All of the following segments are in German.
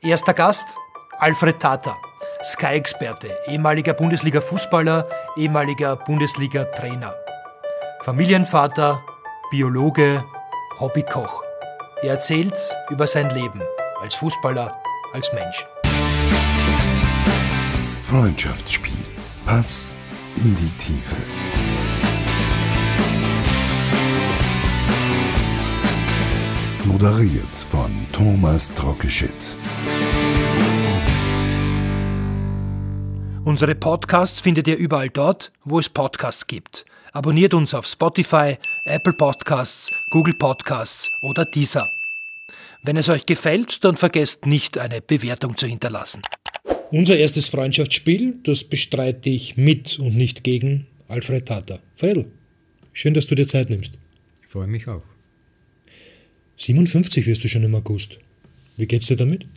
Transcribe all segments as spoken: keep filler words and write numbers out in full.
Erster Gast, Alfred Tata, Sky-Experte, ehemaliger Bundesliga-Fußballer, ehemaliger Bundesliga-Trainer. Familienvater, Biologe, Hobbykoch. Er erzählt über sein Leben als Fußballer, als Mensch. Freundschaftsspiel. Pass in die Tiefe. Moderiert von Thomas Trockeschitz. Unsere Podcasts findet ihr überall dort, wo es Podcasts gibt. Abonniert uns auf Spotify, Apple Podcasts, Google Podcasts oder Deezer. Wenn es euch gefällt, dann vergesst nicht, eine Bewertung zu hinterlassen. Unser erstes Freundschaftsspiel, das bestreite ich mit und nicht gegen Alfred Tata. Fredl, schön, dass du dir Zeit nimmst. Ich freue mich auch. siebenundfünfzig wirst du schon im August. Wie geht's dir damit?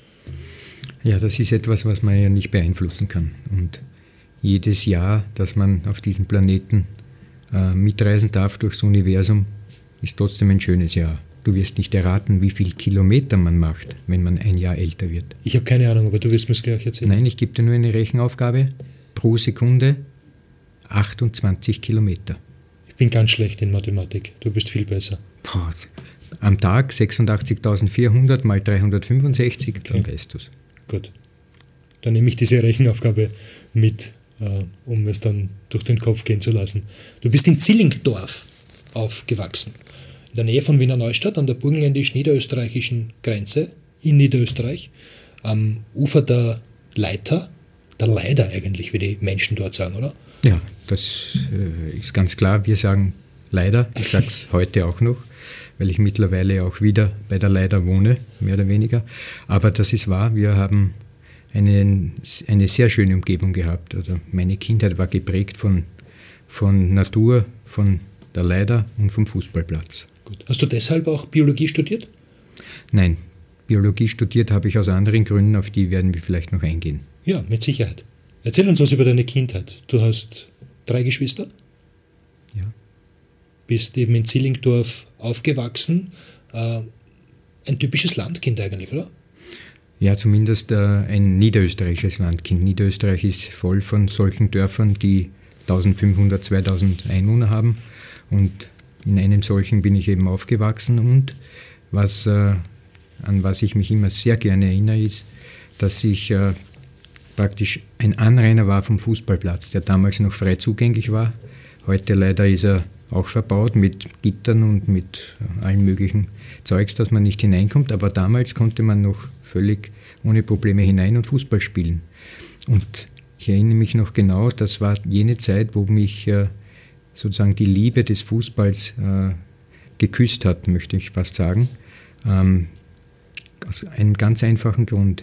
Ja, das ist etwas, was man ja nicht beeinflussen kann. Und jedes Jahr, dass man auf diesem Planeten äh, mitreisen darf durchs Universum, ist trotzdem ein schönes Jahr. Du wirst nicht erraten, wie viel Kilometer man macht, wenn man ein Jahr älter wird. Ich habe keine Ahnung, aber du wirst mir es gleich erzählen. Nein, ich gebe dir nur eine Rechenaufgabe. Pro Sekunde achtundzwanzig Kilometer. Ich bin ganz schlecht in Mathematik. Du bist viel besser. Boah, am Tag sechsundachtzigtausendvierhundert mal dreihundertfünfundsechzig, Okay. dann weißt du es. Gut. Dann nehme ich diese Rechenaufgabe mit, äh, um es dann durch den Kopf gehen zu lassen. Du bist in Zillingdorf aufgewachsen. In der Nähe von Wiener Neustadt, an der burgenländisch-niederösterreichischen Grenze, in Niederösterreich, am Ufer der Leitha, der Leider eigentlich, wie die Menschen dort sagen, oder? Ja, das äh, ist ganz klar. Wir sagen leider, ich sage es heute auch noch, weil ich mittlerweile auch wieder bei der Leider wohne, mehr oder weniger. Aber das ist wahr, wir haben einen, eine sehr schöne Umgebung gehabt. Also meine Kindheit war geprägt von, von Natur, von der Leider und vom Fußballplatz. Gut. Hast du deshalb auch Biologie studiert? Nein, Biologie studiert habe ich aus anderen Gründen, auf die werden wir vielleicht noch eingehen. Ja, mit Sicherheit. Erzähl uns was über deine Kindheit. Du hast drei Geschwister? Ja. Bist eben in Zillingdorf aufgewachsen. Äh, ein typisches Landkind eigentlich, oder? Ja, zumindest äh, ein niederösterreichisches Landkind. Niederösterreich ist voll von solchen Dörfern, die eintausendfünfhundert, zweitausend Einwohner haben. Und in einem solchen bin ich eben aufgewachsen. Und was, äh, an was ich mich immer sehr gerne erinnere, ist, dass ich äh, praktisch ein Anrainer war vom Fußballplatz, der damals noch frei zugänglich war. Heute leider ist er auch verbaut mit Gittern und mit allen möglichen Zeugs, dass man nicht hineinkommt. Aber damals konnte man noch völlig ohne Probleme hinein und Fußball spielen. Und ich erinnere mich noch genau, das war jene Zeit, wo mich äh, sozusagen die Liebe des Fußballs äh, geküsst hat, möchte ich fast sagen. Ähm, aus einem ganz einfachen Grund.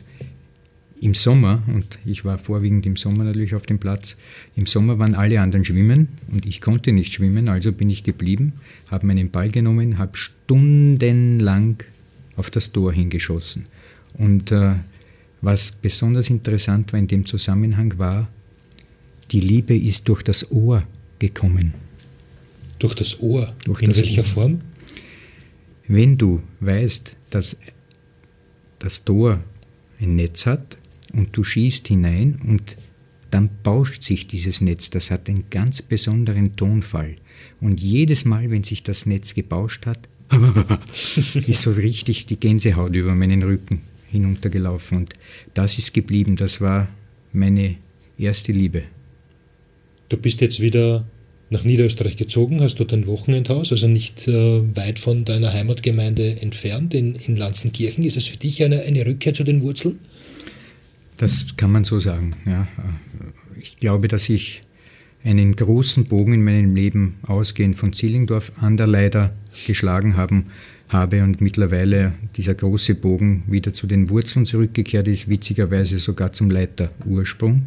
Im Sommer, und ich war vorwiegend im Sommer natürlich auf dem Platz, im Sommer waren alle anderen schwimmen und ich konnte nicht schwimmen, also bin ich geblieben, habe meinen Ball genommen, habe stundenlang auf das Tor hingeschossen. Und äh, was besonders interessant war in dem Zusammenhang war, die Liebe ist durch das Ohr gekommen. Durch das Ohr? Durch in das welcher Ohr. Form? Wenn du weißt, dass das Tor ein Netz hat und du schießt hinein und dann bauscht sich dieses Netz, das hat einen ganz besonderen Tonfall. Und jedes Mal, wenn sich das Netz gebauscht hat, ist so richtig die Gänsehaut über meinen Rücken hinuntergelaufen. Und das ist geblieben, das war meine erste Liebe. Du bist jetzt wieder nach Niederösterreich gezogen, hast dort ein Wochenendhaus, also nicht äh, weit von deiner Heimatgemeinde entfernt, in, in Lanzenkirchen. Ist es für dich eine, eine Rückkehr zu den Wurzeln? Das kann man so sagen, ja. Ich glaube, dass ich einen großen Bogen in meinem Leben ausgehend von Zillingdorf an der Leider geschlagen haben, habe und mittlerweile dieser große Bogen wieder zu den Wurzeln zurückgekehrt ist, witzigerweise sogar zum Leiter-Ursprung.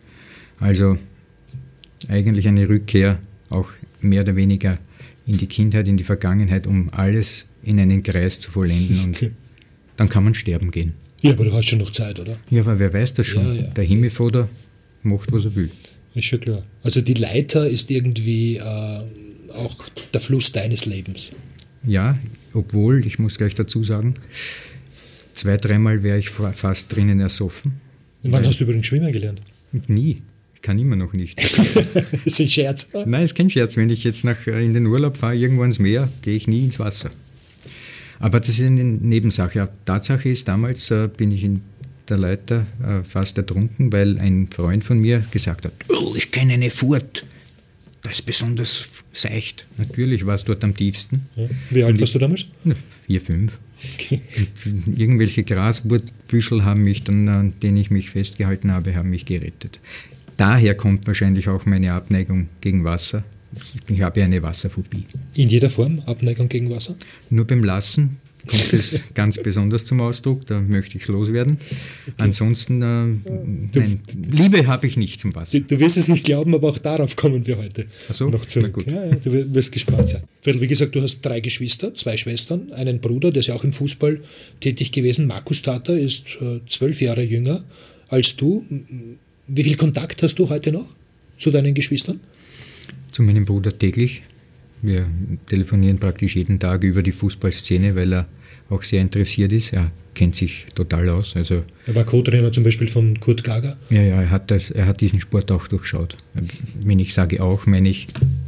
Also eigentlich eine Rückkehr auch mehr oder weniger in die Kindheit, in die Vergangenheit, um alles in einen Kreis zu vollenden und Okay. dann kann man sterben gehen. Ja, aber du hast schon noch Zeit, oder? Ja, aber wer weiß das schon? Ja, ja. Der Himmelvater macht, was er will. Ist schon klar. Also die Leiter ist irgendwie äh, auch der Fluss deines Lebens. Ja, obwohl, ich muss gleich dazu sagen, Zwei, dreimal wäre ich fast drinnen ersoffen. Und wann hast du übrigens schwimmen gelernt? Nie. Ich kann immer noch nicht. Das ist ein Scherz. Nein, es ist kein Scherz. Wenn ich jetzt nach, in den Urlaub fahre, irgendwo ins Meer, gehe ich nie ins Wasser. Aber das ist eine Nebensache. Tatsache ist, damals äh, bin ich in der Leiter äh, fast ertrunken, weil ein Freund von mir gesagt hat, oh, ich kenne eine Furt. Das ist besonders seicht. Natürlich war es dort am tiefsten. Ja. Wie alt warst du damals? Vier, fünf. Okay. Und irgendwelche Grasbüschel haben mich dann, an denen ich mich festgehalten habe, haben mich gerettet. Daher kommt wahrscheinlich auch meine Abneigung gegen Wasser. Ich habe ja eine Wasserphobie. In jeder Form Abneigung gegen Wasser? Nur beim Lassen kommt es ganz besonders zum Ausdruck, da möchte ich es loswerden. Okay. Ansonsten, äh, nein, Liebe habe ich nicht zum Wasser. Du, du wirst es nicht glauben, aber auch darauf kommen wir heute Ach so? noch zurück. Gut. Ja, ja, du wirst gespannt sein. Wie gesagt, du hast drei Geschwister, zwei Schwestern, einen Bruder, der ist ja auch im Fußball tätig gewesen. Markus Tater ist äh, zwölf Jahre jünger als du. Wie viel Kontakt hast du heute noch zu deinen Geschwistern? Zu meinem Bruder täglich. Wir telefonieren praktisch jeden Tag über die Fußballszene, weil er auch sehr interessiert ist. Er kennt sich total aus. Also, er war Co-Trainer zum Beispiel von Kurt Gager. Ja, ja, er hat, das, er hat diesen Sport auch durchschaut. Wenn ich sage auch, meine ich,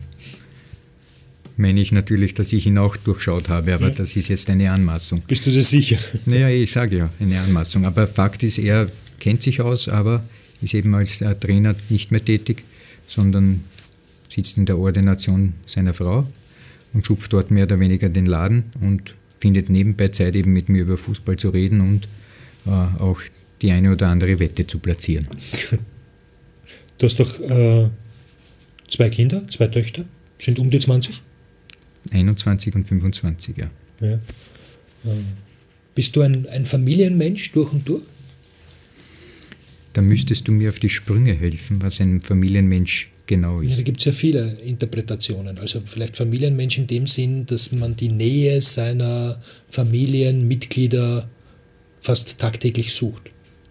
meine ich natürlich, dass ich ihn auch durchschaut habe, aber ja. Das ist jetzt eine Anmaßung. Bist du dir sicher? Naja, ich sage ja, eine Anmaßung. Aber Fakt ist, er kennt sich aus, aber ist eben als Trainer nicht mehr tätig, sondern sitzt in der Ordination seiner Frau und schupft dort mehr oder weniger den Laden und findet nebenbei Zeit, eben mit mir über Fußball zu reden und äh, auch die eine oder andere Wette zu platzieren. Du hast doch äh, zwei Kinder, zwei Töchter, sind um die zwanzig? einundzwanzig und fünfundzwanzig, ja. ja. Äh, bist du ein, ein Familienmensch durch und durch? Da müsstest du mir auf die Sprünge helfen, was ein Familienmensch genau ist. Ja, da gibt es ja viele Interpretationen. Also vielleicht Familienmensch in dem Sinn, dass man die Nähe seiner Familienmitglieder fast tagtäglich sucht.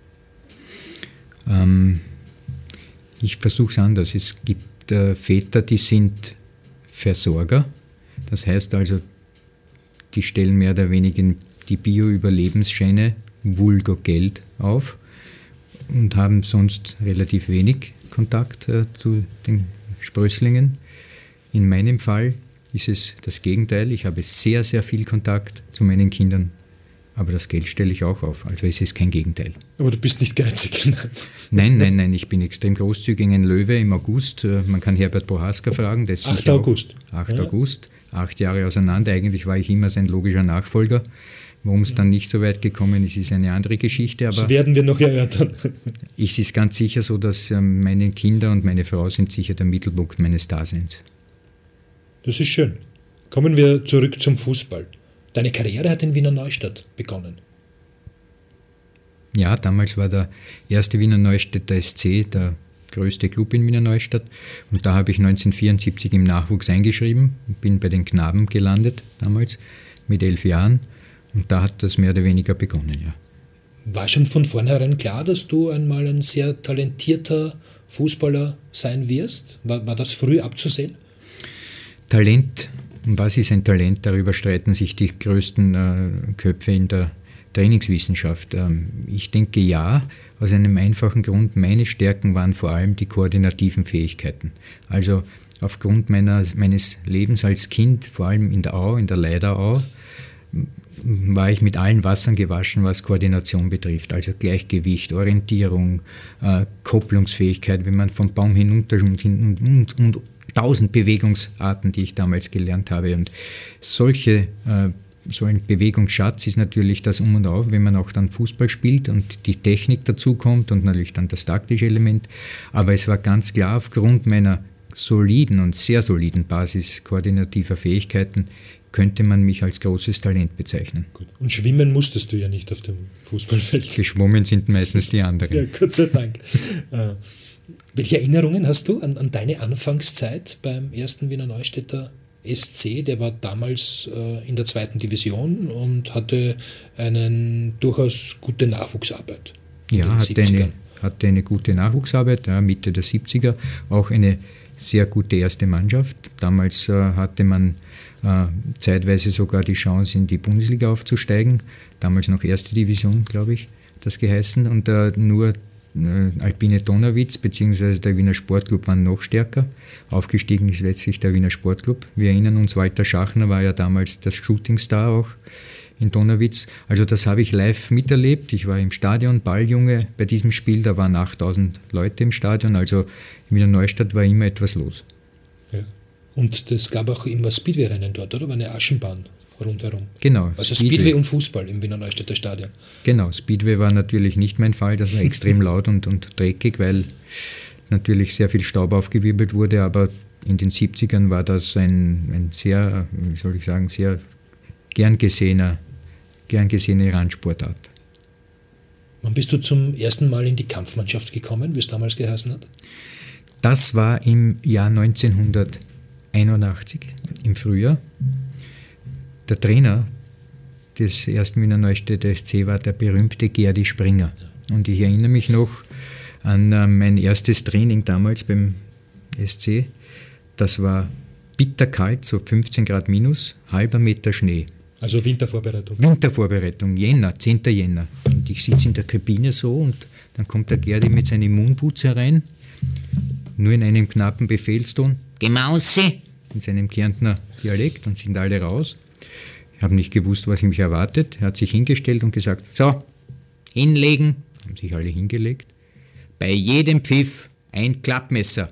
Ähm, ich versuche es anders. Es gibt äh, Väter, die sind Versorger. Das heißt also, die stellen mehr oder weniger die Bio-Überlebensscheine, vulgo Geld, auf und haben sonst relativ wenig Kontakt äh, zu den Sprösslingen. In meinem Fall ist es das Gegenteil. Ich habe sehr, sehr viel Kontakt zu meinen Kindern, aber das Geld stelle ich auch auf. Also es ist kein Gegenteil. Aber du bist nicht geizig. Nein, nein, nein. Ich bin extrem großzügig. Ein Löwe im August. Man kann Herbert Prohaska fragen. achter August. achter August. Acht Jahre auseinander. Eigentlich war ich immer sein logischer Nachfolger. Warum es dann nicht so weit gekommen ist, ist eine andere Geschichte. Aber das werden wir noch erörtern. Es ist ganz sicher so, dass meine Kinder und meine Frau sind sicher der Mittelpunkt meines Daseins. Das ist schön. Kommen wir zurück zum Fußball. Deine Karriere hat in Wiener Neustadt begonnen. Ja, damals war der erste Wiener Neustädter S C der größte Club in Wiener Neustadt. Und da habe ich neunzehnhundertvierundsiebzig im Nachwuchs eingeschrieben und bin bei den Knaben gelandet, damals mit elf Jahren. Und da hat das mehr oder weniger begonnen, ja. War schon von vornherein klar, dass du einmal ein sehr talentierter Fußballer sein wirst? War, war das früh abzusehen? Talent, und was ist ein Talent? Darüber streiten sich die größten äh, Köpfe in der Trainingswissenschaft. Ähm, ich denke ja, aus einem einfachen Grund. Meine Stärken waren vor allem die koordinativen Fähigkeiten. Also aufgrund meiner, meines Lebens als Kind, vor allem in der Au, in der Leiderau, war ich mit allen Wassern gewaschen, was Koordination betrifft, also Gleichgewicht, Orientierung, äh, Kopplungsfähigkeit, wenn man vom Baum hinunter und, und, und, und tausend Bewegungsarten, die ich damals gelernt habe. Und solche, äh, so ein Bewegungsschatz ist natürlich das Um und Auf, wenn man auch dann Fußball spielt und die Technik dazukommt und natürlich dann das taktische Element. Aber es war ganz klar, aufgrund meiner soliden und sehr soliden Basis koordinativer Fähigkeiten könnte man mich als großes Talent bezeichnen. Gut. Und schwimmen musstest du ja nicht auf dem Fußballfeld. Geschwommen sind meistens die anderen. Ja, Gott sei Dank. äh, welche Erinnerungen hast du an, an deine Anfangszeit beim ersten Wiener Neustädter S C? Der war damals äh, in der zweiten Division und hatte eine durchaus gute Nachwuchsarbeit. Ja, hatte eine, hatte eine gute Nachwuchsarbeit, ja, Mitte der siebziger, auch eine sehr gute erste Mannschaft. Damals äh, hatte man äh, zeitweise sogar die Chance, in die Bundesliga aufzusteigen. Damals noch erste Division, glaube ich, das geheißen. Und äh, nur äh, Alpine Donauwitz bzw. der Wiener Sportclub waren noch stärker. Aufgestiegen ist letztlich der Wiener Sportclub. Wir erinnern uns, Walter Schachner war ja damals das Shootingstar auch in Donauwitz. Also das habe ich live miterlebt. Ich war im Stadion, Balljunge bei diesem Spiel, da waren achttausend Leute im Stadion. Also in Wiener Neustadt war immer etwas los. Ja. Und es gab auch immer Speedway-Rennen dort, oder? War eine Aschenbahn rundherum. Genau. Also Speedway, Speedway und Fußball im Wiener Neustädter Stadion. Genau, Speedway war natürlich nicht mein Fall. Das war extrem laut und, und dreckig, weil natürlich sehr viel Staub aufgewirbelt wurde. Aber in den siebzigern war das ein, ein sehr, wie soll ich sagen, sehr gern gesehener gern gesehene Randsportart. Wann bist du zum ersten Mal in die Kampfmannschaft gekommen, wie es damals geheißen hat? Das war im Jahr neunzehnhunderteinundachtzig, im Frühjahr. Der Trainer des ersten Wiener Neustädter S C war der berühmte Gerdi Springer. Und ich erinnere mich noch an äh, mein erstes Training damals beim S C. Das war bitterkalt, so fünfzehn Grad minus, halber Meter Schnee. Also Wintervorbereitung. Wintervorbereitung, Jänner, zehnten Jänner. Und ich sitze in der Kabine so und dann kommt der Gerdi mit seinem Moonboots herein, nur in einem knappen Befehlston, Gemausse, in seinem Kärntner Dialekt, und sind alle raus. Ich habe nicht gewusst, was mich erwartet. Er hat sich hingestellt und gesagt, so, hinlegen, haben sich alle hingelegt. Bei jedem Pfiff ein Klappmesser.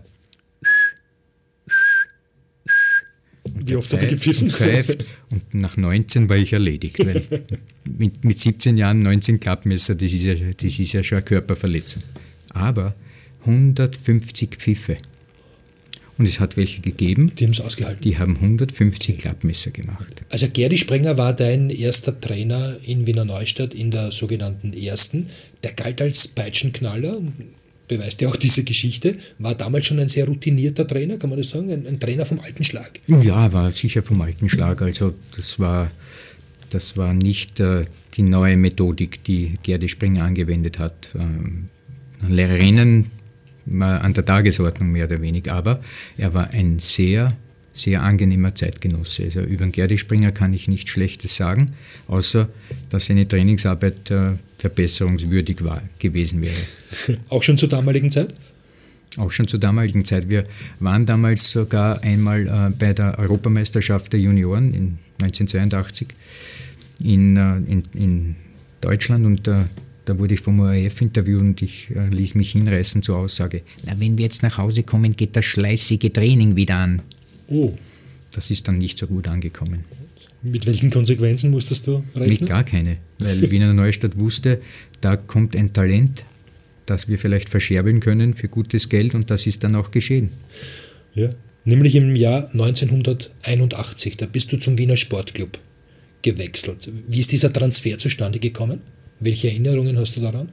Wie oft hat er gepfiffen? Und, greift, und nach neunzehn war ich erledigt. Weil mit, mit siebzehn Jahren neunzehn Klappmesser, das ist, ja, das ist ja schon eine Körperverletzung. Aber hundertfünfzig Pfiffe. Und es hat welche gegeben, die haben es ausgehalten. Die haben hundertfünfzig Klappmesser gemacht. Also Gerdi Springer war dein erster Trainer in Wiener Neustadt in der sogenannten Ersten. Der galt als Peitschenknaller, beweist ja auch diese Geschichte, war damals schon ein sehr routinierter Trainer, kann man das sagen? Ein, ein Trainer vom alten Schlag? Ja, war sicher vom alten Schlag. Also das war, das war nicht äh, die neue Methodik, die Gerdi Springer angewendet hat. Ähm, Lehrerinnen an der Tagesordnung mehr oder weniger, aber er war ein sehr, sehr angenehmer Zeitgenosse. Also über den Gerdi Springer kann ich nichts Schlechtes sagen, außer dass seine Trainingsarbeit äh, verbesserungswürdig war, gewesen wäre. Auch schon zur damaligen Zeit? Auch schon zur damaligen Zeit. Wir waren damals sogar einmal äh, bei der Europameisterschaft der Junioren in neunzehnhundertzweiundachtzig in, äh, in, in Deutschland, und äh, da wurde ich vom O R F interviewt und ich äh, ließ mich hinreißen zur Aussage, na, wenn wir jetzt nach Hause kommen, geht das schleißige Training wieder an. Oh. Das ist dann nicht so gut angekommen. Mit welchen Konsequenzen musstest du rechnen? Mit gar keine, weil Wiener Neustadt wusste, da kommt ein Talent, das wir vielleicht verscherbeln können für gutes Geld, und das ist dann auch geschehen. Ja, nämlich im Jahr neunzehnhunderteinundachtzig, da bist du zum Wiener Sportclub gewechselt. Wie ist dieser Transfer zustande gekommen? Welche Erinnerungen hast du daran?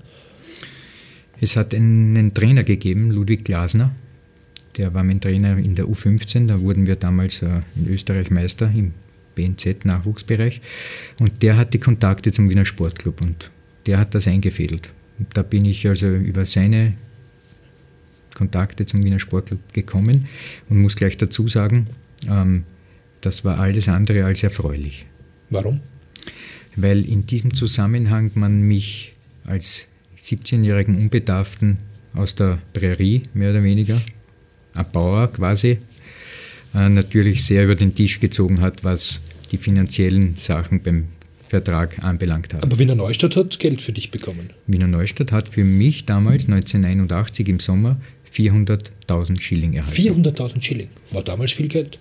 Es hat einen Trainer gegeben, Ludwig Glasner. Der war mein Trainer in der U fünfzehn. Da wurden wir damals äh, in Österreich Meister im B N Z-Nachwuchsbereich. Und der hatte Kontakte zum Wiener Sportclub und der hat das eingefädelt. Und da bin ich also über seine Kontakte zum Wiener Sportclub gekommen und muss gleich dazu sagen, ähm, das war alles andere als erfreulich. Warum? Weil in diesem Zusammenhang man mich als siebzehnjährigen Unbedarften aus der Prärie, mehr oder weniger, ein Bauer quasi, äh, natürlich sehr über den Tisch gezogen hat, was die finanziellen Sachen beim Vertrag anbelangt hat. Aber Wiener Neustadt hat Geld für dich bekommen? Wiener Neustadt hat für mich damals, neunzehnhunderteinundachtzig im Sommer, vierhunderttausend Schilling erhalten. vierhunderttausend Schilling? War damals viel Geld?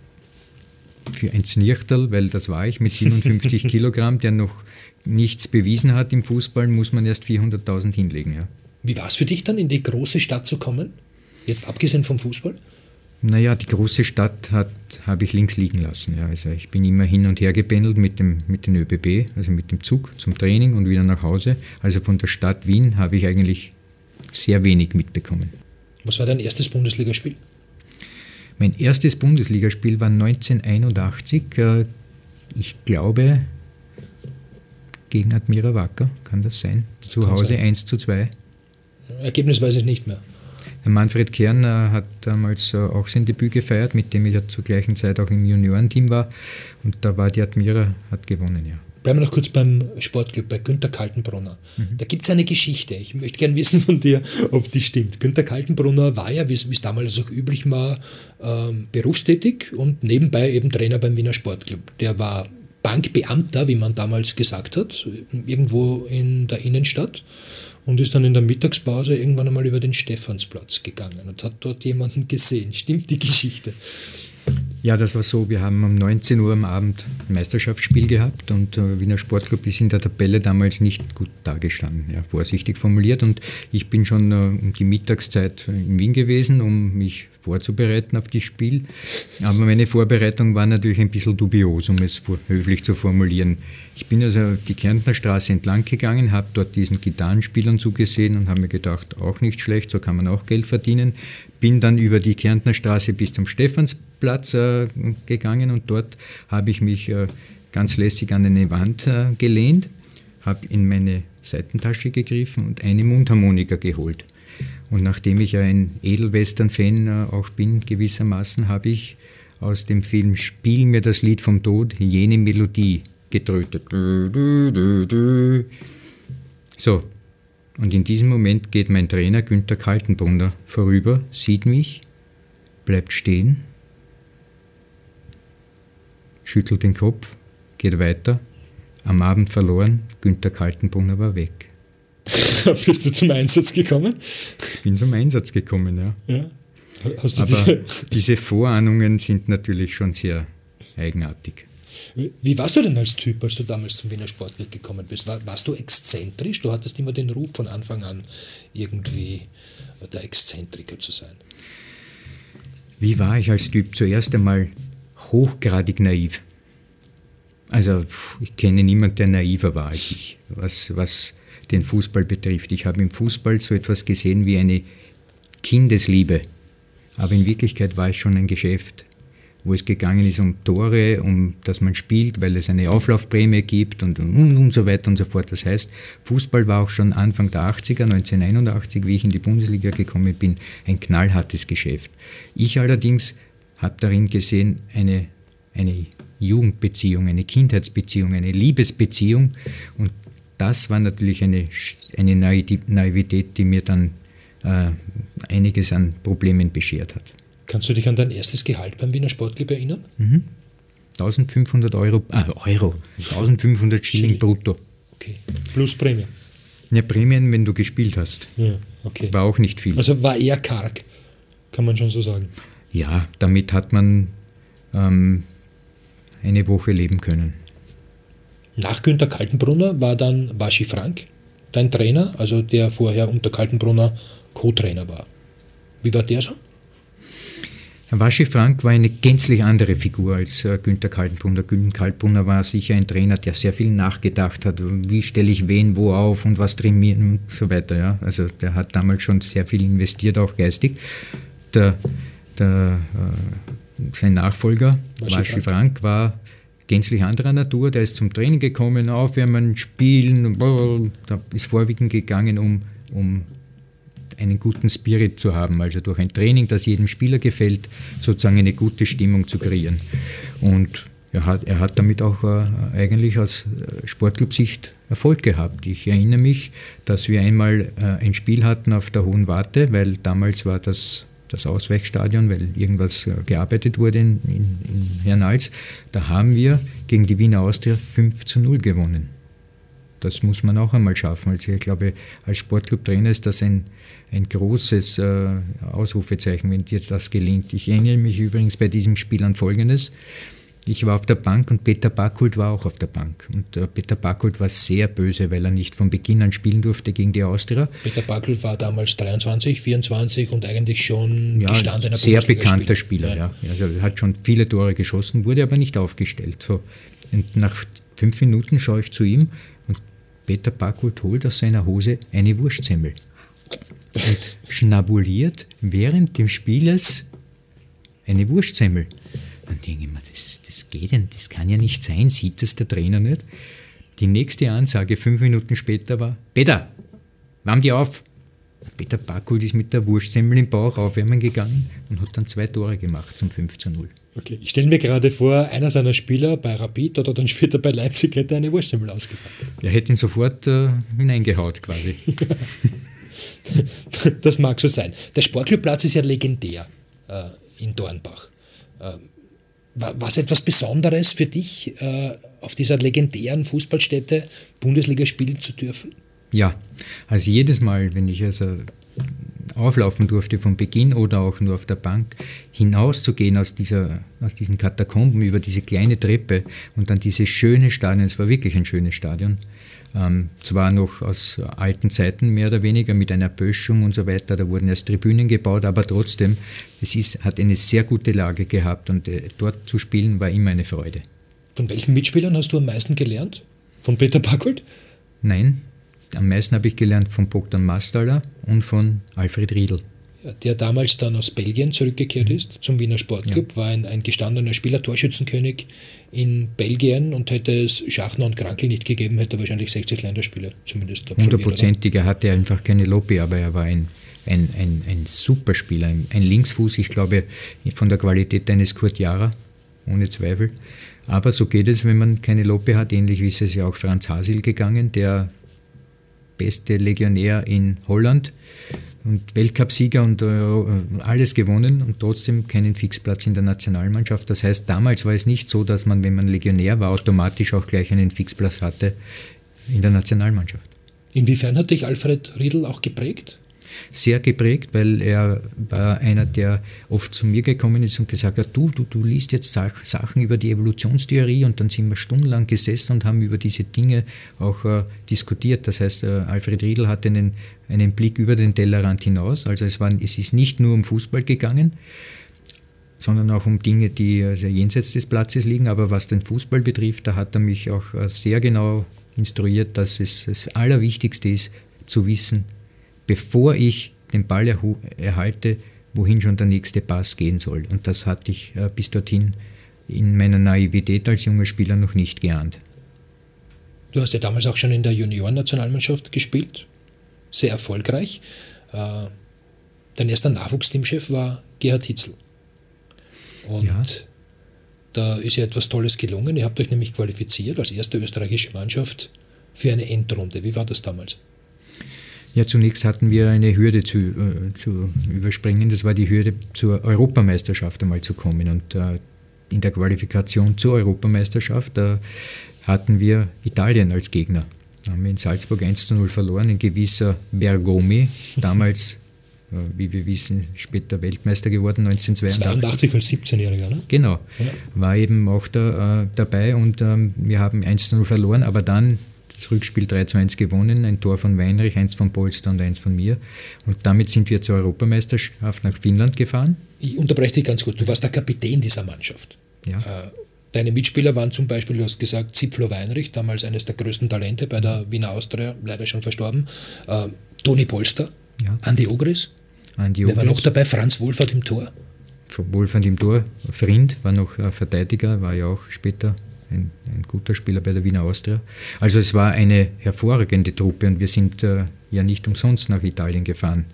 Für ein Znirchterl, weil das war ich mit siebenundfünfzig Kilogramm, der noch nichts bewiesen hat im Fußball, muss man erst vierhunderttausend hinlegen. Ja. Wie war es für dich dann, in die große Stadt zu kommen? Jetzt abgesehen vom Fußball? Naja, die große Stadt habe ich links liegen lassen. Ja. Also ich bin immer hin und her gependelt mit dem, mit dem Ö B B, also mit dem Zug zum Training und wieder nach Hause. Also von der Stadt Wien habe ich eigentlich sehr wenig mitbekommen. Was war dein erstes Bundesligaspiel? Mein erstes Bundesligaspiel war neunzehnhunderteinundachtzig, ich glaube, gegen Admira Wacker, kann das sein? Das Zu Hause sein. eins zu zwei. Ergebnis weiß ich nicht mehr. Der Manfred Kern äh, hat damals äh, auch sein Debüt gefeiert, mit dem ich ja zur gleichen Zeit auch im Juniorenteam war. Und da war die Admira, hat gewonnen, ja. Bleiben wir noch kurz beim Sportclub, bei Günther Kaltenbrunner. Mhm. Da gibt es eine Geschichte. Ich möchte gerne wissen von dir, ob die stimmt. Günther Kaltenbrunner war ja, wie es damals auch üblich war, ähm, berufstätig und nebenbei eben Trainer beim Wiener Sportclub. Der war Bankbeamter, wie man damals gesagt hat, irgendwo in der Innenstadt und ist dann in der Mittagspause irgendwann einmal über den Stephansplatz gegangen und hat dort jemanden gesehen. Stimmt die Geschichte? Ja, das war so, wir haben um neunzehn Uhr am Abend ein Meisterschaftsspiel gehabt und äh, Wiener Sportclub ist in der Tabelle damals nicht gut dagestanden, ja, vorsichtig formuliert, und ich bin schon äh, um die Mittagszeit in Wien gewesen, um mich vorzubereiten auf das Spiel, aber meine Vorbereitung war natürlich ein bisschen dubios, um es höflich zu formulieren. Ich bin also die Kärntner Straße entlang gegangen, habe dort diesen Gitarrenspielern zugesehen und habe mir gedacht, auch nicht schlecht, so kann man auch Geld verdienen. Bin dann über die Kärntner Straße bis zum Stephansplatz äh, gegangen und dort habe ich mich äh, ganz lässig an eine Wand äh, gelehnt, habe in meine Seitentasche gegriffen und eine Mundharmonika geholt. Und nachdem ich ja ein Edelwestern-Fan äh, auch bin, gewissermaßen, habe ich aus dem Film Spiel mir das Lied vom Tod jene Melodie getrötet. So, und in diesem Moment geht mein Trainer Günther Kaltenbrunner vorüber, sieht mich, bleibt stehen, schüttelt den Kopf, geht weiter. Am Abend verloren, Günther Kaltenbrunner war weg. Bist du zum Einsatz gekommen? Ich bin zum Einsatz gekommen, ja. ja. Hast du Aber die diese Vorahnungen sind natürlich schon sehr eigenartig. Wie warst du denn als Typ, als du damals zum Wiener Sportclub gekommen bist? War, warst du exzentrisch? Du hattest immer den Ruf von Anfang an, irgendwie der Exzentriker zu sein. Wie war ich als Typ? Zuerst einmal hochgradig naiv. Also ich kenne niemanden, der naiver war als ich, was, was den Fußball betrifft. Ich habe im Fußball so etwas gesehen wie eine Kindesliebe, aber in Wirklichkeit war es schon ein Geschäft, wo es gegangen ist um Tore, um dass man spielt, weil es eine Auflaufprämie gibt und, und, und so weiter und so fort. Das heißt, Fußball war auch schon Anfang der achtziger, neunzehnhunderteinundachtzig, wie ich in die Bundesliga gekommen bin, ein knallhartes Geschäft. Ich allerdings habe darin gesehen eine, eine Jugendbeziehung, eine Kindheitsbeziehung, eine Liebesbeziehung, und das war natürlich eine, eine Naivität, die mir dann äh, einiges an Problemen beschert hat. Kannst du dich an dein erstes Gehalt beim Wiener Sportclub erinnern? Mhm. eintausendfünfhundert Euro, ah, Euro, eintausendfünfhundert Schilling brutto. Okay, plus Prämien. Ja, Prämien, wenn du gespielt hast. Ja, okay. War auch nicht viel. Also war eher karg, kann man schon so sagen. Ja, damit hat man ähm, eine Woche leben können. Nach Günther Kaltenbrunner war dann Waschi Frank dein Trainer, also der vorher unter Kaltenbrunner Co-Trainer war. Wie war der so? Waschi Frank war eine gänzlich andere Figur als äh, Günther Kaltenbrunner. Günther Kaltenbrunner war sicher ein Trainer, der sehr viel nachgedacht hat, wie stelle ich wen wo auf und was trainieren und so weiter. Ja. Also der hat damals schon sehr viel investiert, auch geistig. Der, der, äh, sein Nachfolger, Waschi, Waschi Frank. Frank, war gänzlich anderer Natur. Der ist zum Training gekommen, aufwärmen, spielen. Da ist vorwiegend gegangen, um, um einen guten Spirit zu haben, also durch ein Training, das jedem Spieler gefällt, sozusagen eine gute Stimmung zu kreieren. Und er hat, er hat damit auch äh, eigentlich aus Sportclub-Sicht Erfolg gehabt. Ich erinnere mich, dass wir einmal äh, ein Spiel hatten auf der Hohen Warte, weil damals war das das Ausweichstadion, weil irgendwas äh, gearbeitet wurde in, in, in Hernals. Da haben wir gegen die Wiener Austria fünf zu null gewonnen. Das muss man auch einmal schaffen. Also ich glaube, als Sportclub-Trainer ist das ein, ein großes äh, Ausrufezeichen, wenn dir das gelingt. Ich erinnere mich übrigens bei diesem Spiel an Folgendes. Ich war auf der Bank und Peter Backholt war auch auf der Bank. Und äh, Peter Backholt war sehr böse, weil er nicht von Beginn an spielen durfte gegen die Austria. Peter Backholt war damals dreiundzwanzig, vierundzwanzig und eigentlich schon ja, gestandener sehr bekannter Spieler. Ja. Ja. Also er hat schon viele Tore geschossen, wurde aber nicht aufgestellt. So. Und nach fünf Minuten schaue ich zu ihm und Peter Backholt holt aus seiner Hose eine Wurstsemmel und schnabuliert während des Spieles eine Wurstsemmel. Dann denke ich mir, das, das geht ja, das kann ja nicht sein, sieht das der Trainer nicht? Die nächste Ansage fünf Minuten später war, Peter, wärm die auf. Peter Backholt ist mit der Wurstsemmel im Bauch aufwärmen gegangen und hat dann zwei Tore gemacht zum fünf zu null. Okay, ich stelle mir gerade vor, einer seiner Spieler bei Rapid oder dann später bei Leipzig hätte eine Wurstsemmel ausgefahren. Er hätte ihn sofort äh, hineingehaut quasi. Das mag so sein. Der Sportclubplatz ist ja legendär äh, in Dornbach. Äh, war es etwas Besonderes für dich, äh, auf dieser legendären Fußballstätte Bundesliga spielen zu dürfen? Ja, also jedes Mal, wenn ich also auflaufen durfte von Beginn oder auch nur auf der Bank, hinauszugehen aus, dieser, aus diesen Katakomben über diese kleine Treppe und dann dieses schöne Stadion, es war wirklich ein schönes Stadion, ähm, zwar noch aus alten Zeiten mehr oder weniger mit einer Böschung und so weiter, da wurden erst Tribünen gebaut, aber trotzdem, es ist, hat eine sehr gute Lage gehabt und äh, dort zu spielen war immer eine Freude. Von welchen Mitspielern hast du am meisten gelernt? Von Peter Backholt? Nein, am meisten habe ich gelernt von Bogdan Mastalda und von Alfred Riedl. Ja, der damals dann aus Belgien zurückgekehrt ist zum Wiener Sportclub, ja. War ein, ein gestandener Spieler, Torschützenkönig in Belgien und hätte es Schachner und Krankl nicht gegeben, hätte er wahrscheinlich sechzig Länderspiele zumindest absolviert. Hundertprozentig, er hatte einfach keine Lobby, aber er war ein, ein, ein, ein super Spieler, ein, ein Linksfuß, ich glaube von der Qualität eines Kurt Jara, ohne Zweifel. Aber so geht es, wenn man keine Lobby hat, ähnlich wie ist es ja auch Franz Hasil gegangen, der beste Legionär in Holland und Weltcupsieger und äh, alles gewonnen und trotzdem keinen Fixplatz in der Nationalmannschaft. Das heißt, damals war es nicht so, dass man, wenn man Legionär war, automatisch auch gleich einen Fixplatz hatte in der Nationalmannschaft. Inwiefern hat dich Alfred Riedl auch geprägt? Sehr geprägt, weil er war einer, der oft zu mir gekommen ist und gesagt hat, du, du, du liest jetzt Sachen über die Evolutionstheorie und dann sind wir stundenlang gesessen und haben über diese Dinge auch äh, diskutiert. Das heißt, äh, Alfred Riedl hatte einen, einen Blick über den Tellerrand hinaus. Also es, war, es ist nicht nur um Fußball gegangen, sondern auch um Dinge, die also jenseits des Platzes liegen. Aber was den Fußball betrifft, da hat er mich auch äh, sehr genau instruiert, dass es das Allerwichtigste ist, zu wissen, bevor ich den Ball erho- erhalte, wohin schon der nächste Pass gehen soll. Und das hatte ich äh, bis dorthin in meiner Naivität als junger Spieler noch nicht geahnt. Du hast ja damals auch schon in der Junioren-Nationalmannschaft gespielt, sehr erfolgreich. Äh, dein erster Nachwuchsteamchef war Gerhard Hitzl. Und ja. Da ist ja etwas Tolles gelungen. Ihr habt euch nämlich qualifiziert als erste österreichische Mannschaft für eine Endrunde. Wie war das damals? Ja, zunächst hatten wir eine Hürde zu, äh, zu überspringen. Das war die Hürde, zur Europameisterschaft einmal zu kommen. Und äh, in der Qualifikation zur Europameisterschaft äh, hatten wir Italien als Gegner. Da haben wir in Salzburg eins zu null verloren. Ein gewisser Bergomi, damals, äh, wie wir wissen, später Weltmeister geworden, neunzehnhundertzweiundachtzig. zweiundachtzig als siebzehnjähriger, ne? Genau, ja. War eben auch da, äh, dabei und ähm, wir haben eins zu null verloren, aber dann das Rückspiel drei zu eins gewonnen, ein Tor von Weinrich, eins von Polster und eins von mir. Und damit sind wir zur Europameisterschaft nach Finnland gefahren. Ich unterbreche dich ganz gut. Du warst der Kapitän dieser Mannschaft. Ja. Äh, deine Mitspieler waren zum Beispiel, du hast gesagt, Zipflo Weinrich, damals eines der größten Talente bei der Wiener Austria, leider schon verstorben. Äh, Toni Polster, ja. Andi Ogris. Andi Wer war noch dabei? Franz Wohlfahrt im Tor. Wohlfahrt im Tor. Frind war noch Verteidiger, war ja auch später Ein, ein guter Spieler bei der Wiener Austria. Also es war eine hervorragende Truppe und wir sind äh, ja nicht umsonst nach Italien gefahren,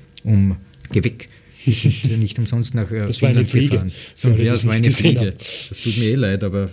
um Gewick. Wir sind nicht umsonst nach äh, das Finnland war eine gefahren. So, ja, das war eine Fliege. Das tut mir eh leid, aber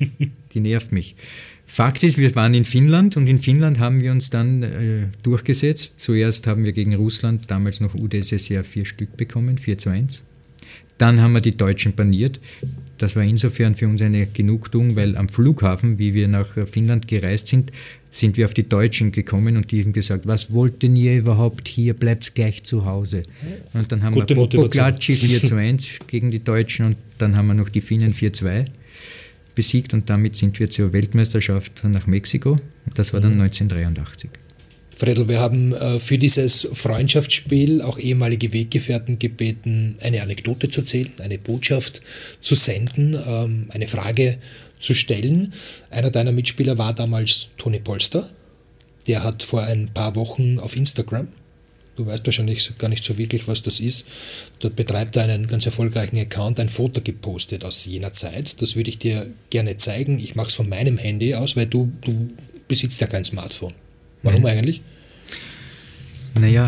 die nervt mich. Fakt ist, wir waren in Finnland und in Finnland haben wir uns dann äh, durchgesetzt. Zuerst haben wir gegen Russland, damals noch U d S S R, vier Stück bekommen, vier zu eins. Dann haben wir die Deutschen paniert. Das war insofern für uns eine Genugtuung, weil am Flughafen, wie wir nach Finnland gereist sind, sind wir auf die Deutschen gekommen und die haben gesagt, was wollt denn ihr überhaupt hier, bleibt gleich zu Hause. Und dann haben Gute wir Popoklatschi vier zu eins gegen die Deutschen und dann haben wir noch die Finnen vier zu zwei besiegt und damit sind wir zur Weltmeisterschaft nach Mexiko und das war dann neunzehnhundertdreiundachtzig. Fredl, wir haben äh, für dieses Freundschaftsspiel auch ehemalige Weggefährten gebeten, eine Anekdote zu erzählen, eine Botschaft zu senden, ähm, eine Frage zu stellen. Einer deiner Mitspieler war damals Toni Polster. Der hat vor ein paar Wochen auf Instagram, du weißt wahrscheinlich gar nicht so wirklich, was das ist, dort betreibt er einen ganz erfolgreichen Account, ein Foto gepostet aus jener Zeit. Das würde ich dir gerne zeigen. Ich mache es von meinem Handy aus, weil du, du besitzt ja kein Smartphone. Warum eigentlich? Naja,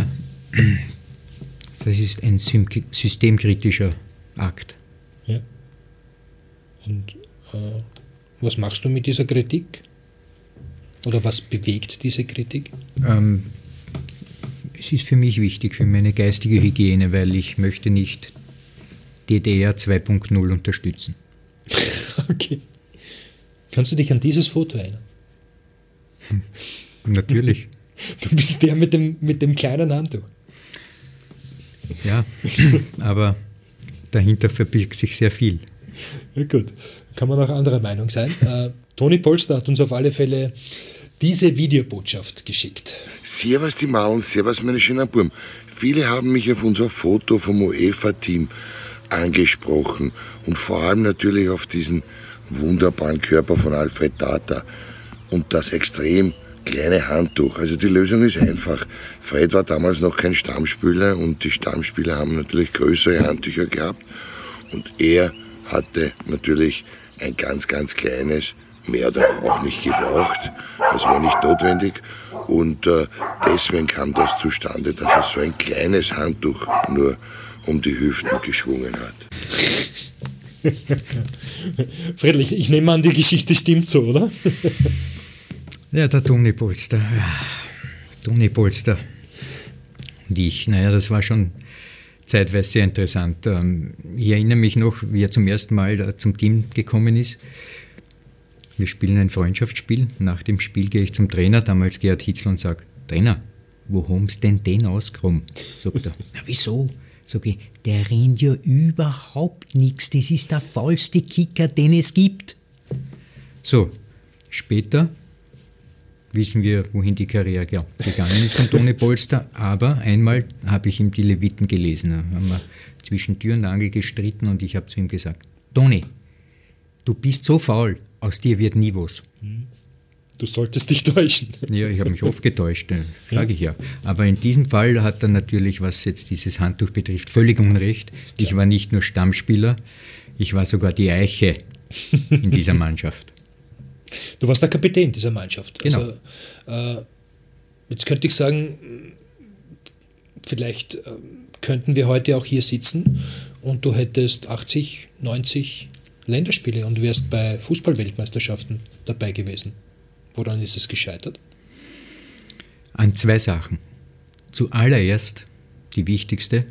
Das ist ein systemkritischer Akt. Ja. Und äh, was machst du mit dieser Kritik? Oder was bewegt diese Kritik? Ähm, es ist für mich wichtig, für meine geistige Hygiene, weil ich möchte nicht D D R zwei Punkt null unterstützen. Okay. Kannst du dich an dieses Foto erinnern? Hm. Natürlich. Du bist der mit dem, mit dem kleinen Handtuch. Ja, aber dahinter verbirgt sich sehr viel. Ja gut, kann man auch anderer Meinung sein. Äh, Toni Polster hat uns auf alle Fälle diese Videobotschaft geschickt. Servus die Maulen, servus meine schönen Buben. Viele haben mich auf unser Foto vom UEFA-Team angesprochen und vor allem natürlich auf diesen wunderbaren Körper von Alfred Tata und das extrem kleine Handtuch. Also die Lösung ist einfach. Fred war damals noch kein Stammspieler und die Stammspieler haben natürlich größere Handtücher gehabt und er hatte natürlich ein ganz, ganz kleines, mehr oder auch nicht gebraucht. Das war nicht notwendig und äh, deswegen kam das zustande, dass er so ein kleines Handtuch nur um die Hüften geschwungen hat. Friedrich, ich nehme an, die Geschichte stimmt so, oder? Ja, der Toni Polster. Ja, Toni Polster und ich, naja, das war schon zeitweise sehr interessant. Ich erinnere mich noch, wie er zum ersten Mal zum Team gekommen ist. Wir spielen ein Freundschaftsspiel. Nach dem Spiel gehe ich zum Trainer, damals Gerhard Hitzl, und sage, Trainer, wo haben Sie denn den ausgekommen? Sagt er, na wieso? Sag ich, der rennt ja überhaupt nichts. Das ist der faulste Kicker, den es gibt. So, später wissen wir, wohin die Karriere gegangen ist von Toni Polster. Aber einmal habe ich ihm die Leviten gelesen. Da haben wir zwischen Tür und Angel gestritten und ich habe zu ihm gesagt, Toni, du bist so faul, aus dir wird nie was. Du solltest dich täuschen. Ja, ich habe mich oft getäuscht, sage ich ja. Aber in diesem Fall hat er natürlich, was jetzt dieses Handtuch betrifft, völlig Unrecht. Ich war nicht nur Stammspieler, ich war sogar die Eiche in dieser Mannschaft. Du warst der Kapitän dieser Mannschaft. Genau. Also, äh, jetzt könnte ich sagen, vielleicht äh, könnten wir heute auch hier sitzen und du hättest achtzig, neunzig Länderspiele und wärst bei Fußball-Weltmeisterschaften dabei gewesen. Woran ist es gescheitert? An zwei Sachen. Zuallererst, die wichtigste,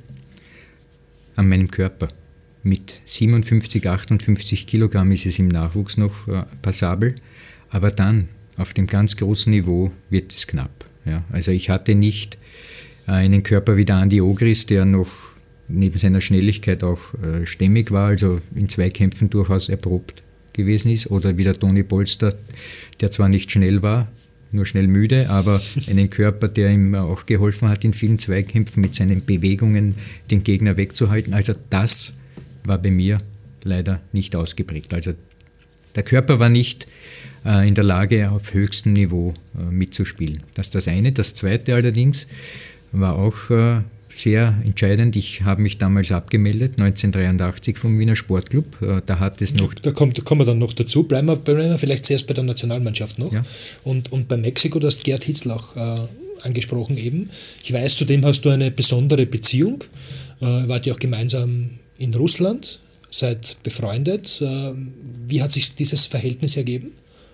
an meinem Körper. Mit siebenundfünfzig, achtundfünfzig Kilogramm ist es im Nachwuchs noch äh, passabel, aber dann auf dem ganz großen Niveau wird es knapp. Ja. Also ich hatte nicht äh, einen Körper wie der Andi Ogris, der noch neben seiner Schnelligkeit auch äh, stämmig war, also in Zweikämpfen durchaus erprobt gewesen ist, oder wie der Toni Polster, der zwar nicht schnell war, nur schnell müde, aber einen Körper, der ihm auch geholfen hat, in vielen Zweikämpfen mit seinen Bewegungen den Gegner wegzuhalten. Also das war bei mir leider nicht ausgeprägt. Also der Körper war nicht äh, in der Lage, auf höchstem Niveau äh, mitzuspielen. Das ist das eine. Das zweite allerdings war auch äh, sehr entscheidend. Ich habe mich damals abgemeldet, neunzehnhundertdreiundachtzig vom Wiener Sportclub. Äh, da hat es noch... Da kommt, kommen wir dann noch dazu. Bleiben wir, bleiben wir vielleicht zuerst bei der Nationalmannschaft noch. Ja. Und, und bei Mexiko, du hast Gerhard Hitzl auch äh, angesprochen eben. Ich weiß, zudem hast du eine besondere Beziehung. Äh, wart ihr auch gemeinsam in Russland, seid befreundet. Wie hat sich dieses Verhältnis ergeben?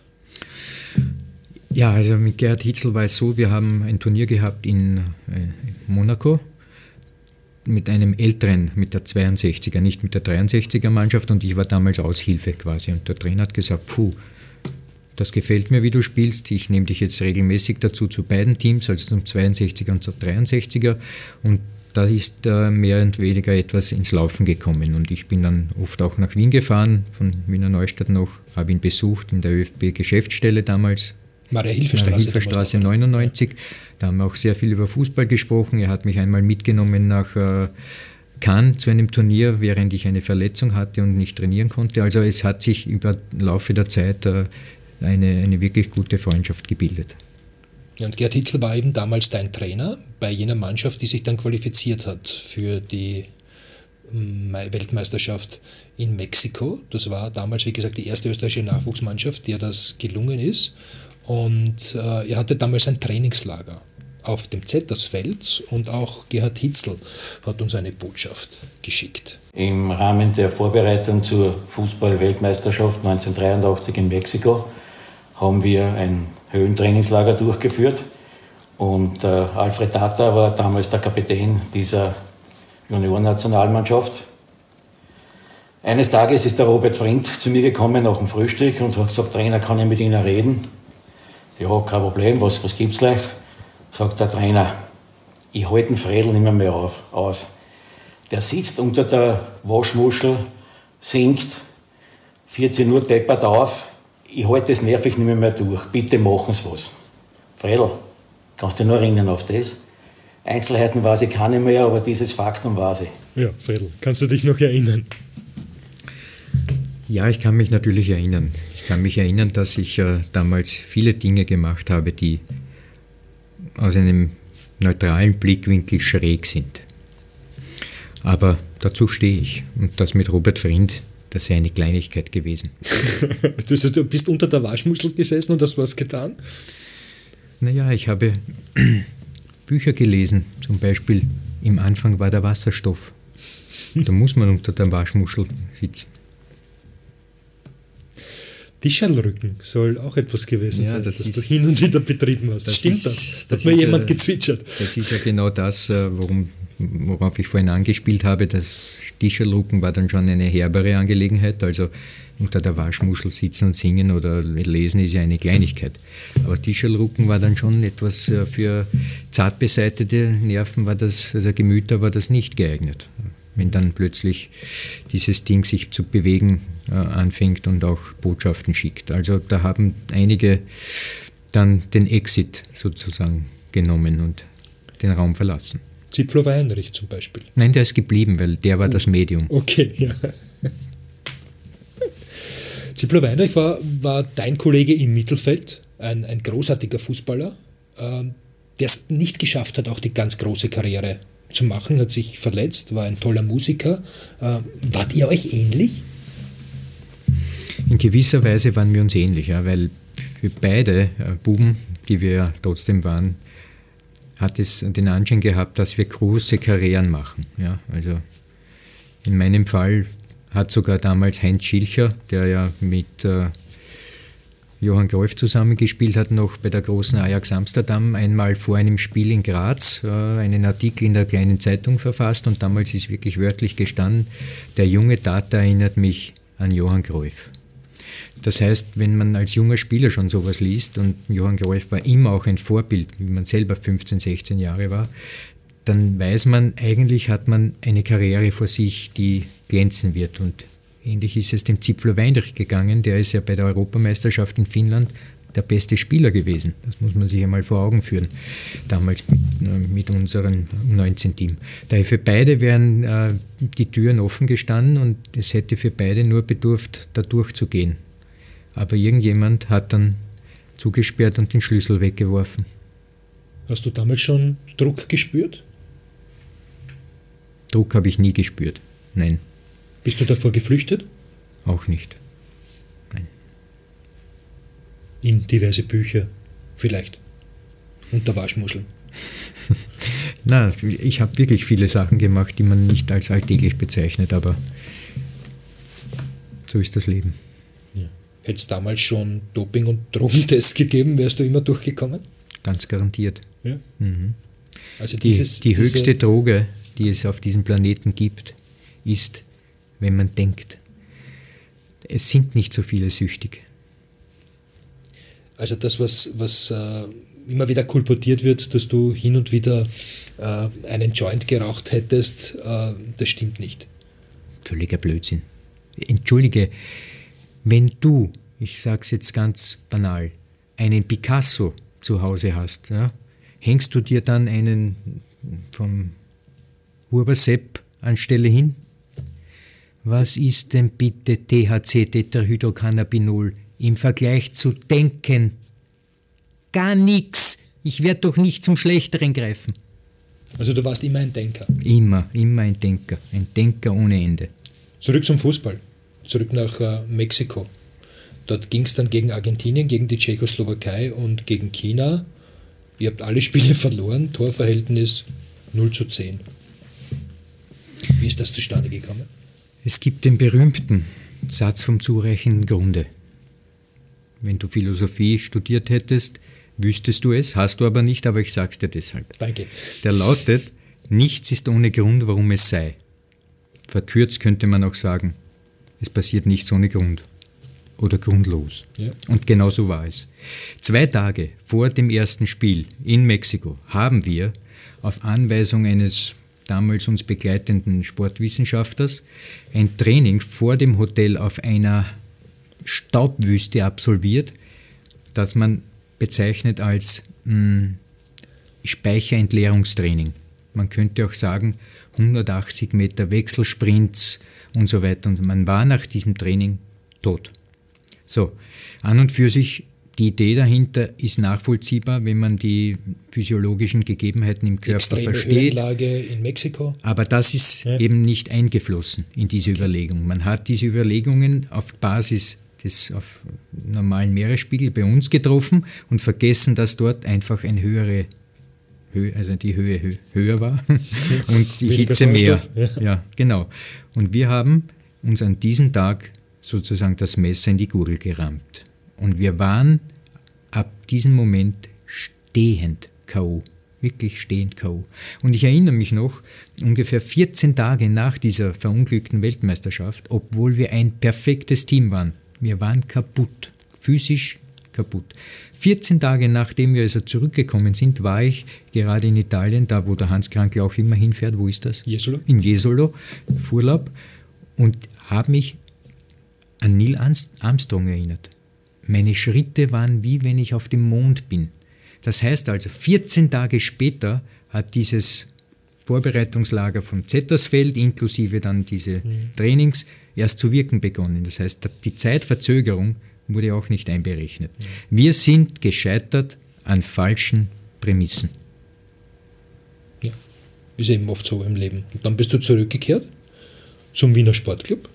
Ja, also mit Gerhard Hitzl war es so, wir haben ein Turnier gehabt in äh, Monaco mit einem älteren, mit der zweiundsechziger, nicht mit der dreiundsechziger Mannschaft, und ich war damals Aushilfe quasi. Und der Trainer hat gesagt, puh, das gefällt mir, wie du spielst, ich nehme dich jetzt regelmäßig dazu zu beiden Teams, also zum zweiundsechziger und zum dreiundsechziger, und da ist äh, mehr und weniger etwas ins Laufen gekommen, und ich bin dann oft auch nach Wien gefahren, von Wiener Neustadt noch, habe ihn besucht in der ÖFB-Geschäftsstelle damals, Maria-Hilfe-Straße, Maria-Hilfe-Straße neunundneunzig, da haben wir auch sehr viel über Fußball gesprochen. Er hat mich einmal mitgenommen nach äh, Cannes zu einem Turnier, während ich eine Verletzung hatte und nicht trainieren konnte. Also es hat sich über den Laufe der Zeit äh, eine, eine wirklich gute Freundschaft gebildet. Ja, und Gerhard Hitzl war eben damals dein Trainer bei jener Mannschaft, die sich dann qualifiziert hat für die Weltmeisterschaft in Mexiko. Das war damals, wie gesagt, die erste österreichische Nachwuchsmannschaft, der das gelungen ist. Und äh, ihr hattet damals ein Trainingslager auf dem Zettersfeld und auch Gerhard Hitzl hat uns eine Botschaft geschickt. Im Rahmen der Vorbereitung zur Fußball-Weltmeisterschaft neunzehnhundertdreiundachtzig in Mexiko haben wir ein Höhentrainingslager durchgeführt und äh, Alfred Tata war damals der Kapitän dieser Juniorennationalmannschaft. Eines Tages ist der Robert Frindt zu mir gekommen nach dem Frühstück und hat gesagt, Trainer, kann ich mit Ihnen reden? Ja, kein Problem, was, was gibt's gleich? Sagt der Trainer, ich halte den Fredl nicht mehr, mehr auf, aus. Der sitzt unter der Waschmuschel, singt, vierzehn Uhr deppert auf, ich halte das nervig nicht mehr, mehr durch, bitte machen Sie was. Fredl, kannst du dich noch erinnern auf das? Einzelheiten weiß ich keine mehr, aber dieses Faktum weiß ich. Ja, Fredl, kannst du dich noch erinnern? Ja, ich kann mich natürlich erinnern. Ich kann mich erinnern, dass ich äh, damals viele Dinge gemacht habe, die aus einem neutralen Blickwinkel schräg sind. Aber dazu stehe ich. Und das mit Robert Frindt, das sei eine Kleinigkeit gewesen. Also, du bist unter der Waschmuschel gesessen und hast was getan? Naja, ich habe Bücher gelesen. Zum Beispiel, im Anfang war der Wasserstoff. Da muss man unter der Waschmuschel sitzen. Tischerlrücken soll auch etwas gewesen ja, sein, das, das ist, du hin und wieder betrieben hast. Das Stimmt ist, das? das Hat mir ist, jemand äh, gezwitschert. Das ist ja genau das, worum, worauf ich vorhin angespielt habe. Das Tischerlrücken war dann schon eine herbere Angelegenheit. Also unter der Waschmuschel sitzen und singen oder lesen ist ja eine Kleinigkeit. Aber Tischerlrücken war dann schon etwas für zart beseitete Nerven, war das, also Gemüter war das nicht geeignet. Wenn dann plötzlich dieses Ding sich zu bewegen äh, anfängt und auch Botschaften schickt. Also da haben einige dann den Exit sozusagen genommen und den Raum verlassen. Zipflo Weinrich zum Beispiel. Nein, der ist geblieben, weil der war das Medium. Okay, ja. Zipflo Weinrich war, war dein Kollege im Mittelfeld, ein, ein großartiger Fußballer, äh, der es nicht geschafft hat, auch die ganz große Karriere zu machen, hat sich verletzt, war ein toller Musiker. Äh, wart ihr euch ähnlich? In gewisser Weise waren wir uns ähnlich, ja, weil für beide äh, Buben, die wir ja trotzdem waren, hat es den Anschein gehabt, dass wir große Karrieren machen. Ja. Also in meinem Fall hat sogar damals Heinz Schilcher, der ja mit äh, Johann Cruyff zusammengespielt hat, noch bei der großen Ajax Amsterdam einmal vor einem Spiel in Graz äh, einen Artikel in der kleinen Zeitung verfasst und damals ist wirklich wörtlich gestanden, der junge Tata erinnert mich an Johann Cruyff. Das heißt, wenn man als junger Spieler schon sowas liest und Johann Cruyff war immer auch ein Vorbild, wie man selber fünfzehn, sechzehn Jahre war, dann weiß man, eigentlich hat man eine Karriere vor sich, die glänzen wird. Und ähnlich ist es dem Zipflo Weinrich gegangen, der ist ja bei der Europameisterschaft in Finnland der beste Spieler gewesen. Das muss man sich einmal vor Augen führen, damals mit, mit unserem U neunzehn Team. Daher für beide wären äh, die Türen offen gestanden und es hätte für beide nur bedurft, da durchzugehen. Aber irgendjemand hat dann zugesperrt und den Schlüssel weggeworfen. Hast du damals schon Druck gespürt? Druck habe ich nie gespürt, nein. Bist du davor geflüchtet? Auch nicht, nein. In diverse Bücher, vielleicht. Unter Waschmuscheln. Na, ich habe wirklich viele Sachen gemacht, die man nicht als alltäglich bezeichnet, aber so ist das Leben. Ja. Hätte es damals schon Doping- und Drogentests gegeben, wärst du immer durchgekommen? Ganz garantiert. Ja. Mhm. Also die dieses, die diese höchste Droge, die es auf diesem Planeten gibt, ist, wenn man denkt. Es sind nicht so viele süchtig. Also das, was, was äh, immer wieder kolportiert wird, dass du hin und wieder äh, einen Joint geraucht hättest, äh, das stimmt nicht. Völliger Blödsinn. Entschuldige, wenn du, ich sage es jetzt ganz banal, einen Picasso zu Hause hast, ja, hängst du dir dann einen vom Huber Sepp anstelle hin? Was ist denn bitte T H C-Tetrahydrocannabinol im Vergleich zu Denken? Gar nichts. Ich werde doch nicht zum Schlechteren greifen. Also du warst immer ein Denker. Immer, immer ein Denker. Ein Denker ohne Ende. Zurück zum Fußball. Zurück nach äh, Mexiko. Dort ging es dann gegen Argentinien, gegen die Tschechoslowakei und gegen China. Ihr habt alle Spiele verloren, Torverhältnis null zu zehn. Wie ist das zustande gekommen? Es gibt den berühmten Satz vom zureichenden Grunde. Wenn du Philosophie studiert hättest, wüsstest du es, hast du aber nicht, aber ich sag's dir deshalb. Danke. Der lautet, nichts ist ohne Grund, warum es sei. Verkürzt könnte man auch sagen, es passiert nichts ohne Grund oder grundlos. Ja. Und genau so war es. Zwei Tage vor dem ersten Spiel in Mexiko haben wir auf Anweisung eines damals uns begleitenden Sportwissenschaftlers ein Training vor dem Hotel auf einer Staubwüste absolviert, das man bezeichnet als mh, Speicherentleerungstraining. Man könnte auch sagen, hundertachtzig Meter Wechselsprints und so weiter. Und man war nach diesem Training tot. So, an und für sich, die Idee dahinter ist nachvollziehbar, wenn man die physiologischen Gegebenheiten im Körper Extreme versteht. Höhenlage in Mexiko. Aber das ist Ja. eben nicht eingeflossen in diese Überlegung. Man hat diese Überlegungen auf Basis des auf normalen Meeresspiegel bei uns getroffen und vergessen, dass dort einfach eine höhere Höhe, also die Höhe hö- höher war und die Weniger Hitze mehr. Sauerstoff, ja. Ja, genau. Und wir haben uns an diesem Tag sozusagen das Messer in die Gurgel gerammt. Und wir waren ab diesem Moment stehend K O. Wirklich stehend K O. Und ich erinnere mich noch, ungefähr vierzehn Tage nach dieser verunglückten Weltmeisterschaft, obwohl wir ein perfektes Team waren, wir waren kaputt, physisch kaputt. vierzehn Tage nachdem wir also zurückgekommen sind, war ich gerade in Italien, da wo der Hans Krankl auch immer hinfährt. Wo ist das? Jesolo. In Jesolo, auf Urlaub, und habe mich an Neil Armstrong erinnert. Meine Schritte waren wie wenn ich auf dem Mond bin. Das heißt also, vierzehn Tage später hat dieses Vorbereitungslager von Zettersfeld inklusive dann diese mhm. Trainings erst zu wirken begonnen. Das heißt, die Zeitverzögerung wurde auch nicht einberechnet. Mhm. Wir sind gescheitert an falschen Prämissen. Ja, ist eben oft so im Leben. Und dann bist du zurückgekehrt zum Wiener Sportclub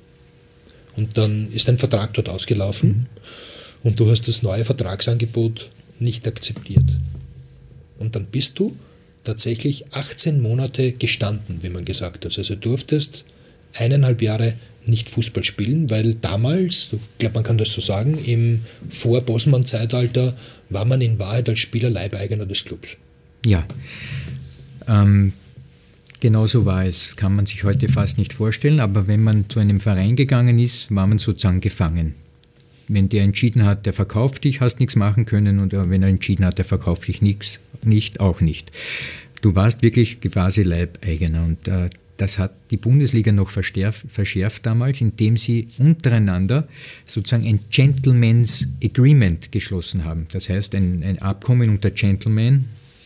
und dann ist dein Vertrag dort ausgelaufen mhm. und du hast das neue Vertragsangebot nicht akzeptiert. Und dann bist du tatsächlich achtzehn Monate gestanden, wie man gesagt hat. Also du durftest eineinhalb Jahre nicht Fußball spielen, weil damals, ich glaube, man kann das so sagen, im Vor-Bosman-Zeitalter war man in Wahrheit als Spieler Leibeigener des Clubs. Ja, ähm, genau so war es. Kann man sich heute fast nicht vorstellen, aber wenn man zu einem Verein gegangen ist, war man sozusagen gefangen. Wenn der entschieden hat, der verkauft dich, hast nichts machen können, und wenn er entschieden hat, der verkauft dich nichts, nicht, auch nicht. Du warst wirklich quasi Leibeigener, und äh, das hat die Bundesliga noch verschärft, verschärft damals, indem sie untereinander sozusagen ein Gentleman's Agreement geschlossen haben. Das heißt, ein, ein Abkommen unter Gentlemen.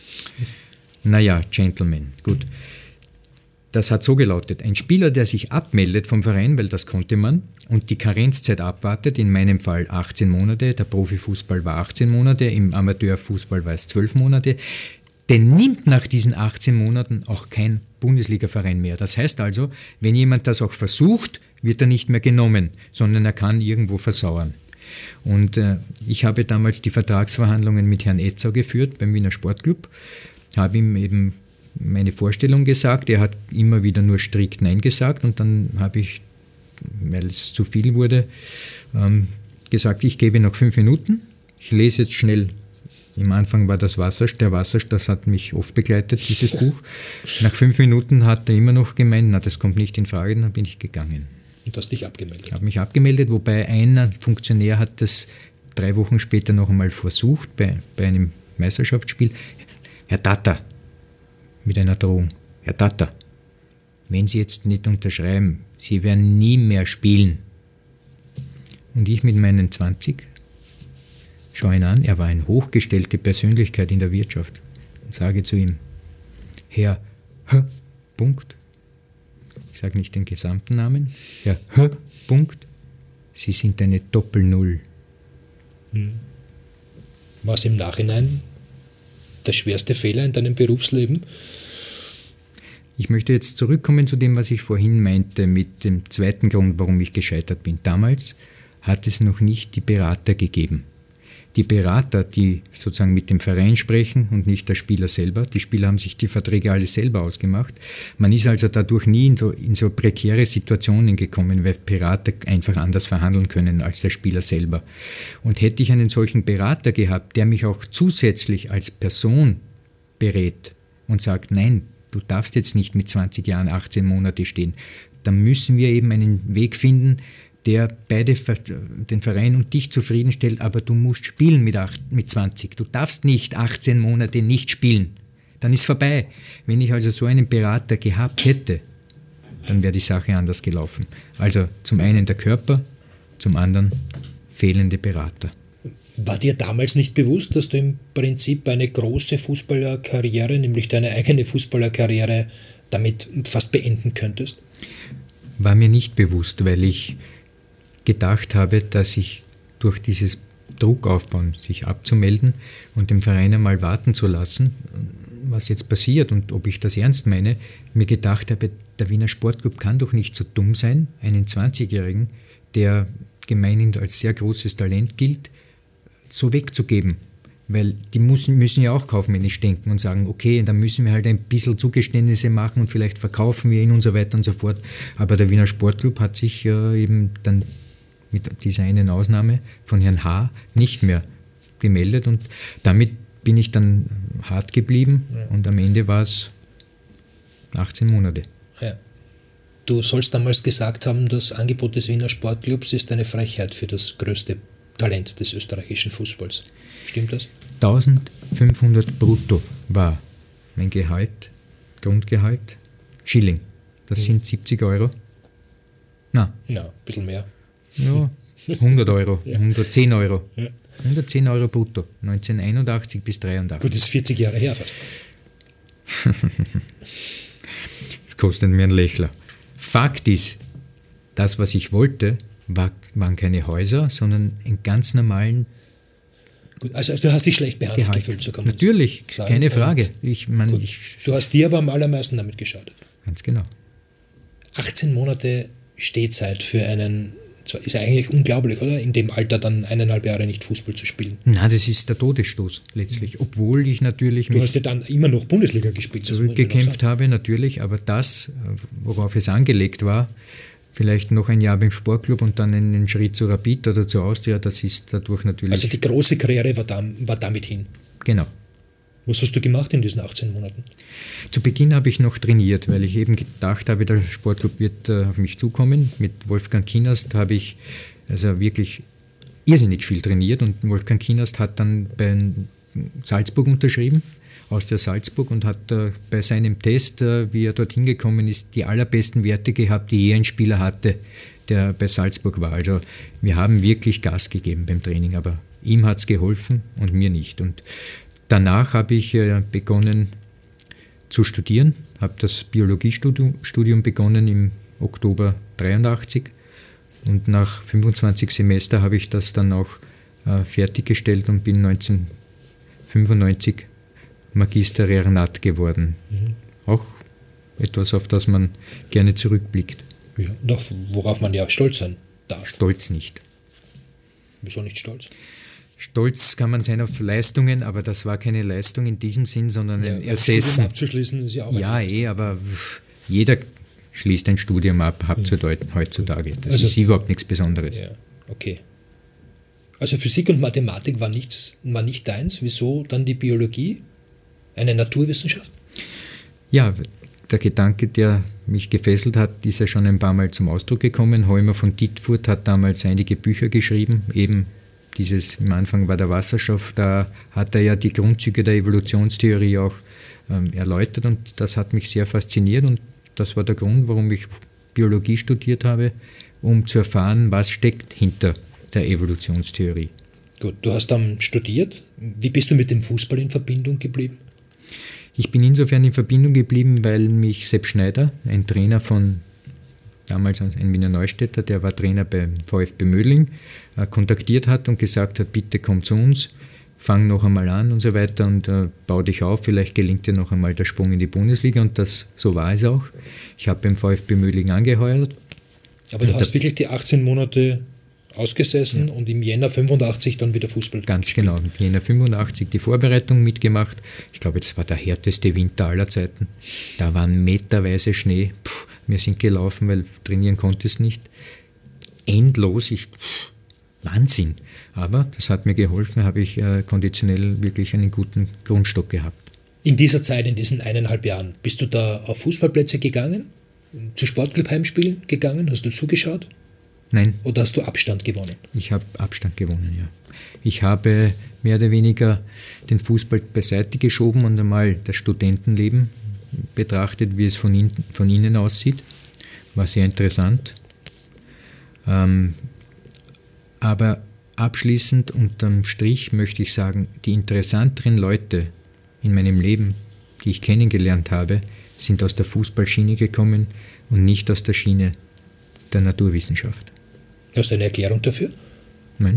Naja, Gentlemen, gut. Das hat so gelautet: Ein Spieler, der sich abmeldet vom Verein, weil das konnte man, und die Karenzzeit abwartet, in meinem Fall achtzehn Monate, der Profifußball war achtzehn Monate, im Amateurfußball war es zwölf Monate, den nimmt nach diesen achtzehn Monaten auch kein Bundesliga-Verein mehr. Das heißt also, wenn jemand das auch versucht, wird er nicht mehr genommen, sondern er kann irgendwo versauern. Und äh, ich habe damals die Vertragsverhandlungen mit Herrn Etzau geführt beim Wiener Sportclub, habe ihm eben meine Vorstellung gesagt, er hat immer wieder nur strikt Nein gesagt, und dann habe ich, weil es zu viel wurde, ähm, gesagt, ich gebe noch fünf Minuten, ich lese jetzt schnell. Im Anfang war das Wassersch, der Wassersch, das hat mich oft begleitet, dieses Buch. Nach fünf Minuten hat er immer noch gemeint, na, das kommt nicht in Frage, dann bin ich gegangen. Und hast dich abgemeldet? Ich habe mich abgemeldet, wobei ein Funktionär hat das drei Wochen später noch einmal versucht, bei, bei einem Meisterschaftsspiel. Herr Tata, mit einer Drohung, Herr Tata, wenn Sie jetzt nicht unterschreiben, Sie werden nie mehr spielen. Und ich mit meinen zwanzig, schau ihn an, er war eine hochgestellte Persönlichkeit in der Wirtschaft, und sage zu ihm, Herr H. Punkt, ich sage nicht den gesamten Namen, Herr H. Punkt, Sie sind eine Doppel-Null. Hm. War es im Nachhinein der schwerste Fehler in deinem Berufsleben? Ich möchte jetzt zurückkommen zu dem, was ich vorhin meinte, mit dem zweiten Grund, warum ich gescheitert bin. Damals hat es noch nicht die Berater gegeben, die Berater, die sozusagen mit dem Verein sprechen und nicht der Spieler selber. Die Spieler haben sich die Verträge alle selber ausgemacht. Man ist also dadurch nie in so, in so prekäre Situationen gekommen, weil Berater einfach anders verhandeln können als der Spieler selber. Und hätte ich einen solchen Berater gehabt, der mich auch zusätzlich als Person berät und sagt, nein, du darfst jetzt nicht mit zwanzig Jahren achtzehn Monate stehen, dann müssen wir eben einen Weg finden, der beide, den Verein und dich zufriedenstellt, aber du musst spielen mit, acht, mit zwanzig. Du darfst nicht achtzehn Monate nicht spielen. Dann ist vorbei. Wenn ich also so einen Berater gehabt hätte, dann wäre die Sache anders gelaufen. Also zum einen der Körper, zum anderen fehlende Berater. War dir damals nicht bewusst, dass du im Prinzip eine große Fußballerkarriere, nämlich deine eigene Fußballerkarriere, damit fast beenden könntest? War mir nicht bewusst, weil ich gedacht habe, dass ich durch dieses Druck aufbauen, sich abzumelden und dem Verein einmal warten zu lassen, was jetzt passiert und ob ich das ernst meine, mir gedacht habe, der Wiener Sportclub kann doch nicht so dumm sein, einen zwanzigjährigen, der gemeinhin als sehr großes Talent gilt, so wegzugeben. Weil die müssen, müssen ja auch kaufmännisch denken und sagen, okay, dann müssen wir halt ein bisschen Zugeständnisse machen und vielleicht verkaufen wir ihn und so weiter und so fort. Aber der Wiener Sportclub hat sich äh, eben dann mit dieser einen Ausnahme von Herrn H. nicht mehr gemeldet und damit bin ich dann hart geblieben ja. Und am Ende war es achtzehn Monate. Ja. Du sollst damals gesagt haben, das Angebot des Wiener Sportclubs ist eine Frechheit für das größte Talent des österreichischen Fußballs. Stimmt das? eintausendfünfhundert brutto war mein Gehalt, Grundgehalt, Schilling. Das hm. sind siebzig Euro. Na. Ja, ein bisschen mehr. Ja, hundert Euro, ja. hundertzehn Euro. Ja. hundertzehn Euro brutto, neunzehnhunderteinundachtzig bis dreiundachtzig. Gut, das ist vierzig Jahre her fast. Das kostet mir ein Lächler. Fakt ist, das, was ich wollte, war, waren keine Häuser, sondern einen ganz normalen Gut, also du hast dich schlecht behandelt Gehalt. gefühlt, so kann man Natürlich, sagen. keine Frage. Ich, mein, ich, du hast dir aber am allermeisten damit geschadet. Ganz genau. achtzehn Monate Stehzeit für einen, ist eigentlich unglaublich, oder? In dem Alter dann eineinhalb Jahre nicht Fußball zu spielen. Na, das ist der Todesstoß letztlich. Obwohl ich natürlich Du hast ja dann immer noch Bundesliga gespielt. Zurückgekämpft habe, natürlich, aber das, worauf es angelegt war, vielleicht noch ein Jahr beim Sportclub und dann einen Schritt zu Rapid oder zu Austria, das ist dadurch natürlich... Also die große Karriere war, da, war damit hin. Genau. Was hast du gemacht in diesen achtzehn Monaten? Zu Beginn habe ich noch trainiert, weil ich eben gedacht habe, der Sportclub wird äh, auf mich zukommen. Mit Wolfgang Kienast habe ich also wirklich irrsinnig viel trainiert und Wolfgang Kienast hat dann bei Salzburg unterschrieben, aus der Salzburg, und hat äh, bei seinem Test, äh, wie er dorthin gekommen ist, die allerbesten Werte gehabt, die je ein Spieler hatte, der bei Salzburg war. Also wir haben wirklich Gas gegeben beim Training, aber ihm hat es geholfen und mir nicht. Und danach habe ich äh, begonnen zu studieren, habe das Biologiestudium Studium begonnen im Oktober dreiundachtzig und nach fünfundzwanzig Semester habe ich das dann auch äh, fertiggestellt und bin neunzehnhundertfünfundneunzig Magister Rerum Nat geworden. Mhm. Auch etwas, auf das man gerne zurückblickt. Ja, und auch worauf man ja stolz sein darf. Stolz nicht. Wieso nicht stolz? Stolz kann man sein auf Leistungen, aber das war keine Leistung in diesem Sinn, sondern ja, ein Ersessen. Abzuschließen ist ja auch Ja, eh, aber jeder schließt ein Studium ab, heutzutage. Das also, ist überhaupt nichts Besonderes. Ja, okay. Also Physik und Mathematik war, nichts, war nicht deins. Wieso dann die Biologie? Eine Naturwissenschaft? Ja, der Gedanke, der mich gefesselt hat, ist ja schon ein paar Mal zum Ausdruck gekommen. Heumer von Dittfurt hat damals einige Bücher geschrieben, eben dieses, am Anfang war der Wasserstoff, da hat er ja die Grundzüge der Evolutionstheorie auch ähm, erläutert und das hat mich sehr fasziniert und das war der Grund, warum ich Biologie studiert habe, um zu erfahren, was steckt hinter der Evolutionstheorie. Gut, du hast dann studiert. Wie bist du mit dem Fußball in Verbindung geblieben? Ich bin insofern in Verbindung geblieben, weil mich Sepp Schneider, ein Trainer von damals ein Wiener Neustädter, der war Trainer beim VfB Mödling, äh, kontaktiert hat und gesagt hat, bitte komm zu uns, fang noch einmal an und so weiter und äh, bau dich auf, vielleicht gelingt dir noch einmal der Sprung in die Bundesliga und das, so war es auch. Ich habe beim VfB Mödling angeheuert. Aber du hast wirklich die achtzehn Monate ausgesessen ja. und im Jänner fünfundachtzig dann wieder Fußball Ganz gespielt. genau, im Jänner fünfundachtzig die Vorbereitung mitgemacht. Ich glaube, das war der härteste Winter aller Zeiten. Da waren meterweise Schnee. Puh, wir sind gelaufen, weil trainieren konnte es nicht. Endlos, ich, pff, Wahnsinn. Aber das hat mir geholfen, habe ich äh, konditionell wirklich einen guten Grundstock gehabt. In dieser Zeit, in diesen eineinhalb Jahren, bist du da auf Fußballplätze gegangen? Zu Sportclub-Heimspielen gegangen? Hast du zugeschaut? Nein. Oder hast du Abstand gewonnen? Ich habe Abstand gewonnen, ja. Ich habe mehr oder weniger den Fußball beiseite geschoben und einmal das Studentenleben betrachtet, wie es von, in, von innen aussieht. War sehr interessant. Ähm, aber abschließend unterm Strich möchte ich sagen, die interessanteren Leute in meinem Leben, die ich kennengelernt habe, sind aus der Fußballschiene gekommen und nicht aus der Schiene der Naturwissenschaft. Hast du eine Erklärung dafür? Nein.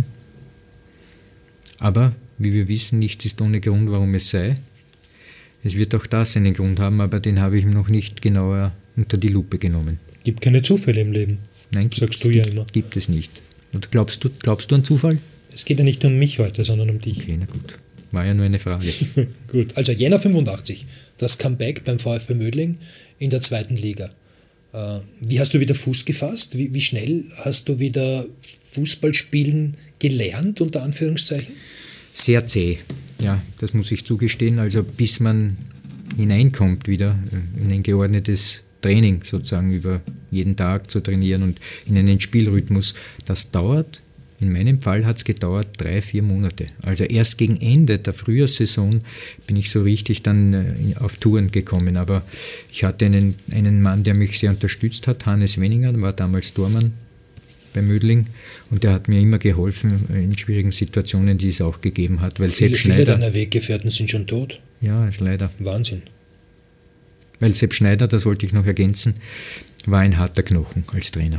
Aber, wie wir wissen, nichts ist ohne Grund, warum es sei. Es wird auch das einen Grund haben, aber den habe ich noch nicht genauer unter die Lupe genommen. Gibt keine Zufälle im Leben. Nein, sagst du ja gibt, immer. Gibt es nicht. Und glaubst du, glaubst du an Zufall? Es geht ja nicht um mich heute, sondern um dich. Okay, na gut. War ja nur eine Frage. Gut, also Jänner fünfundachtzig, das Comeback beim VfB Mödling in der zweiten Liga. Wie hast du wieder Fuß gefasst? Wie, wie schnell hast du wieder Fußballspielen gelernt, unter Anführungszeichen? Sehr zäh, ja, das muss ich zugestehen. Also bis man hineinkommt wieder in ein geordnetes Training, sozusagen über jeden Tag zu trainieren und in einen Spielrhythmus, das dauert. In meinem Fall hat es gedauert drei, vier Monate. Also erst gegen Ende der Frühjahrssaison bin ich so richtig dann auf Touren gekommen. Aber ich hatte einen, einen Mann, der mich sehr unterstützt hat, Hannes Wenninger, war damals Tormann bei Mödling. Und der hat mir immer geholfen in schwierigen Situationen, die es auch gegeben hat. Weil Viele, Sepp Schneider, viele deiner Weggefährten sind schon tot. Ja, ist leider. Wahnsinn. Weil Sepp Schneider, das wollte ich noch ergänzen, war ein harter Knochen als Trainer.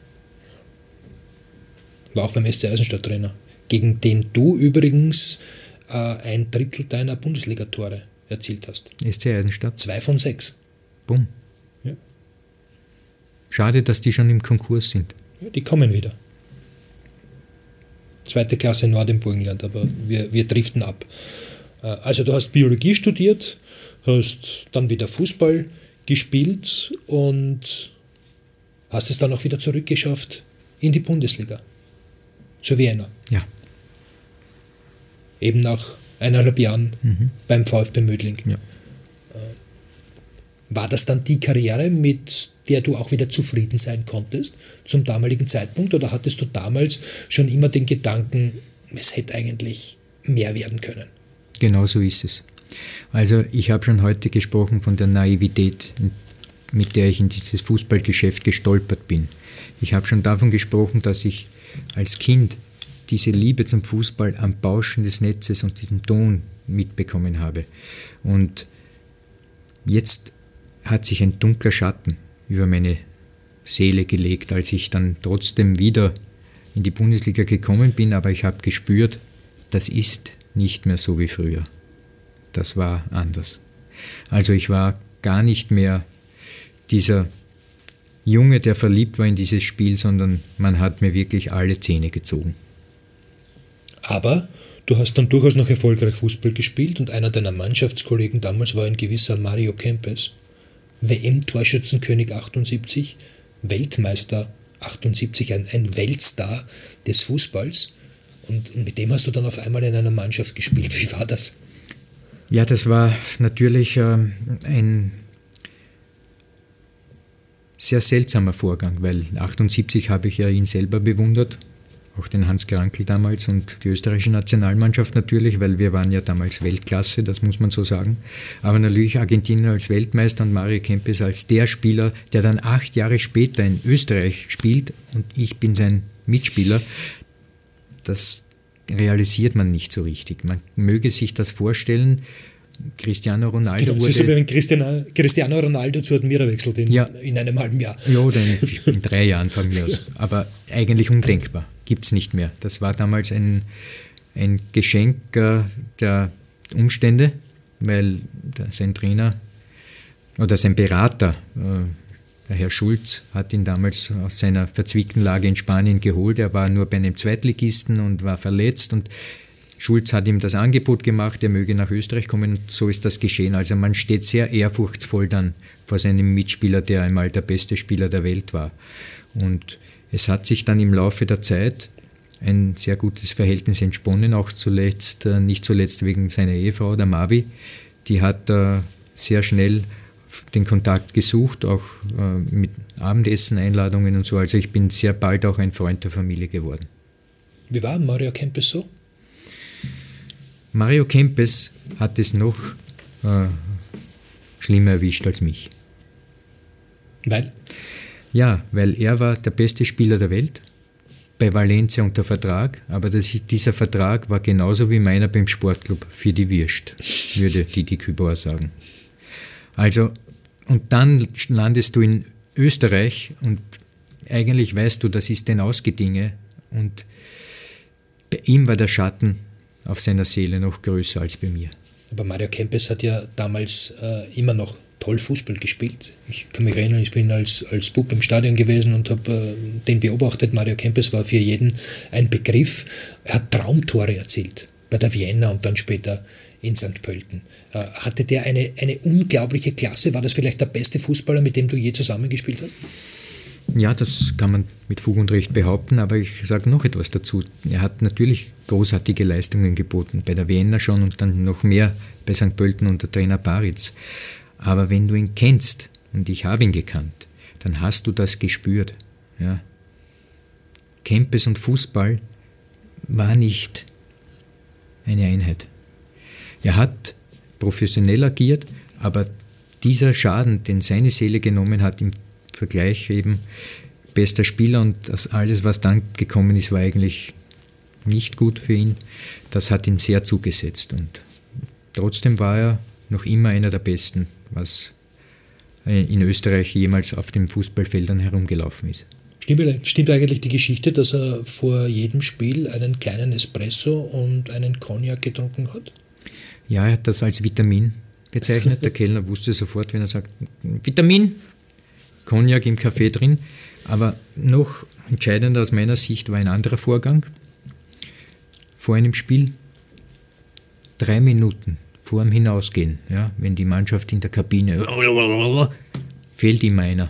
War auch beim S C Eisenstadt Trainer, gegen den du übrigens äh, ein Drittel deiner Bundesliga-Tore erzielt hast. S C Eisenstadt? Zwei von sechs. Bumm. Ja. Schade, dass die schon im Konkurs sind. Ja, die kommen wieder. Zweite Klasse Nord im Burgenland, aber wir, wir driften ab. Äh, also du hast Biologie studiert, hast dann wieder Fußball gespielt und hast es dann auch wieder zurückgeschafft in die Bundesliga. Zu Vienna. Ja. Eben nach eineinhalb Jahren Mhm. beim VfB Mödling. Ja. War das dann die Karriere, mit der du auch wieder zufrieden sein konntest zum damaligen Zeitpunkt? Oder hattest du damals schon immer den Gedanken, es hätte eigentlich mehr werden können? Genau so ist es. Also ich habe schon heute gesprochen von der Naivität, mit der ich in dieses Fußballgeschäft gestolpert bin. Ich habe schon davon gesprochen, dass ich als Kind diese Liebe zum Fußball am Bauschen des Netzes und diesem Ton mitbekommen habe. Und jetzt hat sich ein dunkler Schatten über meine Seele gelegt, als ich dann trotzdem wieder in die Bundesliga gekommen bin, aber ich habe gespürt, das ist nicht mehr so wie früher. Das war anders. Also ich war gar nicht mehr dieser Junge, der verliebt war in dieses Spiel, sondern man hat mir wirklich alle Zähne gezogen. Aber du hast dann durchaus noch erfolgreich Fußball gespielt und einer deiner Mannschaftskollegen damals war ein gewisser Mario Kempes, W M-Torschützenkönig achtundsiebzig, Weltmeister achtundsiebzig, ein, ein Weltstar des Fußballs. Und mit dem hast du dann auf einmal in einer Mannschaft gespielt. Wie war das? Ja, das war natürlich äh, ein sehr seltsamer Vorgang, weil achtundsiebzig habe ich ja ihn selber bewundert, auch den Hans Krankl damals und die österreichische Nationalmannschaft natürlich, weil wir waren ja damals Weltklasse, das muss man so sagen. Aber natürlich Argentinien als Weltmeister und Mario Kempes als der Spieler, der dann acht Jahre später in Österreich spielt und ich bin sein Mitspieler, das realisiert man nicht so richtig. Man möge sich das vorstellen, Cristiano Ronaldo genau, wurde... Es ist so wie ein Cristiano, Cristiano Ronaldo zu Admira wechselt in, ja, in einem halben Jahr. Ja, oder in, in drei Jahren von mir aus. Aber eigentlich undenkbar. Gibt es nicht mehr. Das war damals ein, ein Geschenk äh, der Umstände, weil der, sein Trainer oder sein Berater, äh, Der Herr Schulz hat ihn damals aus seiner verzwickten Lage in Spanien geholt. Er war nur bei einem Zweitligisten und war verletzt. Und Schulz hat ihm das Angebot gemacht, er möge nach Österreich kommen. Und so ist das geschehen. Also man steht sehr ehrfurchtsvoll dann vor seinem Mitspieler, der einmal der beste Spieler der Welt war. Und es hat sich dann im Laufe der Zeit ein sehr gutes Verhältnis entsponnen, auch zuletzt, nicht zuletzt wegen seiner Ehefrau, der Mavi. Die hat sehr schnell den Kontakt gesucht, auch äh, mit Abendessen-Einladungen und so. Also ich bin sehr bald auch ein Freund der Familie geworden. Wie war Mario Kempes so? Mario Kempes hat es noch äh, schlimmer erwischt als mich. Weil? Ja, weil er war der beste Spieler der Welt, bei Valencia unter Vertrag, aber das, dieser Vertrag war genauso wie meiner beim Sportclub für die Würst, würde Didi Kübauer sagen. Also, und dann landest du in Österreich und eigentlich weißt du, das ist ein Ausgedinge und bei ihm war der Schatten auf seiner Seele noch größer als bei mir. Aber Mario Kempes hat ja damals äh, immer noch toll Fußball gespielt. Ich kann mich erinnern, ich bin als, als Bub im Stadion gewesen und habe äh, den beobachtet. Mario Kempes war für jeden ein Begriff. Er hat Traumtore erzielt bei der Vienna und dann später in Sankt Pölten. Äh, hatte der eine, eine unglaubliche Klasse? War das vielleicht der beste Fußballer, mit dem du je zusammengespielt hast? Ja, das kann man mit Fug und Recht behaupten, aber ich sage noch etwas dazu. Er hat natürlich großartige Leistungen geboten, bei der Vienna schon und dann noch mehr bei Sankt Pölten unter Trainer Baritz. Aber wenn du ihn kennst, und ich habe ihn gekannt, dann hast du das gespürt. Ja. Kempes und Fußball war nicht eine Einheit. Er hat professionell agiert, aber dieser Schaden, den seine Seele genommen hat, im Vergleich eben bester Spieler und das alles, was dann gekommen ist, war eigentlich nicht gut für ihn. Das hat ihm sehr zugesetzt und trotzdem war er noch immer einer der Besten, was in Österreich jemals auf den Fußballfeldern herumgelaufen ist. Stimmt, stimmt eigentlich die Geschichte, dass er vor jedem Spiel einen kleinen Espresso und einen Cognac getrunken hat? Ja, er hat das als Vitamin bezeichnet. Der Kellner wusste sofort, wenn er sagt, Vitamin, Cognac im Kaffee drin. Aber noch entscheidender aus meiner Sicht war ein anderer Vorgang. Vor einem Spiel, drei Minuten vor dem Hinausgehen, ja, wenn die Mannschaft in der Kabine, fehlt ihm einer.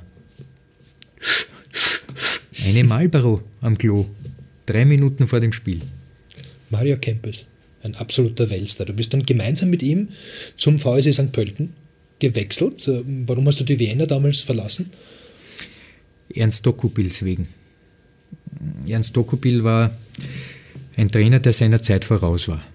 Eine Marlboro am Klo, drei Minuten vor dem Spiel. Mario Kempes, ein absoluter Weltstar. Du bist dann gemeinsam mit ihm zum V S C Sankt Pölten gewechselt. Warum hast du die Vienna damals verlassen? Ernst Dokupils wegen. Ernst Dokupil war ein Trainer, der seiner Zeit voraus war.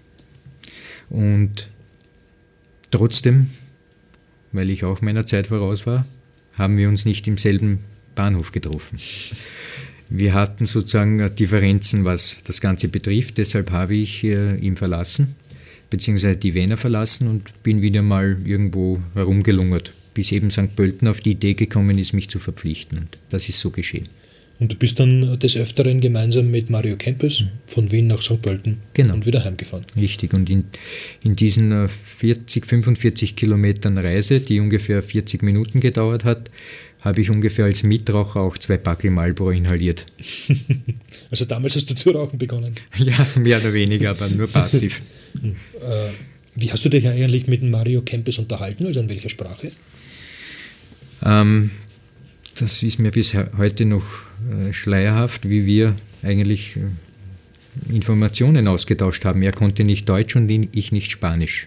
Und trotzdem, weil ich auch meiner Zeit voraus war, haben wir uns nicht im selben Bahnhof getroffen. Wir hatten sozusagen Differenzen, was das Ganze betrifft. Deshalb habe ich äh, ihn verlassen, beziehungsweise die Vienna verlassen und bin wieder mal irgendwo herumgelungert, bis eben Sankt Pölten auf die Idee gekommen ist, mich zu verpflichten. Und das ist so geschehen. Und du bist dann des Öfteren gemeinsam mit Mario Kempes von Wien nach Sankt Pölten genau. und wieder heimgefahren. Richtig. Und in, in diesen vierzig, fünfundvierzig Kilometern Reise, die ungefähr vierzig Minuten gedauert hat, habe ich ungefähr als Mitraucher auch zwei Packel Marlboro inhaliert. Also damals hast du zu rauchen begonnen? Ja, mehr oder weniger, aber nur passiv. äh, wie hast du dich eigentlich mit Mario Kempes unterhalten, also in welcher Sprache? Ähm, das ist mir bis heute noch äh, schleierhaft, wie wir eigentlich äh, Informationen ausgetauscht haben. Er konnte nicht Deutsch und ich nicht Spanisch.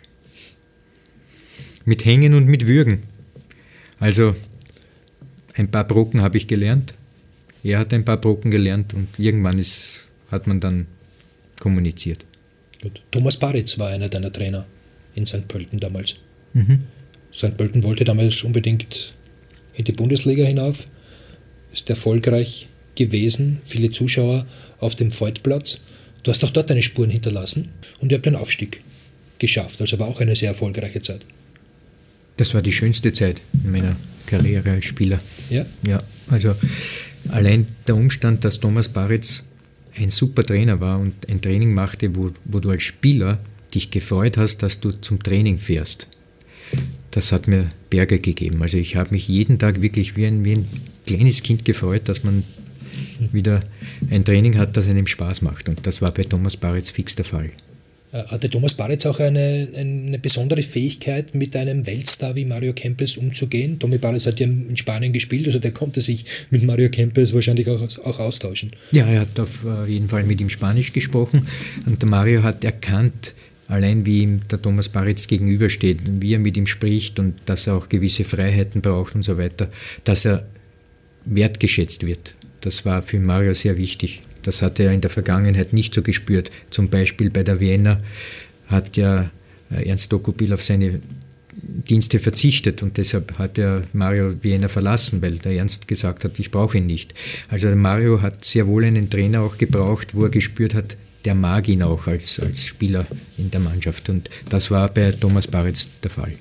Mit Hängen und mit Würgen. Also ein paar Brocken habe ich gelernt, er hat ein paar Brocken gelernt und irgendwann ist, hat man dann kommuniziert. Gut. Thomas Baritz war einer deiner Trainer in Sankt Pölten damals. Mhm. Sankt Pölten wollte damals unbedingt in die Bundesliga hinauf, ist erfolgreich gewesen, viele Zuschauer auf dem Voigtplatz. Du hast auch dort deine Spuren hinterlassen und ihr habt den Aufstieg geschafft, also war auch eine sehr erfolgreiche Zeit. Das war die schönste Zeit in meiner Karriere als Spieler. Ja? Ja, also allein der Umstand, dass Thomas Baritz ein super Trainer war und ein Training machte, wo, wo du als Spieler dich gefreut hast, dass du zum Training fährst. das hat mir Berge gegeben. Also ich habe mich jeden Tag wirklich wie ein, wie ein kleines Kind gefreut, dass man wieder ein Training hat, das einem Spaß macht. Und das war bei Thomas Baritz fix der Fall. Hatte Thomas Baritz auch eine, eine besondere Fähigkeit, mit einem Weltstar wie Mario Kempes umzugehen? Tommy Baritz hat ja in Spanien gespielt, also der konnte sich mit Mario Kempes wahrscheinlich auch, auch austauschen. Ja, er hat auf jeden Fall mit ihm Spanisch gesprochen und der Mario hat erkannt, allein wie ihm der Thomas Baritz gegenübersteht, wie er mit ihm spricht und dass er auch gewisse Freiheiten braucht und so weiter, dass er wertgeschätzt wird. Das war für Mario sehr wichtig. Das hat er in der Vergangenheit nicht so gespürt. Zum Beispiel bei der Wiener hat ja Ernst Dokupil auf seine Dienste verzichtet und deshalb hat er Mario Wiener verlassen, weil der Ernst gesagt hat, ich brauche ihn nicht. Also der Mario hat sehr wohl einen Trainer auch gebraucht, wo er gespürt hat, der mag ihn auch als, als Spieler in der Mannschaft und das war bei Thomas Baritz der Fall.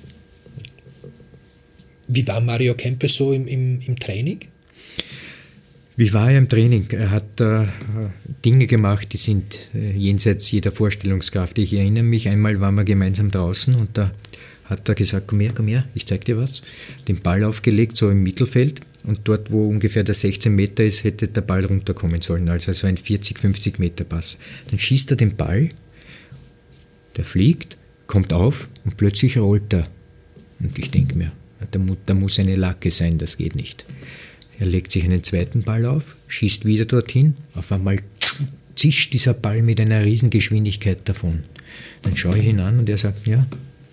Wie war Mario Kempes so im, im, im Training? Wie war er im Training? Er hat äh, Dinge gemacht, die sind äh, jenseits jeder Vorstellungskraft. Ich erinnere mich, einmal waren wir gemeinsam draußen und da hat er gesagt, komm her, komm her, ich zeig dir was. Den Ball aufgelegt, so im Mittelfeld und dort, wo ungefähr der sechzehn Meter ist, hätte der Ball runterkommen sollen, also so ein vierzig, fünfzig Meter Pass. Dann schießt er den Ball, der fliegt, kommt auf und plötzlich rollt er. Und ich denke mir, da, da muss eine Lacke sein, das geht nicht. Er legt sich einen zweiten Ball auf, schießt wieder dorthin, auf einmal zischt dieser Ball mit einer Riesengeschwindigkeit davon. Dann schaue ich ihn an und er sagt, ja,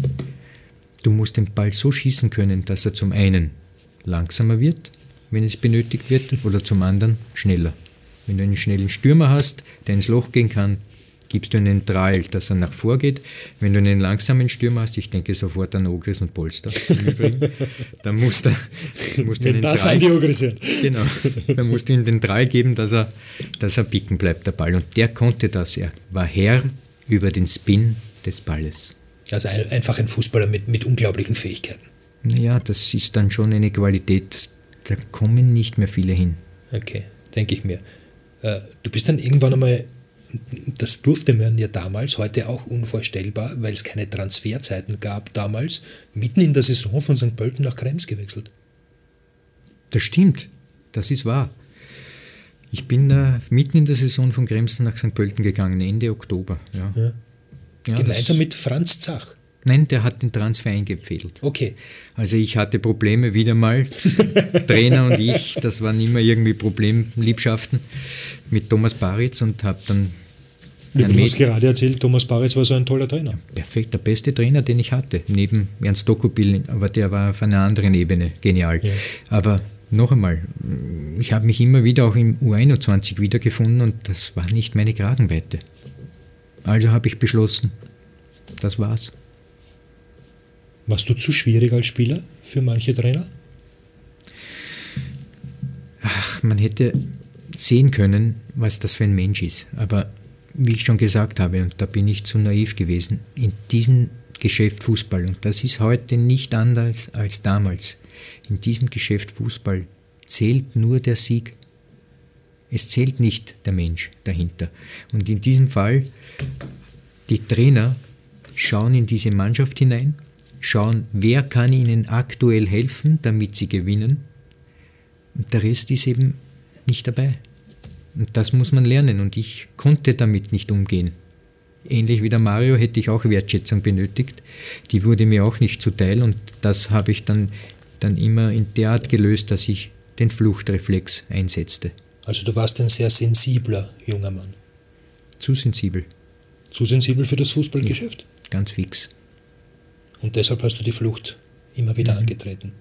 du musst den Ball so schießen können, dass er zum einen langsamer wird, wenn es benötigt wird, oder zum anderen schneller. Wenn du einen schnellen Stürmer hast, der ins Loch gehen kann, gibst du einen Drahl, dass er nach vorgeht. Wenn du einen langsamen Stürmer hast, ich denke sofort an Ogris und Polster im Übrigen, dann musst du, musst du Wenn einen das Drahl, an die Ogris hören. genau, dann musst du ihm den Drahl geben, dass er, dass er picken bleibt, der Ball. Und der konnte das, er war Herr über den Spin des Balles. Also ein, einfach ein Fußballer mit, mit unglaublichen Fähigkeiten. Naja, das ist dann schon eine Qualität, da kommen nicht mehr viele hin. Okay, denke ich mir. Äh, du bist dann irgendwann einmal, das durfte man ja damals, heute auch unvorstellbar, weil es keine Transferzeiten gab damals, mitten in der Saison von Sankt Pölten nach Krems gewechselt. Das stimmt, das ist wahr. Ich bin äh, mitten in der Saison von Krems nach Sankt Pölten gegangen, Ende Oktober. Ja. Ja. Ja, Gemeinsam das, mit Franz Zach. Nein, der hat den Transfer eingefädelt. Okay. Also ich hatte Probleme wieder mal, Trainer und ich, das waren immer irgendwie Problemliebschaften mit Thomas Baritz und habe dann... Du hast gerade erzählt, Thomas Baritz war so ein toller Trainer. Perfekt, der beste Trainer, den ich hatte, neben Ernst Dokupil, aber der war auf einer anderen Ebene genial. Ja. Aber noch einmal, ich habe mich immer wieder auch im U einundzwanzig wiedergefunden und das war nicht meine Kragenweite. Also habe ich beschlossen, das war's. Warst du zu schwierig als Spieler für manche Trainer? Ach, man hätte sehen können, was das für ein Mensch ist. Aber wie ich schon gesagt habe, und da bin ich zu naiv gewesen, in diesem Geschäft Fußball, und das ist heute nicht anders als damals, in diesem Geschäft Fußball zählt nur der Sieg. Es zählt nicht der Mensch dahinter. Und in diesem Fall, die Trainer schauen in diese Mannschaft hinein, schauen, wer kann ihnen aktuell helfen, damit sie gewinnen. Und der Rest ist eben nicht dabei. Und das muss man lernen und ich konnte damit nicht umgehen. Ähnlich wie der Mario hätte ich auch Wertschätzung benötigt. Die wurde mir auch nicht zuteil und das habe ich dann, dann immer in der Art gelöst, dass ich den Fluchtreflex einsetzte. Also du warst ein sehr sensibler junger Mann. Zu sensibel. Zu sensibel für das Fußballgeschäft? Ja, ganz fix. Und deshalb hast du die Flucht immer wieder mhm. angetreten.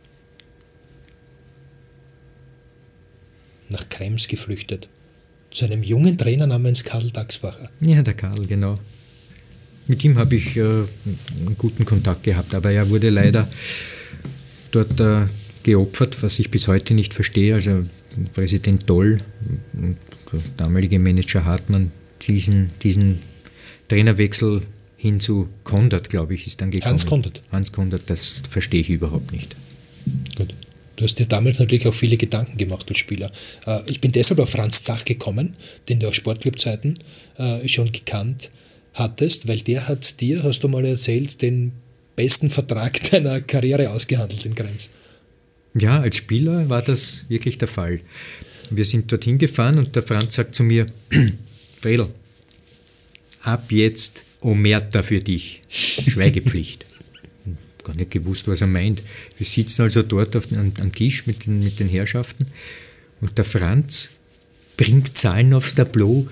Nach Krems geflüchtet. Zu einem jungen Trainer namens Karl Dachsbacher. Ja, der Karl, genau. Mit ihm habe ich äh, einen guten Kontakt gehabt, aber er wurde leider dort äh, geopfert, was ich bis heute nicht verstehe. Also Präsident Doll und der damalige Manager Hartmann, diesen, diesen Trainerwechsel hin zu Kondert, glaube ich, ist dann gekommen. Hans Kondert. Hans Kondert, das verstehe ich überhaupt nicht. Gut. Du hast dir damals natürlich auch viele Gedanken gemacht als Spieler. Ich bin deshalb auf Franz Zach gekommen, den du aus Sportclub-Zeiten schon gekannt hattest, weil der hat dir, hast du mal erzählt, den besten Vertrag deiner Karriere ausgehandelt in Krems. Ja, als Spieler war das wirklich der Fall. Wir sind dorthin gefahren und der Franz sagt zu mir, Fredl, ab jetzt Omerta für dich, Schweigepflicht. Gar nicht gewusst, was er meint. Wir sitzen also dort auf, am, am Tisch mit den, mit den Herrschaften und der Franz bringt Zahlen aufs Tableau.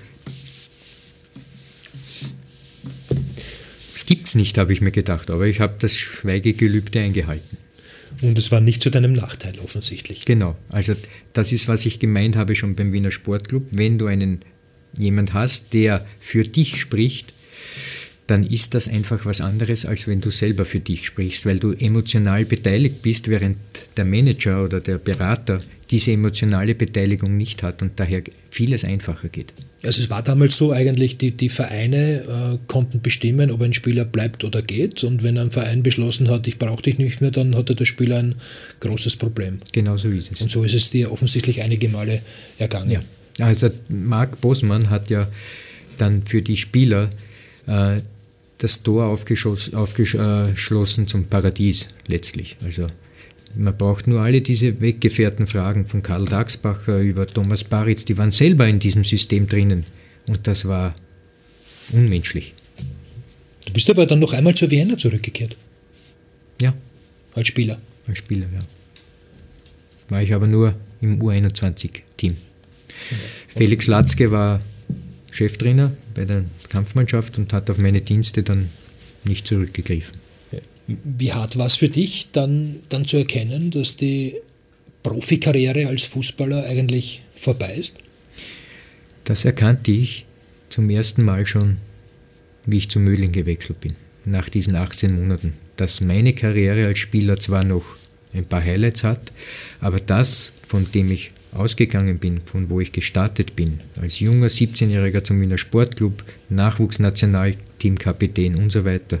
Das gibt's nicht, habe ich mir gedacht, aber ich habe das Schweigegelübde eingehalten. Und es war nicht zu deinem Nachteil offensichtlich. Genau, also das ist, was ich gemeint habe schon beim Wiener Sportclub. Wenn du einen jemand hast, der für dich spricht, dann ist das einfach was anderes, als wenn du selber für dich sprichst, weil du emotional beteiligt bist, während der Manager oder der Berater diese emotionale Beteiligung nicht hat und daher vieles einfacher geht. Also es war damals so eigentlich, die, die Vereine äh, konnten bestimmen, ob ein Spieler bleibt oder geht, und wenn ein Verein beschlossen hat, ich brauche dich nicht mehr, dann hatte der Spieler ein großes Problem. Genau so ist es. Und so ist es dir offensichtlich einige Male ergangen. Ja. Also Marc Bosman hat ja dann für die Spieler äh, das Tor aufgeschlossen zum Paradies letztlich. Also man braucht nur alle diese weggefährten Fragen von Karl Dagsbacher über Thomas Baritz, die waren selber in diesem System drinnen und das war unmenschlich. Du bist aber dann noch einmal zur Vienna zurückgekehrt. Ja. Als Spieler. Als Spieler, ja. War ich aber nur im U einundzwanzig-Team. Mhm. Felix Latzke war Cheftrainer bei der Kampfmannschaft und hat auf meine Dienste dann nicht zurückgegriffen. Wie hart war es für dich, dann, dann zu erkennen, dass die Profikarriere als Fußballer eigentlich vorbei ist? Das erkannte ich zum ersten Mal schon, wie ich zu Mödling gewechselt bin, nach diesen achtzehn Monaten. Dass meine Karriere als Spieler zwar noch ein paar Highlights hat, aber das, von dem ich ausgegangen bin, von wo ich gestartet bin, als junger siebzehnjähriger zum Wiener Sportclub, Nachwuchsnationalteamkapitän und so weiter,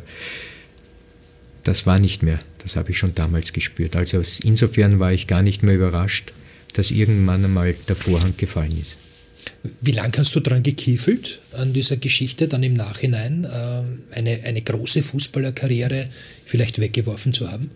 das war nicht mehr. Das habe ich schon damals gespürt. Also insofern war ich gar nicht mehr überrascht, dass irgendwann einmal der Vorhang gefallen ist. Wie lange hast du daran gekiefelt, an dieser Geschichte dann im Nachhinein äh, eine, eine große Fußballerkarriere vielleicht weggeworfen zu haben?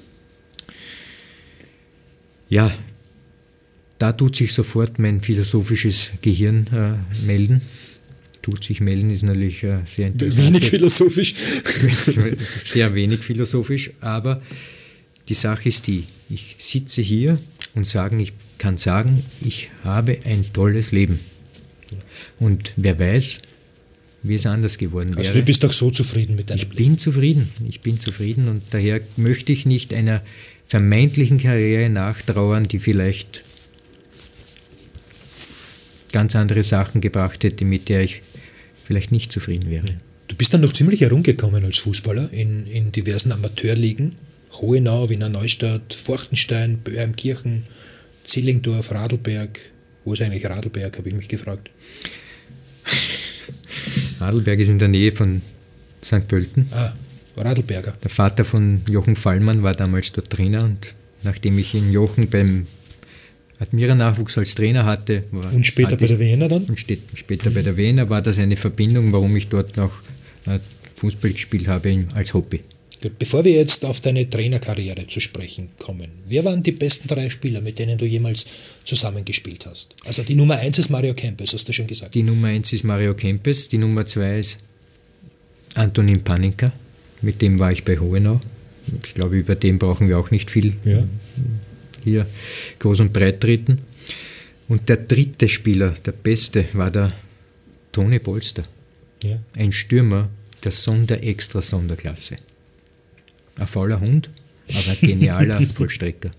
Ja, da tut sich sofort mein philosophisches Gehirn äh, melden. Tut sich melden ist natürlich äh, sehr interessant. Wenig philosophisch. Sehr wenig philosophisch, aber die Sache ist die, ich sitze hier und sagen, ich kann sagen, ich habe ein tolles Leben. Und wer weiß, wie es anders geworden wäre. Also du bist doch so zufrieden mit deinem ich Leben? Ich bin zufrieden, ich bin zufrieden und daher möchte ich nicht einer vermeintlichen Karriere nachtrauern, die vielleicht ganz andere Sachen gebracht hätte, mit der ich vielleicht nicht zufrieden wäre. Du bist dann noch ziemlich herumgekommen als Fußballer in, in diversen Amateurligen. Hohenau, Wiener Neustadt, Forchtenstein, Böheimkirchen, Zillingdorf, Radlberg. Wo ist eigentlich Radlberg, habe ich mich gefragt. Radlberg ist in der Nähe von Sankt Pölten. Ah, Radlberger. Der Vater von Jochen Fallmann war damals dort Trainer und nachdem ich in Jochen beim Admira-Nachwuchs als Trainer hatte. War, und später bei der Vienna dann? Und später bei der Vienna war das eine Verbindung, warum ich dort noch Fußball gespielt habe als Hobby. Bevor wir jetzt auf deine Trainerkarriere zu sprechen kommen, wer waren die besten drei Spieler, mit denen du jemals zusammengespielt hast? Also die Nummer eins ist Mario Kempes, hast du schon gesagt. Die Nummer eins ist Mario Kempes, die Nummer zwei ist Antonin Panenka, mit dem war ich bei Hohenau. Ich glaube, über den brauchen wir auch nicht viel ja. hier groß und breit treten. Und der dritte Spieler, der beste, war der Toni Polster. Ja. Ein Stürmer der Sonder-Extra-Sonderklasse. Ein fauler Hund, aber ein genialer Vollstrecker.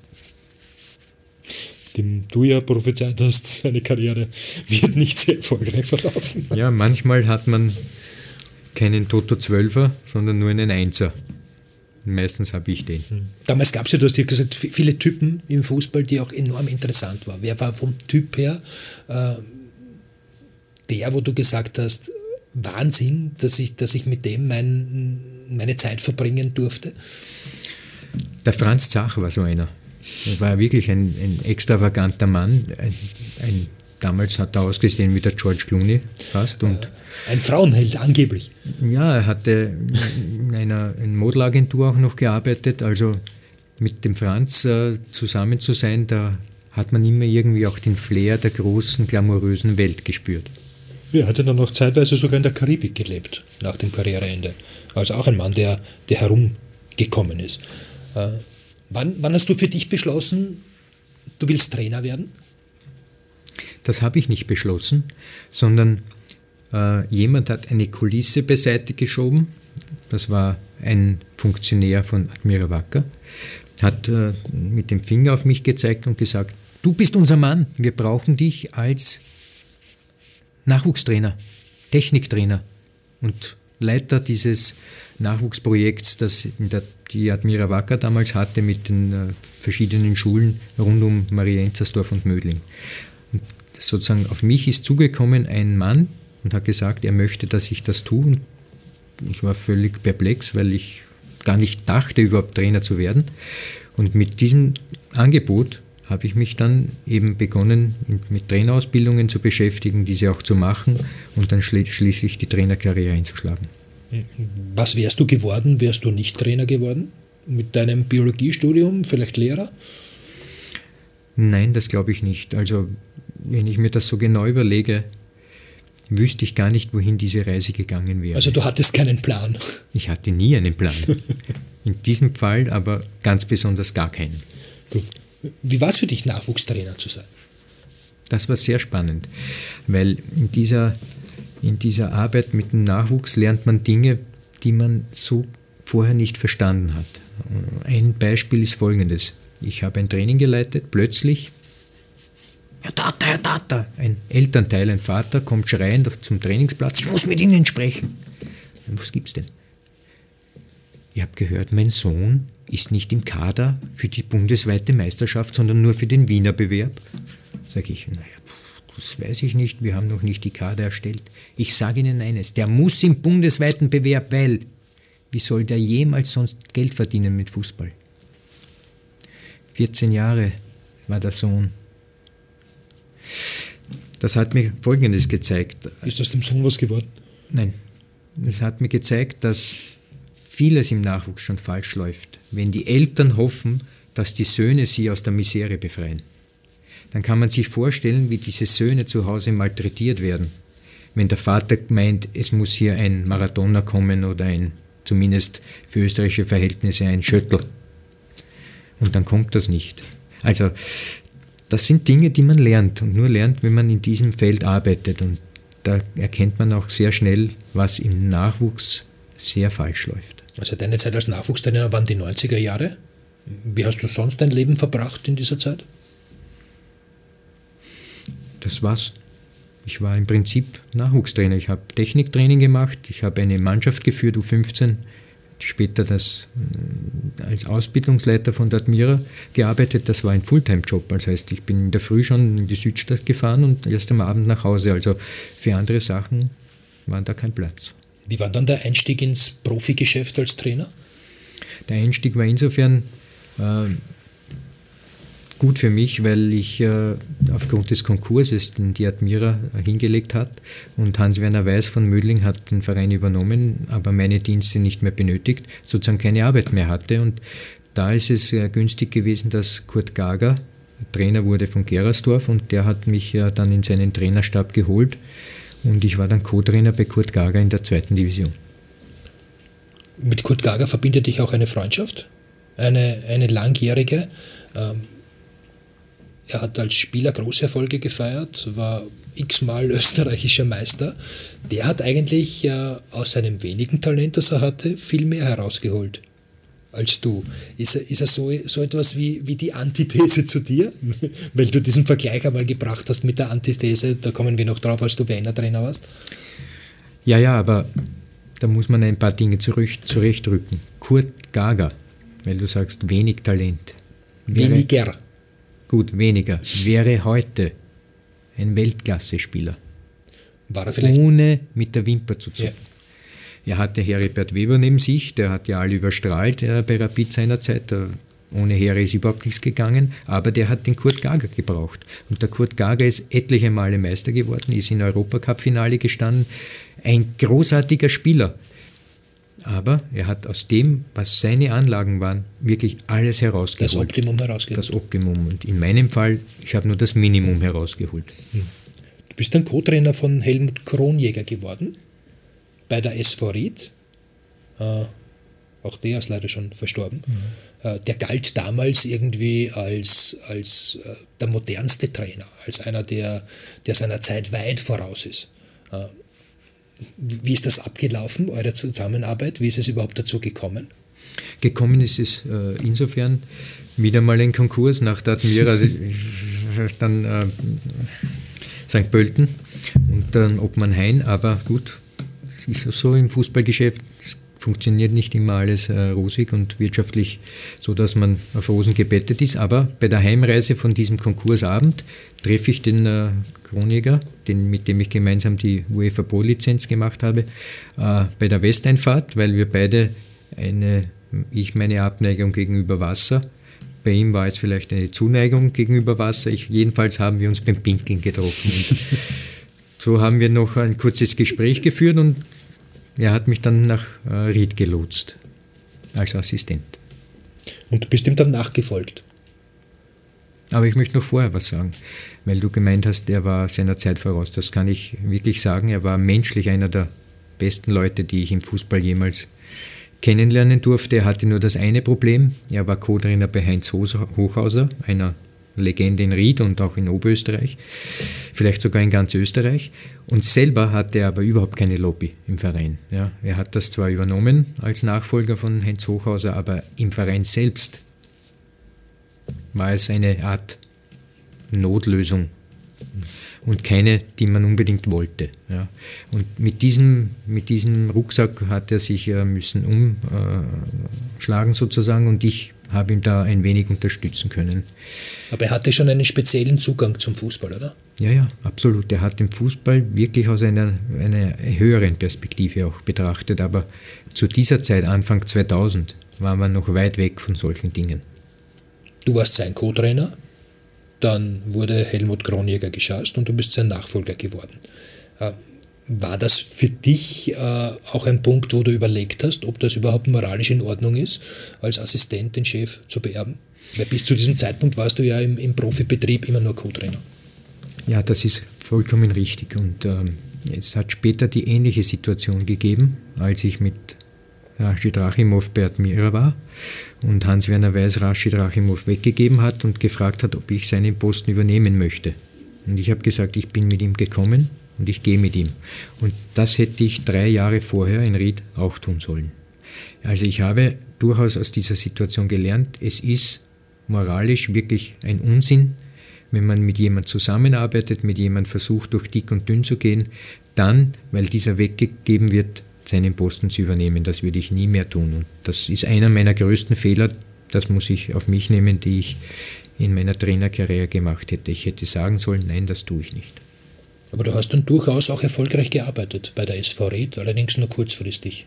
Dem du ja prophezeit hast, seine Karriere wird nicht sehr erfolgreich verlaufen. Ja, manchmal hat man keinen Toto-Zwölfer, sondern nur einen Einser. Meistens habe ich den. Damals gab es ja, du hast ja gesagt, viele Typen im Fußball, die auch enorm interessant waren. Wer war vom Typ her äh, der, wo du gesagt hast, Wahnsinn, dass ich, dass ich mit dem mein, meine Zeit verbringen durfte? Der Franz Zach war so einer. Er war wirklich ein, ein extravaganter Mann, ein, ein damals hat er ausgesehen wie der George Clooney fast. Und ein Frauenheld angeblich. ja, er hatte in einer in Modelagentur auch noch gearbeitet, also mit dem Franz äh, zusammen zu sein, da hat man immer irgendwie auch den Flair der großen, glamourösen Welt gespürt. Er hatte dann noch zeitweise sogar in der Karibik gelebt, nach dem Karriereende. Also auch ein Mann, der, der herumgekommen ist. Äh, wann, wann hast du für dich beschlossen, du willst Trainer werden? Das habe ich nicht beschlossen, sondern äh, jemand hat eine Kulisse beiseite geschoben. Das war ein Funktionär von Admira Wacker, hat äh, mit dem Finger auf mich gezeigt und gesagt, du bist unser Mann, wir brauchen dich als Nachwuchstrainer, Techniktrainer und Leiter dieses Nachwuchsprojekts, das in der, die Admira Wacker damals hatte mit den äh, verschiedenen Schulen rund um Marienzersdorf und Mödling. Und sozusagen auf mich ist zugekommen ein Mann und hat gesagt, er möchte, dass ich das tue. Und ich war völlig perplex, weil ich gar nicht dachte, überhaupt Trainer zu werden. Und mit diesem Angebot habe ich mich dann eben begonnen, mit Trainerausbildungen zu beschäftigen, diese auch zu machen und dann schließlich die Trainerkarriere einzuschlagen. Was wärst du geworden, wärst du nicht Trainer geworden? Mit deinem Biologiestudium, vielleicht Lehrer? Nein, das glaube ich nicht. Also wenn ich mir das so genau überlege, wüsste ich gar nicht, wohin diese Reise gegangen wäre. Also du hattest keinen Plan? Ich hatte nie einen Plan. In diesem Fall aber ganz besonders gar keinen. Gut. Wie war es für dich, Nachwuchstrainer zu sein? Das war sehr spannend, weil in dieser, in dieser Arbeit mit dem Nachwuchs lernt man Dinge, die man so vorher nicht verstanden hat. Ein Beispiel ist folgendes. Ich habe ein Training geleitet, plötzlich, Herr Tata, Herr Tata, ein Elternteil, ein Vater kommt schreiend zum Trainingsplatz, ich muss mit Ihnen sprechen. Was gibt's denn? Ich habe gehört, mein Sohn ist nicht im Kader für die bundesweite Meisterschaft, sondern nur für den Wiener Bewerb. Sage ich, naja, das weiß ich nicht, wir haben noch nicht die Kader erstellt. Ich sage Ihnen eines, der muss im bundesweiten Bewerb, weil, wie soll der jemals sonst Geld verdienen mit Fußball? vierzehn Jahre war der Sohn. Das hat mir Folgendes gezeigt. Ist aus dem Sohn was geworden? Nein, es hat mir gezeigt, dass vieles im Nachwuchs schon falsch läuft. Wenn die Eltern hoffen, dass die Söhne sie aus der Misere befreien, dann kann man sich vorstellen, wie diese Söhne zu Hause malträtiert werden. Wenn der Vater meint, es muss hier ein Maradona kommen oder ein, zumindest für österreichische Verhältnisse, ein Schöttl. Und dann kommt das nicht. Also das sind Dinge, die man lernt und nur lernt, wenn man in diesem Feld arbeitet. Und da erkennt man auch sehr schnell, was im Nachwuchs sehr falsch läuft. Also deine Zeit als Nachwuchstrainer waren die neunziger Jahre. Wie hast du sonst dein Leben verbracht in dieser Zeit? Das war's. Ich war im Prinzip Nachwuchstrainer. Ich habe Techniktraining gemacht, ich habe eine Mannschaft geführt, U fünfzehn, später das als Ausbildungsleiter von der Admira gearbeitet. Das war ein Fulltime-Job. Das heißt, ich bin in der Früh schon in die Südstadt gefahren und erst am Abend nach Hause. Also für andere Sachen war da kein Platz. Wie war dann der Einstieg ins Profigeschäft als Trainer? Der Einstieg war insofern äh, gut für mich, weil ich äh, aufgrund des Konkurses, den die Admira hingelegt hat, und Hans-Werner Weiß von Mödling hat den Verein übernommen, aber meine Dienste nicht mehr benötigt, sozusagen keine Arbeit mehr hatte. Und da ist es äh, günstig gewesen, dass Kurt Gager Trainer wurde von Gerersdorf und der hat mich äh, dann in seinen Trainerstab geholt. Und ich war dann Co-Trainer bei Kurt Gager in der zweiten Division. Mit Kurt Gager verbindet dich auch eine Freundschaft, eine, eine langjährige. Ähm, er hat als Spieler große Erfolge gefeiert, war x-mal österreichischer Meister. Der hat eigentlich äh, aus seinem wenigen Talent, das er hatte, viel mehr herausgeholt als du. Ist er, ist er so, so etwas wie, wie die Antithese zu dir? Weil du diesen Vergleich einmal gebracht hast mit der Antithese, da kommen wir noch drauf, als du Wiener Trainer warst. Ja, ja, aber da muss man ein paar Dinge zurecht, zurechtrücken. Kurt Gager, weil du sagst wenig Talent. Wäre, Weniger. Gut, weniger. Wäre heute ein Weltklasse-Spieler. War er vielleicht? Ohne mit der Wimper zu zucken. Ja. Er hatte Heribert Weber neben sich, der hat ja alle überstrahlt äh, bei Rapid seinerzeit. Da Ohne Heere ist überhaupt nichts gegangen, aber der hat den Kurt Gager gebraucht. Und der Kurt Gager ist etliche Male Meister geworden, ist in Europacup-Finale gestanden. Ein großartiger Spieler. Aber er hat aus dem, was seine Anlagen waren, wirklich alles herausgeholt. Das Optimum herausgeholt. Das Optimum. Und in meinem Fall, ich habe nur das Minimum herausgeholt. Du bist dann Co-Trainer von Helmut Kronjäger geworden, bei der S V Ried. Äh, auch der ist leider schon verstorben. Mhm. Äh, der galt damals irgendwie als, als äh, der modernste Trainer, als einer, der, der seiner Zeit weit voraus ist. Äh, wie ist das abgelaufen, eure Zusammenarbeit? Wie ist es überhaupt dazu gekommen? Gekommen ist es äh, insofern wieder mal ein Konkurs nach der Admira, dann äh, Sankt Pölten und dann Obmann Hain, aber gut, es ist so im Fußballgeschäft, es funktioniert nicht immer alles äh, rosig und wirtschaftlich, so dass man auf Rosen gebettet ist, aber bei der Heimreise von diesem Konkursabend treffe ich den äh, Kronjäger, den, mit dem ich gemeinsam die UEFA Pro-Lizenz gemacht habe, äh, bei der Westeinfahrt, weil wir beide eine, ich meine Abneigung gegenüber Wasser, bei ihm war es vielleicht eine Zuneigung gegenüber Wasser, ich, jedenfalls haben wir uns beim Pinkeln getroffen. Und so haben wir noch ein kurzes Gespräch geführt und er hat mich dann nach äh, Ried gelotst, als Assistent. Und du bist ihm dann nachgefolgt? Aber ich möchte noch vorher was sagen, weil du gemeint hast, er war seiner Zeit voraus. Das kann ich wirklich sagen. Er war menschlich einer der besten Leute, die ich im Fußball jemals kennenlernen durfte. Er hatte nur das eine Problem. Er war Co-Trainer bei Heinz Hochhauser, einer Legende in Ried und auch in Oberösterreich, vielleicht sogar in ganz Österreich. Und selber hatte er aber überhaupt keine Lobby im Verein. Ja, er hat das zwar übernommen als Nachfolger von Heinz Hochhauser, aber im Verein selbst war es eine Art Notlösung und keine, die man unbedingt wollte. Ja. Und mit diesem, mit diesem Rucksack hat er sich äh, müssen umschlagen sozusagen und ich habe ihn da ein wenig unterstützen können. Aber er hatte schon einen speziellen Zugang zum Fußball, oder? Ja, ja, absolut. Er hat den Fußball wirklich aus einer, einer höheren Perspektive auch betrachtet, aber zu dieser Zeit, Anfang zweitausend, war man noch weit weg von solchen Dingen. Du warst sein Co-Trainer, dann wurde Helmut Kronjäger geschasst und du bist sein Nachfolger geworden. War das für dich auch ein Punkt, wo du überlegt hast, ob das überhaupt moralisch in Ordnung ist, als Assistent den Chef zu beerben? Weil bis zu diesem Zeitpunkt warst du ja im, im Profibetrieb immer nur Co-Trainer. Ja, das ist vollkommen richtig. Und ähm, es hat später die ähnliche Situation gegeben, als ich mit Rashid Rachimov bei Admira war und Hans-Werner Weiß Rashid Rachimov weggegeben hat und gefragt hat, ob ich seinen Posten übernehmen möchte. Und ich habe gesagt, ich bin mit ihm gekommen und ich gehe mit ihm. Und das hätte ich drei Jahre vorher in Ried auch tun sollen. Also ich habe durchaus aus dieser Situation gelernt, es ist moralisch wirklich ein Unsinn, wenn man mit jemandem zusammenarbeitet, mit jemandem versucht, durch dick und dünn zu gehen, dann, weil dieser weggegeben wird, seinen Posten zu übernehmen. Das würde ich nie mehr tun. Und das ist einer meiner größten Fehler, das muss ich auf mich nehmen, die ich in meiner Trainerkarriere gemacht hätte. Ich hätte sagen sollen, nein, das tue ich nicht. Aber du hast dann durchaus auch erfolgreich gearbeitet bei der S V Ried, allerdings nur kurzfristig.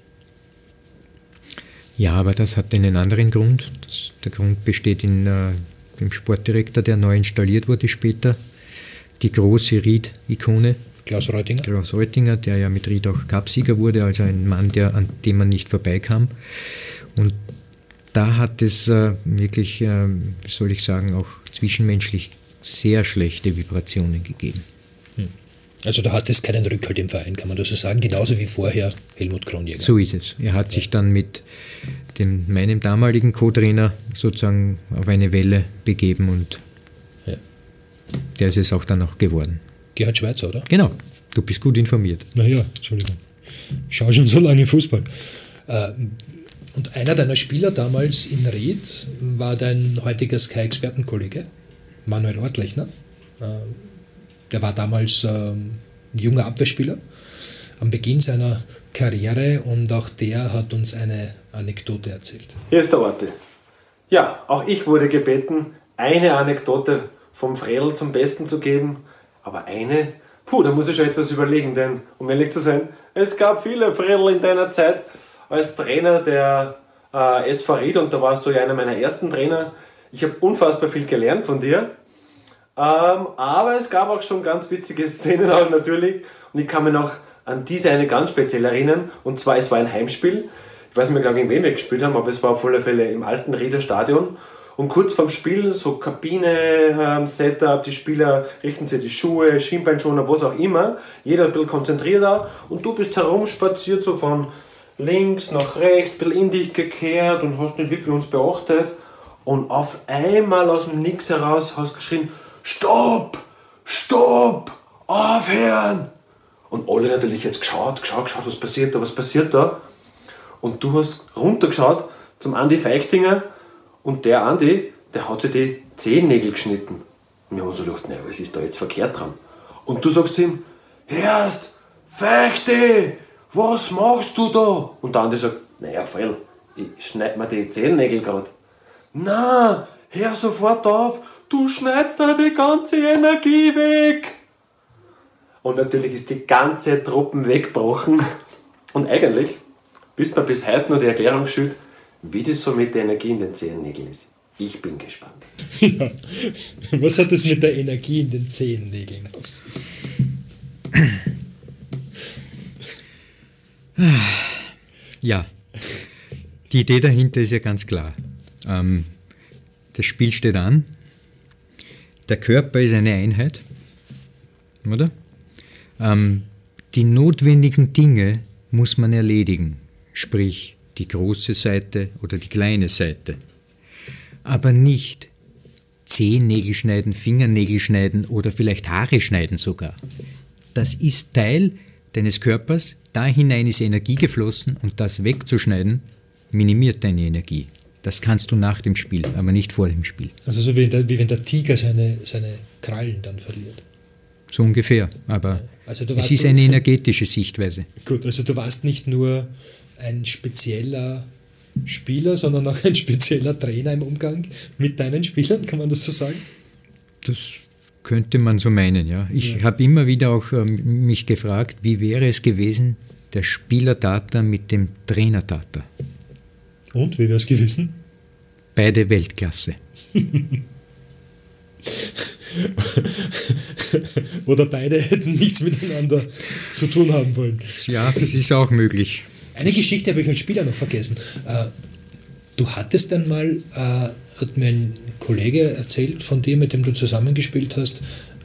Ja, aber das hat einen anderen Grund. Das, der Grund besteht in äh, dem Sportdirektor, der neu installiert wurde später, die große Ried-Ikone. Klaus Reutinger. Klaus Reutinger, der ja mit Ried auch Cupsieger wurde, also ein Mann, der, an dem man nicht vorbeikam. Und da hat es äh, wirklich, äh, wie soll ich sagen, auch zwischenmenschlich sehr schlechte Vibrationen gegeben. Also da hat es keinen Rückhalt im Verein, kann man das so sagen, genauso wie vorher Helmut Kronjäger. So ist es. Er hat sich dann mit dem, meinem damaligen Co-Trainer sozusagen auf eine Welle begeben und ja. Der ist es auch dann auch geworden. Gerhard Schweizer, oder? Genau, du bist gut informiert. Naja, Entschuldigung. Ich schaue schon so lange Fußball. Und einer deiner Spieler damals in Ried war dein heutiger Sky-Expertenkollege, Manuel Ortlechner. Der war damals ein junger Abwehrspieler am Beginn seiner Karriere und auch der hat uns eine Anekdote erzählt. Hier ist der Orte. Ja, auch ich wurde gebeten, eine Anekdote vom Fredl zum Besten zu geben. Aber eine, puh, da muss ich schon etwas überlegen, denn, um ehrlich zu sein, es gab viele Fredl in deiner Zeit als Trainer der äh, S V Ried, und da warst du ja einer meiner ersten Trainer. Ich habe unfassbar viel gelernt von dir. Ähm, aber es gab auch schon ganz witzige Szenen auch natürlich. Und ich kann mich noch an diese eine ganz speziell erinnern. Und zwar, es war ein Heimspiel. Ich weiß nicht mehr, gegen wen wir gespielt haben, aber es war auf alle Fälle im alten Rieder Stadion. Und kurz vorm Spiel, so Kabine, ähm, Setup, die Spieler richten sich die Schuhe, Schienbeinschoner, was auch immer. Jeder ein bisschen konzentrierter. Und du bist herumspaziert, so von links nach rechts, ein bisschen in dich gekehrt und hast nicht wirklich uns beachtet. Und auf einmal aus dem Nix heraus hast du geschrien, Stopp! Stopp! Aufhören! Und alle natürlich jetzt geschaut, geschaut, geschaut, was passiert da, was passiert da? Und du hast runtergeschaut zum Andi Feichtinger und der Andi, der hat sich die Zehennägel geschnitten. Und wir haben uns so gedacht, naja, was ist da jetzt verkehrt dran? Und du sagst zu ihm, Hörst, Feichti, was machst du da? Und der Andi sagt, naja, Frell, ich schneid mir die Zehennägel gerade. Na, hör sofort auf, du schneidest da die ganze Energie weg. Und natürlich ist die ganze Truppe weggebrochen. Und eigentlich bist mir bis heute noch die Erklärung schuld, wie das so mit der Energie in den Zehennägeln ist. Ich bin gespannt. Ja. Was hat das mit der Energie in den Zehennägeln auf sich? Ja, die Idee dahinter ist ja ganz klar. Ähm, das Spiel steht an. Der Körper ist eine Einheit, oder? Ähm, die notwendigen Dinge muss man erledigen, sprich die große Seite oder die kleine Seite. Aber nicht Zehennägel schneiden, Fingernägel schneiden oder vielleicht Haare schneiden sogar. Das ist Teil deines Körpers, da hinein ist Energie geflossen und das wegzuschneiden minimiert deine Energie. Das kannst du nach dem Spiel, aber nicht vor dem Spiel. Also so wie, der, wie wenn der Tiger seine, seine Krallen dann verliert. So ungefähr, aber also du es warst, ist eine energetische Sichtweise. Gut, also du warst nicht nur ein spezieller Spieler, sondern auch ein spezieller Trainer im Umgang mit deinen Spielern, kann man das so sagen? Das könnte man so meinen, ja. Ich ja. habe immer wieder auch ähm, mich gefragt, wie wäre es gewesen, der Spieler-Data mit dem Trainer-Data? Und, wie wäre es gewesen? Beide Weltklasse. Oder beide hätten nichts miteinander zu tun haben wollen. Ja, das ist auch möglich. Eine Geschichte habe ich als Spieler noch vergessen. Du hattest einmal, hat mir ein Kollege erzählt von dir, mit dem du zusammengespielt hast,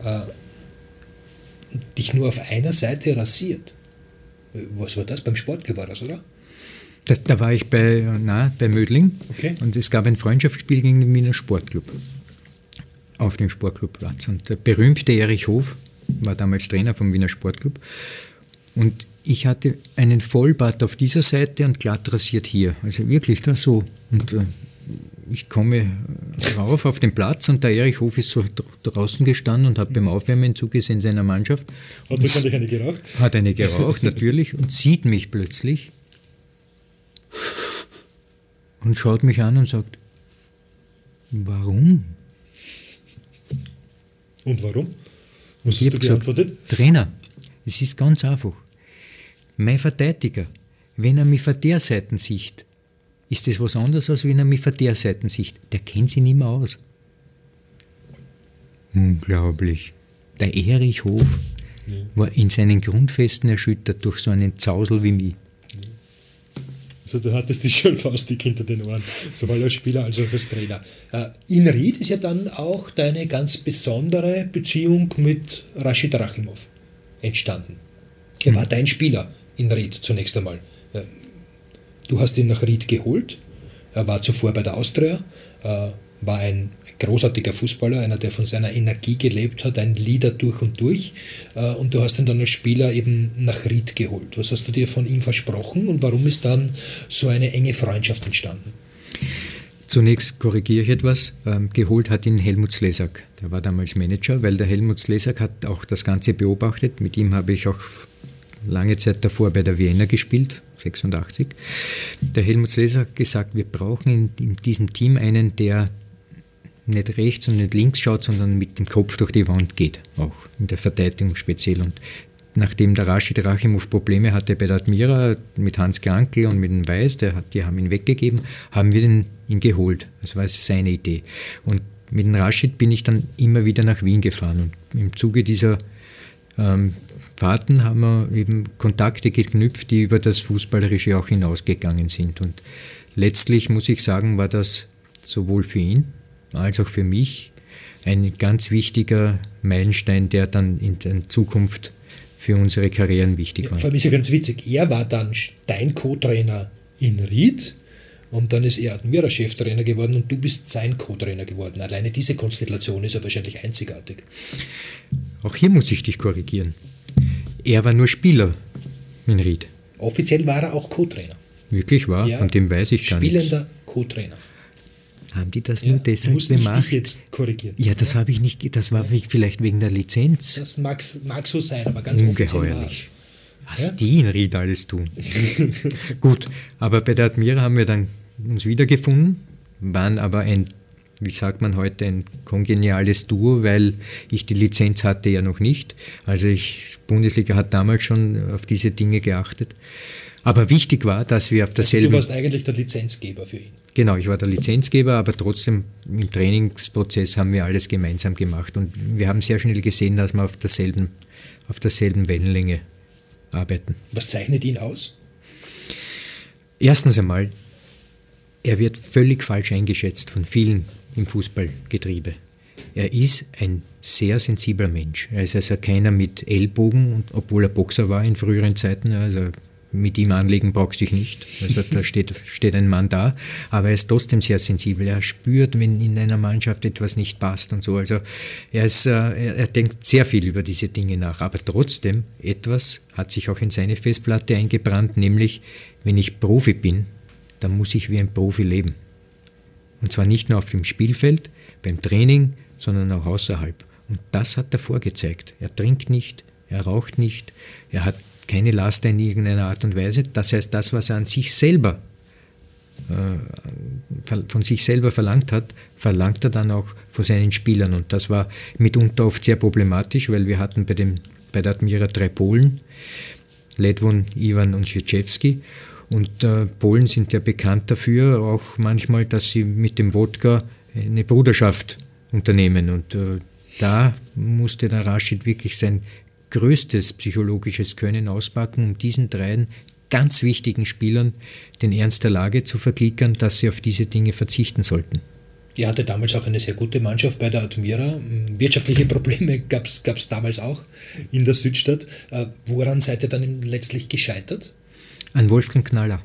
dich nur auf einer Seite rasiert. Was war das? Beim Sportclub war das, oder? Da, da war ich bei, na, bei Mödling, okay. Und es gab ein Freundschaftsspiel gegen den Wiener Sportclub auf dem Sportclubplatz. Und der berühmte Erich Hof war damals Trainer vom Wiener Sportclub. Und ich hatte einen Vollbart auf dieser Seite und glatt rasiert hier. Also wirklich da so. Und äh, ich komme rauf auf den Platz und der Erich Hof ist so draußen gestanden und hat beim Aufwärmen zugesehen seiner Mannschaft. Hat wahrscheinlich eine geraucht? Hat eine geraucht, natürlich, und sieht mich plötzlich und schaut mich an und sagt, warum? Und warum? Was hast du geantwortet? Gesagt, Trainer, es ist ganz einfach. Mein Verteidiger, wenn er mich von der Seite sieht, ist das was anderes, als wenn er mich von der Seite sieht. Der kennt sich nicht mehr aus. Unglaublich. Der Erich Hof ja. war in seinen Grundfesten erschüttert durch so einen Zausel wie mich. Also du hattest dich schon faustdick hinter den Ohren, sowohl als Spieler als auch als Trainer. In Ried ist ja dann auch deine ganz besondere Beziehung mit Rashid Rachimov entstanden. Er war dein Spieler in Ried zunächst einmal. Du hast ihn nach Ried geholt. Er war zuvor bei der Austria, war ein großartiger Fußballer, einer, der von seiner Energie gelebt hat, ein Leader durch und durch. Und du hast ihn dann als Spieler eben nach Ried geholt. Was hast du dir von ihm versprochen und warum ist dann so eine enge Freundschaft entstanden? Zunächst korrigiere ich etwas. Ähm, geholt hat ihn Helmut Slezak. Der war damals Manager, weil der Helmut Slezak hat auch das Ganze beobachtet. Mit ihm habe ich auch lange Zeit davor bei der Vienna gespielt, sechsundachtzig. Der Helmut Slezak hat gesagt, wir brauchen in, in diesem Team einen, der nicht rechts und nicht links schaut, sondern mit dem Kopf durch die Wand geht, auch in der Verteidigung speziell. Und nachdem der Rashid Rachimov Probleme hatte bei der Admira mit Hans Krankl und mit dem Weiß, der hat, die haben ihn weggegeben, haben wir ihn, ihn geholt. Das war seine Idee. Und mit dem Rashid bin ich dann immer wieder nach Wien gefahren. Und im Zuge dieser ähm, Fahrten haben wir eben Kontakte geknüpft, die über das Fußballerische auch hinausgegangen sind. Und letztlich muss ich sagen, war das sowohl für ihn als auch für mich ein ganz wichtiger Meilenstein, der dann in der Zukunft für unsere Karrieren wichtig Ja, war. vor allem ist ja ganz witzig, er war dann dein Co-Trainer in Ried und dann ist er Admira-Cheftrainer geworden und du bist sein Co-Trainer geworden. Alleine diese Konstellation ist ja wahrscheinlich einzigartig. Auch hier muss ich dich korrigieren. Er war nur Spieler in Ried. Offiziell war er auch Co-Trainer. Wirklich wahr? Ja, Von dem weiß ich gar nicht. Spielender Co-Trainer. Haben die das Ja, nur deshalb muss ich gemacht? dich jetzt korrigieren. Ja, das habe ich nicht, das war vielleicht wegen der Lizenz. Das mag, mag so sein, aber ganz offiziell war es. Ungeheuerlich. Was Ja? die in Ried alles tun. Gut, aber bei der Admira haben wir dann uns wiedergefunden, waren aber ein, wie sagt man heute, ein kongeniales Duo, weil ich die Lizenz hatte ja noch nicht. Also ich, Bundesliga hat damals schon auf diese Dinge geachtet. Aber wichtig war, dass wir auf derselben... Du warst eigentlich der Lizenzgeber für ihn. Genau, ich war der Lizenzgeber, aber trotzdem im Trainingsprozess haben wir alles gemeinsam gemacht. Und wir haben sehr schnell gesehen, dass wir auf derselben, auf derselben Wellenlänge arbeiten. Was zeichnet ihn aus? Erstens einmal, er wird völlig falsch eingeschätzt von vielen im Fußballgetriebe. Er ist ein sehr sensibler Mensch. Er ist also keiner mit Ellbogen, und obwohl er Boxer war in früheren Zeiten, also mit ihm anlegen brauchst du dich nicht. Also da steht, steht ein Mann da, aber er ist trotzdem sehr sensibel. Er spürt, wenn in einer Mannschaft etwas nicht passt und so. Also er, ist, er, er denkt sehr viel über diese Dinge nach, aber trotzdem, etwas hat sich auch in seine Festplatte eingebrannt, nämlich, wenn ich Profi bin, dann muss ich wie ein Profi leben. Und zwar nicht nur auf dem Spielfeld, beim Training, sondern auch außerhalb. Und das hat er vorgezeigt. Er trinkt nicht, er raucht nicht, er hat keine Laster in irgendeiner Art und Weise. Das heißt, das, was er an sich selber, äh, von sich selber verlangt hat, verlangt er dann auch von seinen Spielern. Und das war mitunter oft sehr problematisch, weil wir hatten bei, dem, bei der Admira drei Polen, Ledwon, Iwan und Świerczewski. Und äh, Polen sind ja bekannt dafür, auch manchmal, dass sie mit dem Wodka eine Bruderschaft unternehmen. Und äh, da musste der Rashid wirklich sein größtes psychologisches Können auspacken, um diesen dreien ganz wichtigen Spielern den Ernst der Lage zu verklickern, dass sie auf diese Dinge verzichten sollten. Er hatte damals auch eine sehr gute Mannschaft bei der Admira. Wirtschaftliche Probleme gab es damals auch in der Südstadt. Äh, woran seid ihr dann letztlich gescheitert? An Wolfgang Knaller.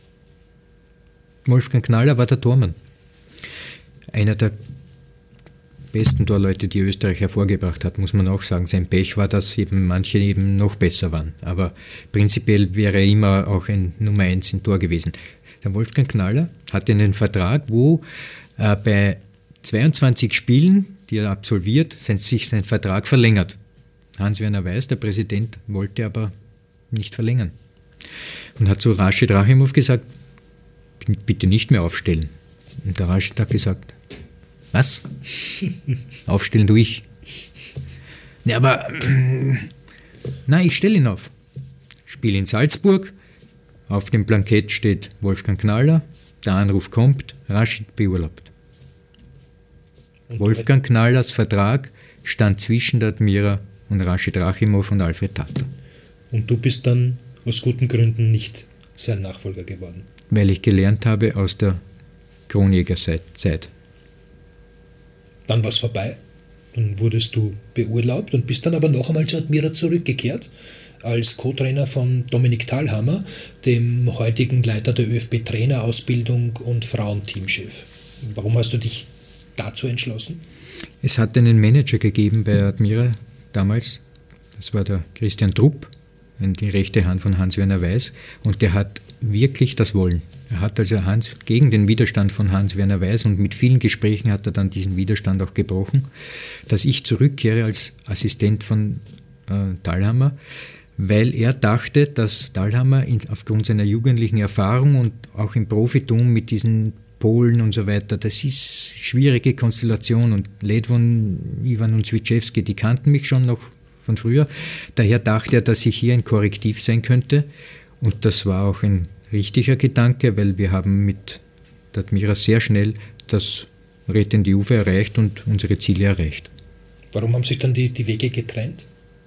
Wolfgang Knaller war der Tormann. Einer der besten Torleute, die Österreich hervorgebracht hat, muss man auch sagen. Sein Pech war, dass eben manche eben noch besser waren. Aber prinzipiell wäre er immer auch ein Nummer eins im Tor gewesen. Der Wolfgang Knaller hatte einen Vertrag, wo äh, bei zweiundzwanzig Spielen, die er absolviert, sein, sich sein Vertrag verlängert. Hans-Werner Weiß, der Präsident, wollte aber nicht verlängern. Und hat zu Rashid Rachimov gesagt, bitte nicht mehr aufstellen. Und der Rashid hat gesagt, was? Aufstellen tue ich. Ja, aber äh, nein, ich stelle ihn auf. Spiel in Salzburg, auf dem Blankett steht Wolfgang Knaller, der Anruf kommt, Rashid beurlaubt. Und Wolfgang Knallers Vertrag stand zwischen der Admira und Rashid Rachimov und Alfred Tatar. Und du bist dann aus guten Gründen nicht sein Nachfolger geworden? Weil ich gelernt habe aus der Kronjägerzeit. Dann war es vorbei, dann wurdest du beurlaubt und bist dann aber noch einmal zur Admira zurückgekehrt, als Co-Trainer von Dominik Thalhammer, dem heutigen Leiter der ÖFB-Trainerausbildung und Frauenteamchef. Warum hast du dich dazu entschlossen? Es hat einen Manager gegeben bei Admira damals, das war der Christian Trupp, die rechte Hand von Hans-Werner Weiß, und der hat wirklich das Wollen. Er hat also Hans gegen den Widerstand von Hans-Werner Weiß, und mit vielen Gesprächen hat er dann diesen Widerstand auch gebrochen, dass ich zurückkehre als Assistent von äh, Thalhammer, weil er dachte, dass Thalhammer in, aufgrund seiner jugendlichen Erfahrung und auch im Profitum mit diesen Polen und so weiter, das ist eine schwierige Konstellation, und Ledwon, Iwan und Świerczewski, die kannten mich schon noch von früher. Daher dachte er, dass ich hier ein Korrektiv sein könnte. Und das war auch ein richtiger Gedanke, weil wir haben mit der Admira sehr schnell das rettende Ufer erreicht und unsere Ziele erreicht. Warum haben sich dann die, die Wege getrennt?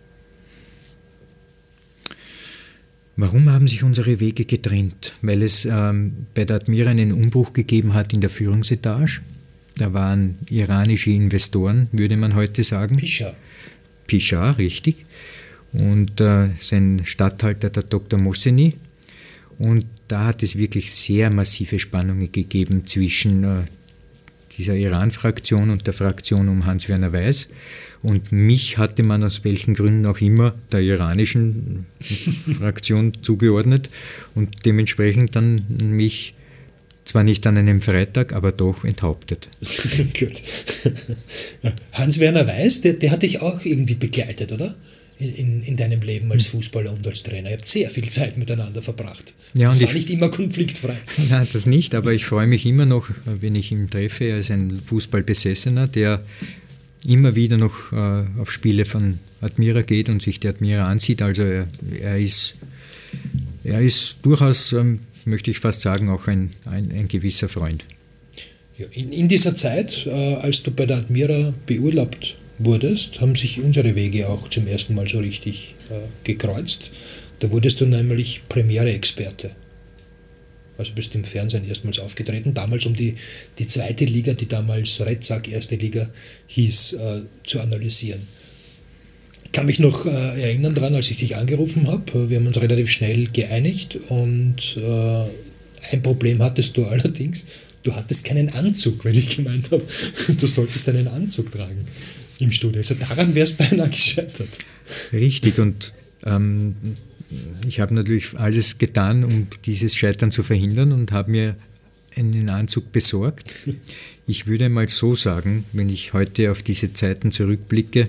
Warum haben sich unsere Wege getrennt? Weil es ähm, bei der Admira einen Umbruch gegeben hat in der Führungsetage. Da waren iranische Investoren, würde man heute sagen. Pishar. Pishar, richtig. Und äh, sein Statthalter, der Doktor Mohseni. Und da hat es wirklich sehr massive Spannungen gegeben zwischen äh, dieser Iran-Fraktion und der Fraktion um Hans-Werner Weiß. Und mich hatte man aus welchen Gründen auch immer der iranischen Fraktion zugeordnet und dementsprechend dann mich zwar nicht an einem Freitag, aber doch enthauptet. Gut. Hans-Werner Weiß, der, der hat dich auch irgendwie begleitet, oder? In, in deinem Leben als Fußballer und als Trainer. Ihr habt sehr viel Zeit miteinander verbracht. Ja, das und war ich, nicht immer konfliktfrei. Nein, das nicht, aber ich freue mich immer noch, wenn ich ihn treffe, als ein Fußballbesessener, der immer wieder noch äh, auf Spiele von Admira geht und sich die Admira ansieht. Also er, er, ist, er ist durchaus, ähm, möchte ich fast sagen, auch ein, ein, ein gewisser Freund. Ja, in, in dieser Zeit, äh, als du bei der Admira beurlaubt wurdest, haben sich unsere Wege auch zum ersten Mal so richtig äh, gekreuzt. Da wurdest du nämlich Premiere-Experte. Also bist im Fernsehen erstmals aufgetreten, damals um die, die zweite Liga, die damals Red Sack erste Liga hieß, äh, zu analysieren. Ich kann mich noch äh, erinnern daran, als ich dich angerufen habe. Wir haben uns relativ schnell geeinigt und äh, ein Problem hattest du allerdings. Du hattest keinen Anzug, wenn ich gemeint habe, du solltest einen Anzug tragen im Studio. Also daran wär's beinahe gescheitert. Richtig, und ähm, ich habe natürlich alles getan, um dieses Scheitern zu verhindern und habe mir einen Anzug besorgt. Ich würde mal so sagen, wenn ich heute auf diese Zeiten zurückblicke,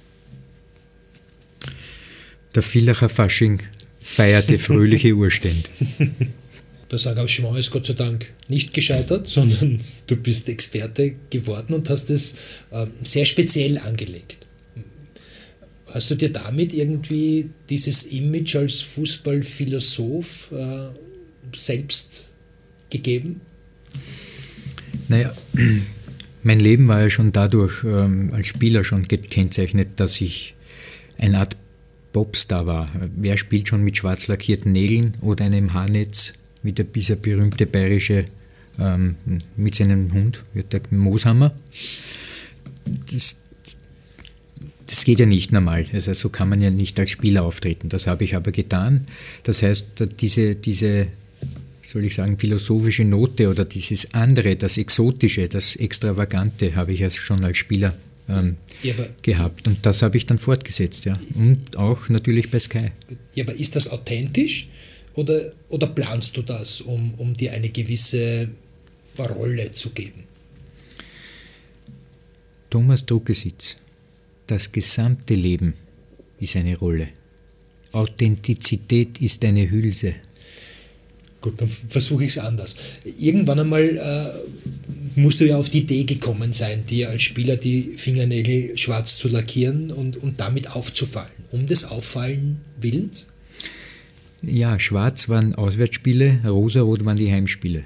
der Villacher Fasching feierte fröhliche Urstände. Das Engagement ist Gott sei Dank nicht gescheitert, sondern du bist Experte geworden und hast es äh, sehr speziell angelegt. Hast du dir damit irgendwie dieses Image als Fußballphilosoph äh, selbst gegeben? Naja, mein Leben war ja schon dadurch ähm, als Spieler schon gekennzeichnet, dass ich eine Art Popstar war. Wer spielt schon mit schwarz lackierten Nägeln oder einem Haarnetz, wie der, dieser berühmte bayerische ähm, mit seinem Hund, der Mooshammer? Das Das geht ja nicht normal, also so kann man ja nicht als Spieler auftreten, das habe ich aber getan. Das heißt, diese, diese, soll ich sagen, philosophische Note oder dieses andere, das Exotische, das Extravagante habe ich ja schon als Spieler ähm, ja, aber, gehabt und das habe ich dann fortgesetzt, ja, und auch natürlich bei Sky. Ja, aber ist das authentisch oder, oder planst du das, um, um dir eine gewisse Rolle zu geben? Thomas Druckesitz. Das gesamte Leben ist eine Rolle. Authentizität ist eine Hülse. Gut, dann versuche ich es anders. Irgendwann einmal äh, musst du ja auf die Idee gekommen sein, dir als Spieler die Fingernägel schwarz zu lackieren und, und damit aufzufallen. Um des Auffallen willens? Ja, schwarz waren Auswärtsspiele, rosarot waren die Heimspiele.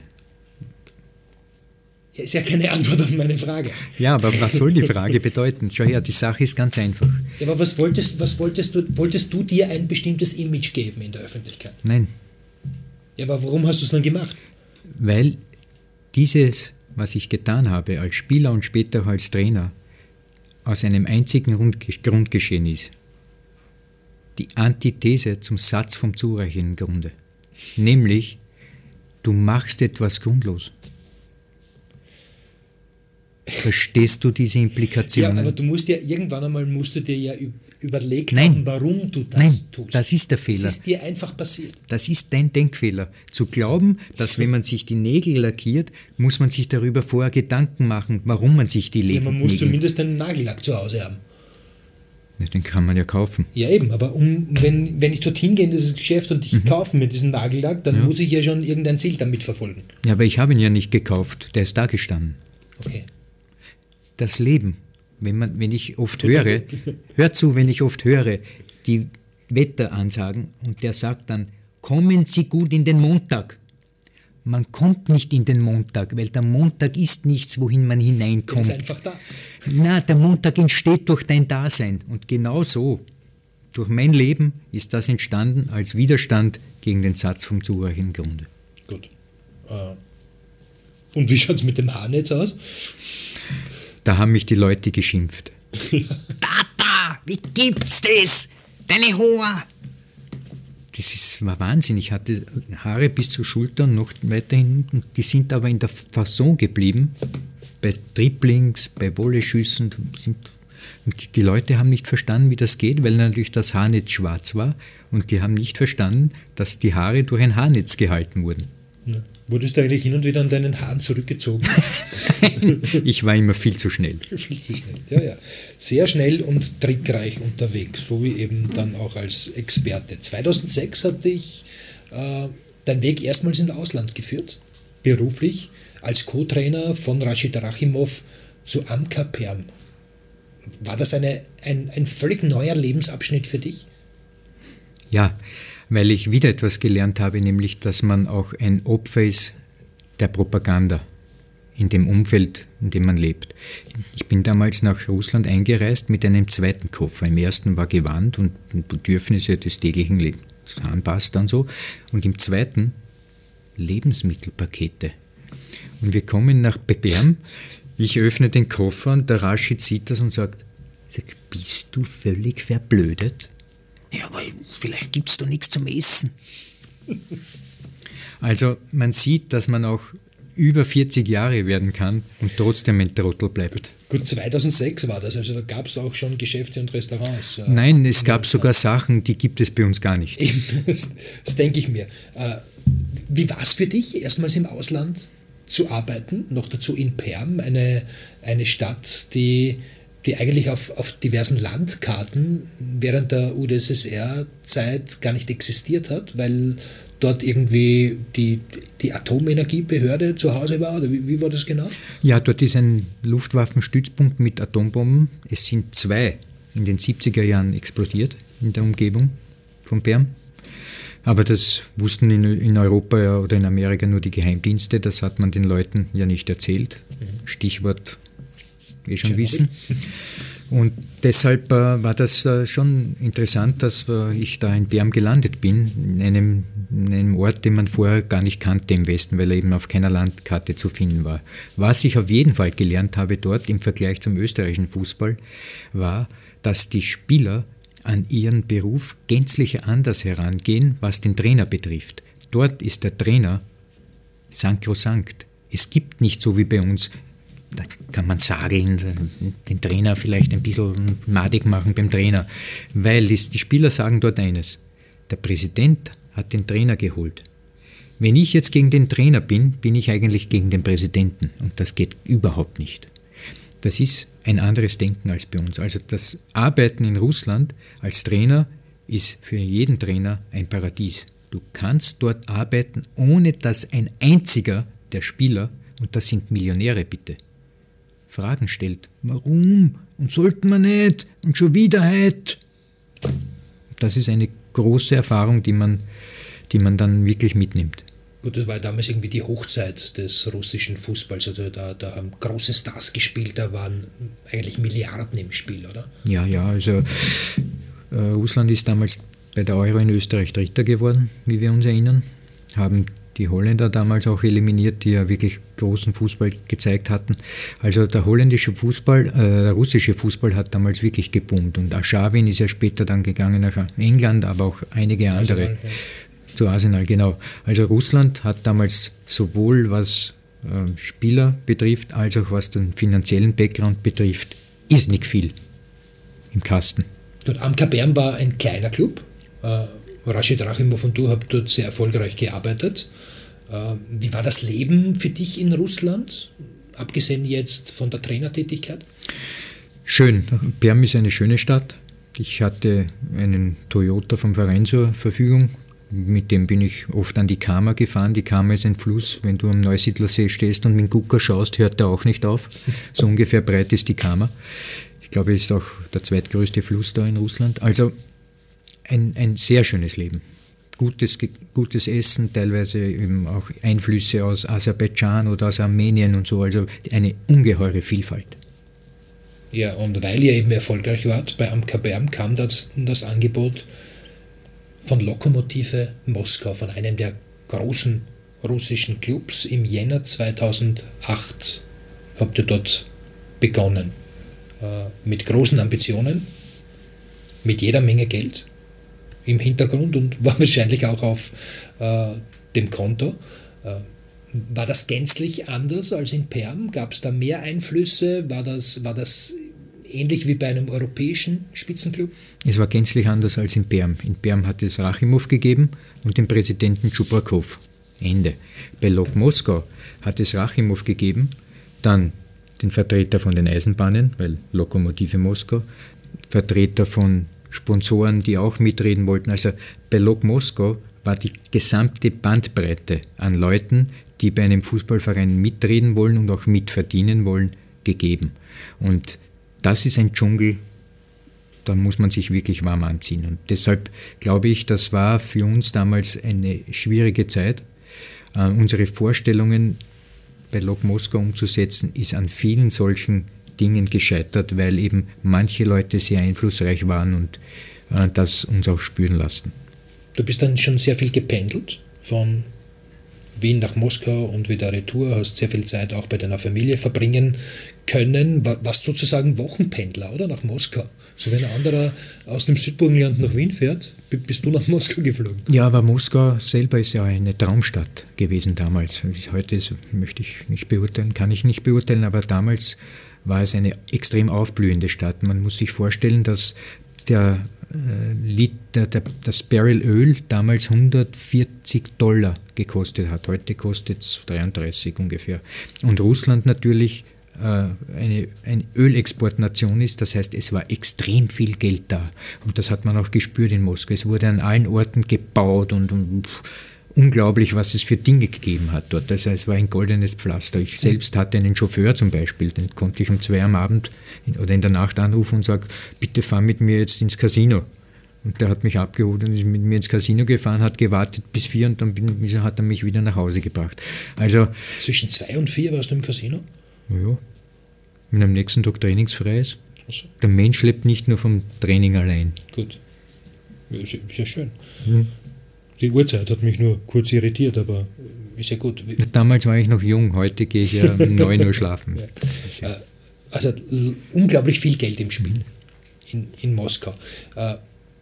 Ja, ist ja keine Antwort auf meine Frage. Ja, aber was soll die Frage bedeuten? Schau her, die Sache ist ganz einfach. Ja, aber was wolltest, was wolltest du, wolltest du dir ein bestimmtes Image geben in der Öffentlichkeit? Nein. Ja, aber warum hast du es dann gemacht? Weil dieses, was ich getan habe, als Spieler und später auch als Trainer, aus einem einzigen Grund geschehen ist. Die Antithese zum Satz vom zureichenden Grunde. Nämlich, du machst etwas grundlos. Verstehst du diese Implikationen? Ja, aber du musst ja irgendwann einmal musst du dir ja überlegt Nein. haben, warum du das Nein, tust. das ist der Fehler. Das ist dir einfach passiert. Das ist dein Denkfehler. Zu glauben, dass wenn man sich die Nägel lackiert, muss man sich darüber vorher Gedanken machen, warum man sich die Ja, Nägel... man muss zumindest einen Nagellack zu Hause haben. Ja, den kann man ja kaufen. Ja eben, aber um, wenn, wenn ich dorthin gehe in dieses Geschäft und ich mhm. kaufe mir diesen Nagellack, dann ja. muss ich ja schon irgendein Ziel damit verfolgen. Ja, aber ich habe ihn ja nicht gekauft, der ist da gestanden. Okay. Das Leben wenn, man, wenn ich oft höre, hör zu, wenn ich oft höre, die Wetteransagen und der sagt dann, kommen Sie gut in den Montag. Man kommt nicht in den Montag, weil der Montag ist nichts, wohin man hineinkommt. Der ist einfach da. Na, der Montag entsteht durch dein Dasein. Und genau so, durch mein Leben ist das entstanden als Widerstand gegen den Satz vom zureichenden Grunde. Gut. Und wie schaut es mit dem Haarnetz aus? Da haben mich die Leute geschimpft. Tata, wie gibt's das? Deine Haare! Das ist, war Wahnsinn. Ich hatte Haare bis zur Schulter und noch weiter hinten. Die sind aber in der Fasson geblieben. Bei Dribblings, bei Volleschüssen. Sind, und die Leute haben nicht verstanden, wie das geht, weil natürlich das Haarnetz schwarz war. Und die haben nicht verstanden, dass die Haare durch ein Haarnetz gehalten wurden. Ja. Wurdest du eigentlich hin und wieder an deinen Haaren zurückgezogen? Ich war immer viel zu schnell. Viel zu schnell, ja, ja. Sehr schnell und trickreich unterwegs, so wie eben dann auch als Experte. zweitausendsechs hat dich äh, dein Weg erstmals ins Ausland geführt, beruflich, als Co-Trainer von Rashid Rachimov zu Amka Perm. War das eine, ein, ein völlig neuer Lebensabschnitt für dich? Ja, weil ich wieder etwas gelernt habe, nämlich, dass man auch ein Opfer ist der Propaganda in dem Umfeld, in dem man lebt. Ich bin damals nach Russland eingereist mit einem zweiten Koffer. Im ersten war Gewand und Bedürfnisse des täglichen Lebens, Zahnpasta und so. Und im zweiten Lebensmittelpakete. Und wir kommen nach Perm. Ich öffne den Koffer und der Rashid sieht das und sagt, bist du völlig verblödet? Ja, aber vielleicht gibt es da nichts zum Essen. Also man sieht, dass man auch über vierzig Jahre werden kann und trotzdem ein Trottel bleibt. Gut, zweitausendsechs war das, also da gab es auch schon Geschäfte und Restaurants. Äh, Nein, es gab sogar Sachen, die gibt es bei uns gar nicht. Eben, das, das denke ich mir. Äh, wie war es für dich, erstmals im Ausland zu arbeiten, noch dazu in Perm, eine, eine Stadt, die... die eigentlich auf, auf diversen Landkarten während der U d S S R-Zeit gar nicht existiert hat, weil dort irgendwie die, die Atomenergiebehörde zu Hause war? Oder wie, wie war das genau? Ja, dort ist ein Luftwaffenstützpunkt mit Atombomben. Es sind zwei in den siebziger Jahren explodiert in der Umgebung von Perm. Aber das wussten in, in Europa oder in Amerika nur die Geheimdienste. Das hat man den Leuten ja nicht erzählt. Stichwort eh schon wissen. Und deshalb äh, war das äh, schon interessant, dass äh, ich da in Perm gelandet bin, in einem, in einem Ort, den man vorher gar nicht kannte im Westen, weil er eben auf keiner Landkarte zu finden war. Was ich auf jeden Fall gelernt habe dort im Vergleich zum österreichischen Fußball, war, dass die Spieler an ihren Beruf gänzlich anders herangehen, was den Trainer betrifft. Dort ist der Trainer sankrosankt. Es gibt nicht so wie bei uns, da kann man sageln, den Trainer vielleicht ein bisschen madig machen beim Trainer, weil die, die Spieler sagen dort eines, der Präsident hat den Trainer geholt. Wenn ich jetzt gegen den Trainer bin, bin ich eigentlich gegen den Präsidenten und das geht überhaupt nicht. Das ist ein anderes Denken als bei uns. Also das Arbeiten in Russland als Trainer ist für jeden Trainer ein Paradies. Du kannst dort arbeiten, ohne dass ein einziger der Spieler, und das sind Millionäre bitte, Fragen stellt. Warum? Und sollten wir nicht? Und schon wieder heute? Das ist eine große Erfahrung, die man, die man dann wirklich mitnimmt. Gut, das war damals irgendwie die Hochzeit des russischen Fußballs. Also da, da haben große Stars gespielt, da waren eigentlich Milliarden im Spiel, oder? Ja, ja, also äh, Russland ist damals bei der Euro in Österreich Dritter geworden, wie wir uns erinnern, haben die Holländer damals auch eliminiert, die ja wirklich großen Fußball gezeigt hatten. Also der holländische Fußball, äh, der russische Fußball hat damals wirklich geboomt. Und Arshavin ist ja später dann gegangen nach England, aber auch einige andere. Arsenal, ja. Zu Arsenal, genau. Also Russland hat damals sowohl was äh, Spieler betrifft, als auch was den finanziellen Background betrifft, ist nicht viel im Kasten. Dort Amka Perm war ein kleiner Club. Äh, Rashid Rachimov und du habt dort sehr erfolgreich gearbeitet. Wie war das Leben für dich in Russland, abgesehen jetzt von der Trainertätigkeit? Schön. Perm ist eine schöne Stadt. Ich hatte einen Toyota vom Verein zur Verfügung. Mit dem bin ich oft an die Kama gefahren. Die Kama ist ein Fluss. Wenn du am Neusiedlersee stehst und mit dem Gucker schaust, hört der auch nicht auf. So ungefähr breit ist die Kama. Ich glaube, es ist auch der zweitgrößte Fluss da in Russland. Also ein, ein sehr schönes Leben. Gutes, gutes Essen, teilweise eben auch Einflüsse aus Aserbaidschan oder aus Armenien und so. Also eine ungeheure Vielfalt. Ja, und weil ihr eben erfolgreich wart bei Amka Perm, kam das, das Angebot von Lokomotive Moskau, von einem der großen russischen Clubs. Im Jänner zweitausendacht habt ihr dort begonnen. Äh, mit großen Ambitionen, mit jeder Menge Geld im Hintergrund und war wahrscheinlich auch auf äh, dem Konto. Äh, war das gänzlich anders als in Perm? Gab es da mehr Einflüsse? War das, war das ähnlich wie bei einem europäischen Spitzenclub? Es war gänzlich anders als in Perm. In Perm hat es Rachimov gegeben und den Präsidenten Tschubrakov. Ende. Bei Lok Moskau hat es Rachimov gegeben, dann den Vertreter von den Eisenbahnen, weil Lokomotive Moskau, Vertreter von Sponsoren, die auch mitreden wollten. Also bei Lok Moskau war die gesamte Bandbreite an Leuten, die bei einem Fußballverein mitreden wollen und auch mitverdienen wollen, gegeben. Und das ist ein Dschungel, da muss man sich wirklich warm anziehen. Und deshalb glaube ich, das war für uns damals eine schwierige Zeit. Uh, unsere Vorstellungen bei Lok Moskau umzusetzen, ist an vielen solchen Dingen gescheitert, weil eben manche Leute sehr einflussreich waren und uh, das uns auch spüren lassen. Du bist dann schon sehr viel gependelt von Wien nach Moskau und wieder retour, hast sehr viel Zeit auch bei deiner Familie verbringen können, warst sozusagen Wochenpendler, oder? Nach Moskau. So wenn ein anderer aus dem Südburgenland nach Wien fährt, bist du nach Moskau geflogen. Ja, aber Moskau selber ist ja eine Traumstadt gewesen damals. Heute ist, möchte ich nicht beurteilen, kann ich nicht beurteilen, aber damals war es eine extrem aufblühende Stadt. Man muss sich vorstellen, dass der Liter, der, das Barrel Öl damals hundertvierzig Dollar gekostet hat. Heute kostet es dreiunddreißig ungefähr. Und Russland natürlich äh, eine, eine Ölexportnation ist, das heißt, es war extrem viel Geld da. Und das hat man auch gespürt in Moskau. Es wurde an allen Orten gebaut und, und pff, unglaublich, was es für Dinge gegeben hat dort. Also es war ein goldenes Pflaster. Ich selbst hatte einen Chauffeur zum Beispiel, den konnte ich um zwei am Abend in, oder in der Nacht anrufen und sagen, bitte fahr mit mir jetzt ins Casino. Und der hat mich abgeholt und ist mit mir ins Casino gefahren, hat gewartet bis vier und dann bin, hat er mich wieder nach Hause gebracht. Also zwischen zwei und vier warst du im Casino? Ja, wenn am nächsten Tag trainingsfrei ist. Also. Der Mensch lebt nicht nur vom Training allein. Gut, ist ja schön. Hm. Die Uhrzeit hat mich nur kurz irritiert, aber ist ja gut. Damals war ich noch jung, heute gehe ich ja um neun Uhr schlafen. Ja. Also unglaublich viel Geld im Spiel in, in Moskau. Äh,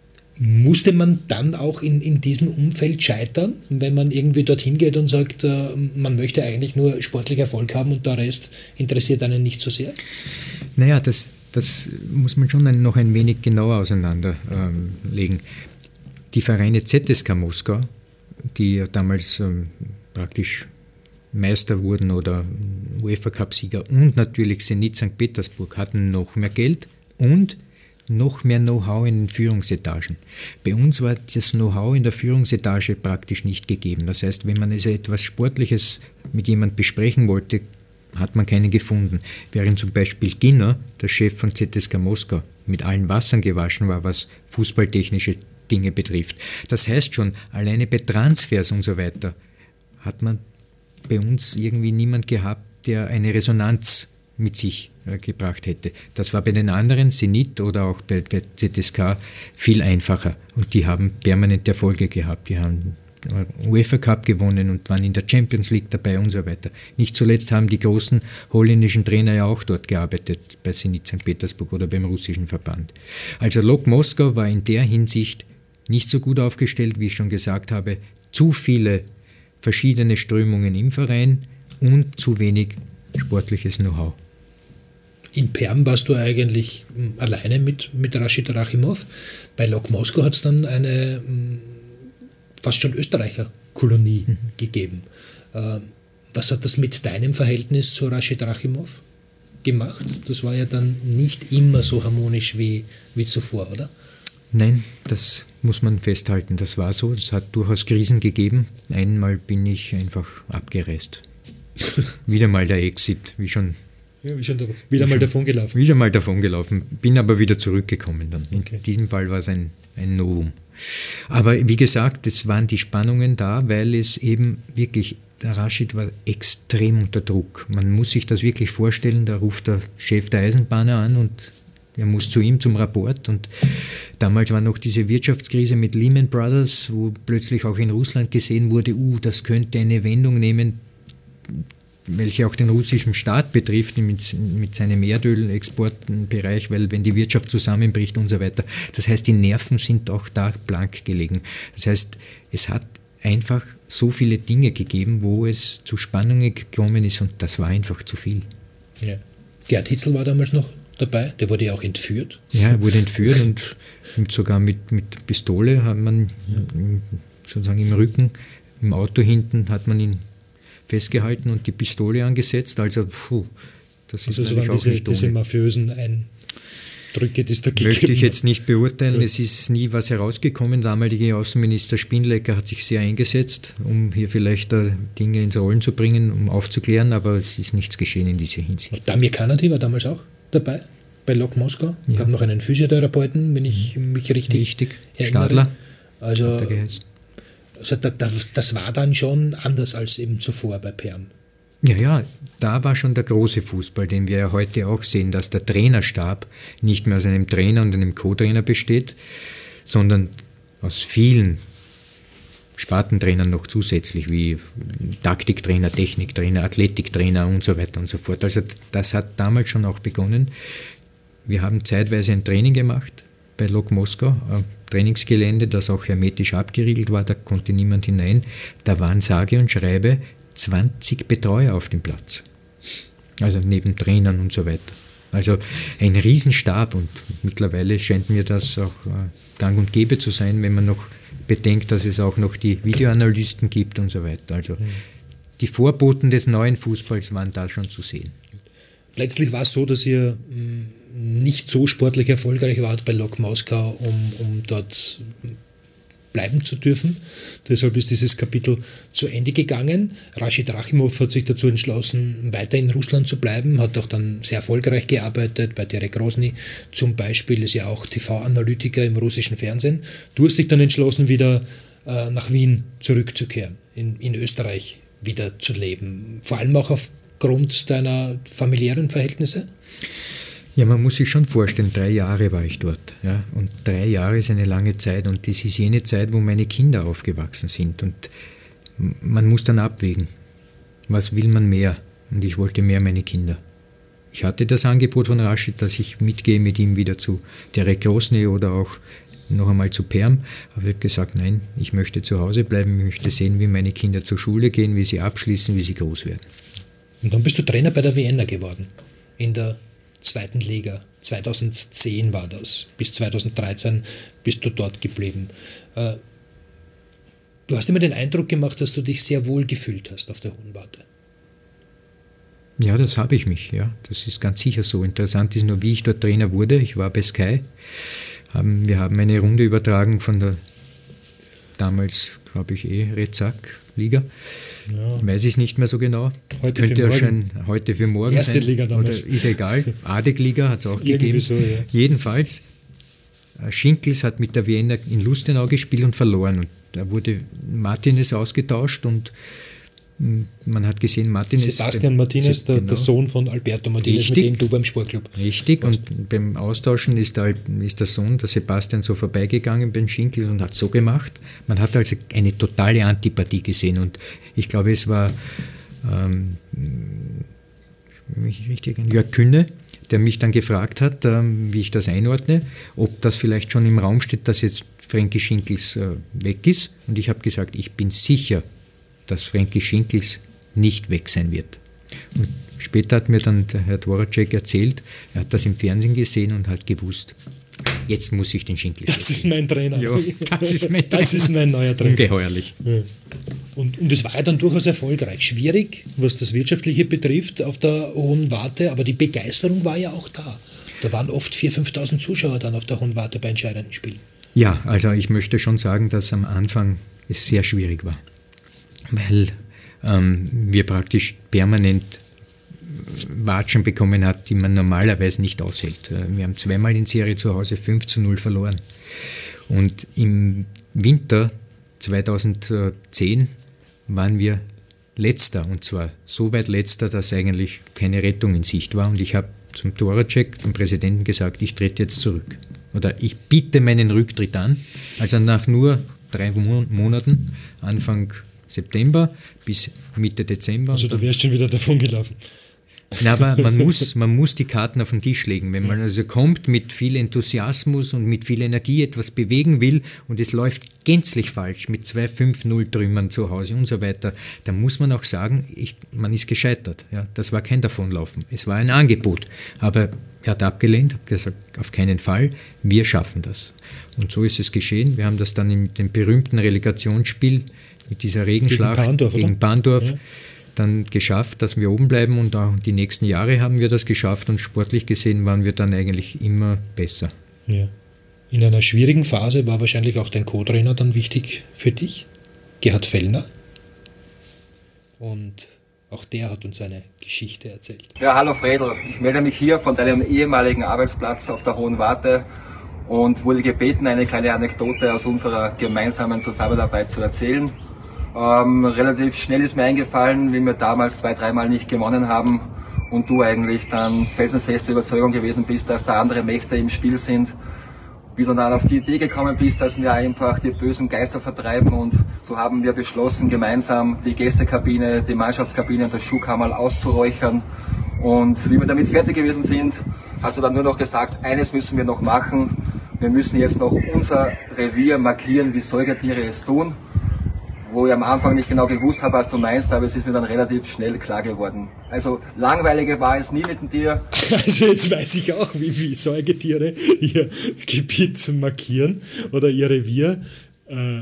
musste man dann auch in, in diesem Umfeld scheitern, wenn man irgendwie dorthin geht und sagt, äh, man möchte eigentlich nur sportlich Erfolg haben und der Rest interessiert einen nicht so sehr? Naja, das, das muss man schon ein, noch ein wenig genauer auseinanderlegen. Ähm, Die Vereine Z S K Moskau, die ja damals ähm, praktisch Meister wurden oder UEFA-Cup-Sieger und natürlich Zenit Sankt Petersburg hatten noch mehr Geld und noch mehr Know-how in den Führungsetagen. Bei uns war das Know-how in der Führungsetage praktisch nicht gegeben. Das heißt, wenn man also etwas Sportliches mit jemandem besprechen wollte, hat man keinen gefunden. Während zum Beispiel Ginner, der Chef von Z S K Moskau, mit allen Wassern gewaschen war, was fußballtechnische Dinge betrifft. Das heißt schon, alleine bei Transfers und so weiter hat man bei uns irgendwie niemand gehabt, der eine Resonanz mit sich äh, gebracht hätte. Das war bei den anderen, Zenit oder auch bei, bei Z S K, viel einfacher. Und die haben permanent Erfolge gehabt. Die haben UEFA Cup gewonnen und waren in der Champions League dabei und so weiter. Nicht zuletzt haben die großen holländischen Trainer ja auch dort gearbeitet, bei Zenit Sankt Petersburg oder beim russischen Verband. Also Lok Moskau war in der Hinsicht nicht so gut aufgestellt, wie ich schon gesagt habe. Zu viele verschiedene Strömungen im Verein und zu wenig sportliches Know-how. In Perm warst du eigentlich alleine mit, mit Rashid Rachimov. Bei Lok Moskau hat es dann eine fast schon Österreicher-Kolonie mhm. gegeben. Äh, was hat das mit deinem Verhältnis zu Rashid Rachimov gemacht? Das war ja dann nicht immer so harmonisch wie, wie zuvor, oder? Nein, das muss man festhalten. Das war so. Es hat durchaus Krisen gegeben. Einmal bin ich einfach abgereist. Wieder mal der Exit, wie schon Ja, schon davon, wieder mal davon gelaufen. Wieder mal davon gelaufen, bin aber wieder zurückgekommen dann. Okay. In diesem Fall war es ein, ein Novum. Aber wie gesagt, es waren die Spannungen da, weil es eben wirklich, der Rashid war extrem unter Druck. Man muss sich das wirklich vorstellen, da ruft der Chef der Eisenbahner an und er muss zu ihm zum Rapport. Und damals war noch diese Wirtschaftskrise mit Lehman Brothers, wo plötzlich auch in Russland gesehen wurde, uh, das könnte eine Wendung nehmen, welche auch den russischen Staat betrifft, mit, mit seinem Erdölexportbereich, weil wenn die Wirtschaft zusammenbricht und so weiter. Das heißt, die Nerven sind auch da blank gelegen. Das heißt, es hat einfach so viele Dinge gegeben, wo es zu Spannungen gekommen ist und das war einfach zu viel. Ja. Gerd Hitzel war damals noch dabei, der wurde ja auch entführt. Ja, er wurde entführt und, und sogar mit, mit Pistole hat man sozusagen im Rücken, im Auto hinten hat man ihn festgehalten und die Pistole angesetzt. Also, puh, das ist also natürlich so auch diese, nicht ohne. diese mafiösen Eindrücke, die es da gegeben Möchte ich jetzt nicht beurteilen. Ja. Es ist nie was herausgekommen. Der damalige Außenminister Spindlecker hat sich sehr eingesetzt, um hier vielleicht uh, Dinge ins Rollen zu bringen, um aufzuklären, aber es ist nichts geschehen in dieser Hinsicht. Damir Kanadi war damals auch dabei, bei Lok Moskau. Es Ja. gab noch einen Physiotherapeuten, wenn ich mich richtig, Richtig. erinnere. Stadler Also, hat er geheißen. also das, das war dann schon anders als eben zuvor bei Perm. Ja, ja, da war schon der große Fußball, den wir ja heute auch sehen, dass der Trainerstab nicht mehr aus einem Trainer und einem Co-Trainer besteht, sondern aus vielen Spartentrainern noch zusätzlich, wie Taktiktrainer, Techniktrainer, Athletiktrainer und so weiter und so fort. Also das hat damals schon auch begonnen. Wir haben zeitweise ein Training gemacht bei Lok Moskau, ein Trainingsgelände, das auch hermetisch abgeriegelt war, da konnte niemand hinein. Da waren sage und schreibe zwanzig Betreuer auf dem Platz, also neben Trainern und so weiter. Also ein Riesenstab und mittlerweile scheint mir das auch gang und gäbe zu sein, wenn man noch bedenkt, dass es auch noch die Videoanalysten gibt und so weiter. Also die Vorboten des neuen Fußballs waren da schon zu sehen. Letztlich war es so, dass ihr mh, nicht so sportlich erfolgreich wart bei Lok Moskau, um, um dort bleiben zu dürfen. Deshalb ist dieses Kapitel zu Ende gegangen. Rashid Rachimov hat sich dazu entschlossen, weiter in Russland zu bleiben, hat auch dann sehr erfolgreich gearbeitet, bei Derek Grozny zum Beispiel, ist ja auch T V-Analytiker im russischen Fernsehen. Du hast dich dann entschlossen, wieder äh, nach Wien zurückzukehren, in, in Österreich wieder zu leben, vor allem auch aufgrund deiner familiären Verhältnisse? Ja, man muss sich schon vorstellen, drei Jahre war ich dort. Ja, und drei Jahre ist eine lange Zeit und das ist jene Zeit, wo meine Kinder aufgewachsen sind. Und man muss dann abwägen, was will man mehr? Und ich wollte mehr meine Kinder. Ich hatte das Angebot von Rashid, dass ich mitgehe mit ihm wieder zu Derek Grozny oder auch noch einmal zu Perm. Aber ich habe gesagt, nein, ich möchte zu Hause bleiben, ich möchte sehen, wie meine Kinder zur Schule gehen, wie sie abschließen, wie sie groß werden. Und dann bist du Trainer bei der Vienna geworden, in der zweiten Liga. zweitausendzehn war das. Bis zweitausenddreizehn bist du dort geblieben. Du hast immer den Eindruck gemacht, dass du dich sehr wohl gefühlt hast auf der Hohen Warte. Ja, das habe ich mich. Ja. Das ist ganz sicher so. Interessant ist nur, wie ich dort Trainer wurde. Ich war bei Sky. Wir haben eine Runde übertragen von der damals, glaube ich, eh Rezak-Liga. Ja. Weiß ich es nicht mehr so genau. Heute Könnte für ja morgen. schon heute für morgen Erste sein. Liga damals. Oder ist egal. Adek-Liga hat es auch gegeben. So, ja. Jedenfalls, Schinkels hat mit der Vienna in Lustenau gespielt und verloren. Und da wurde Martinez ausgetauscht und man hat gesehen, Martinez... Sebastian Martinez, der, genau. der Sohn von Alberto Martinez, Richtig. mit dem du beim Sportclub. Richtig, und beim Austauschen ist der, ist der Sohn, der Sebastian, so vorbeigegangen beim Schinkel und hat so gemacht. Man hat also eine totale Antipathie gesehen und ich glaube, es war ähm, mich richtig, Jörg Künne, der mich dann gefragt hat, ähm, wie ich das einordne, ob das vielleicht schon im Raum steht, dass jetzt Frankie Schinkels äh, weg ist. Und ich habe gesagt, ich bin sicher, dass Frankie Schinkels nicht weg sein wird. Und später hat mir dann der Herr Dvoracek erzählt, er hat das im Fernsehen gesehen und hat gewusst, jetzt muss ich den Schinkels Das ist mein Trainer. Ja, das ist mein Trainer. Das ist mein neuer Trainer. Ungeheuerlich. Ja. Und, und es war ja dann durchaus erfolgreich. Schwierig, was das Wirtschaftliche betrifft, auf der Hohen Warte, aber die Begeisterung war ja auch da. Da waren oft viertausend, fünftausend Zuschauer dann auf der Hohen Warte bei entscheidenden Spielen. Ja, also ich möchte schon sagen, dass am Anfang es sehr schwierig war, weil ähm, wir praktisch permanent Watschen bekommen hat, die man normalerweise nicht aushält. Wir haben zweimal in Serie zu Hause fünf zu null verloren. Und im Winter zweitausendzehn waren wir Letzter, und zwar so weit Letzter, dass eigentlich keine Rettung in Sicht war. Und ich habe zum Toracek, dem Präsidenten, gesagt, ich trete jetzt zurück. Oder ich biete meinen Rücktritt an. Also nach nur drei Monaten, Anfang September bis Mitte Dezember. Also du wärst schon wieder davon gelaufen. Na, aber man muss, man muss die Karten auf den Tisch legen. Wenn man also kommt mit viel Enthusiasmus und mit viel Energie etwas bewegen will und es läuft gänzlich falsch mit zwei fünf null Trümmern zu Hause und so weiter, dann muss man auch sagen, ich, man ist gescheitert. Ja, das war kein Davonlaufen. Es war ein Angebot. Aber er hat abgelehnt, hat gesagt, auf keinen Fall, wir schaffen das. Und so ist es geschehen. Wir haben das dann in dem berühmten Relegationsspiel mit dieser Regenschlacht gegen Bahndorf, gegen Bahndorf ja. dann geschafft, dass wir oben bleiben, und auch die nächsten Jahre haben wir das geschafft, und sportlich gesehen waren wir dann eigentlich immer besser. Ja. In einer schwierigen Phase war wahrscheinlich auch dein Co-Trainer dann wichtig für dich, Gerhard Fellner. Und auch der hat uns eine Geschichte erzählt. Ja, hallo Fredl, ich melde mich hier von deinem ehemaligen Arbeitsplatz auf der Hohen Warte und wurde gebeten, eine kleine Anekdote aus unserer gemeinsamen Zusammenarbeit zu erzählen. Ähm, relativ schnell ist mir eingefallen, wie wir damals zwei, dreimal nicht gewonnen haben und du eigentlich dann felsenfeste Überzeugung gewesen bist, dass da andere Mächte im Spiel sind. Wie du dann auf die Idee gekommen bist, dass wir einfach die bösen Geister vertreiben, und so haben wir beschlossen, gemeinsam die Gästekabine, die Mannschaftskabine und das Schuhkammerl auszuräuchern. Und wie wir damit fertig gewesen sind, hast du dann nur noch gesagt, eines müssen wir noch machen. Wir müssen jetzt noch unser Revier markieren, wie Säugetiere es tun. Wo ich am Anfang nicht genau gewusst habe, was du meinst, aber es ist mir dann relativ schnell klar geworden. Also langweiliger war es nie mit dir. Also jetzt weiß ich auch, wie, wie Säugetiere ihr Gebiet markieren oder ihr Revier. Äh,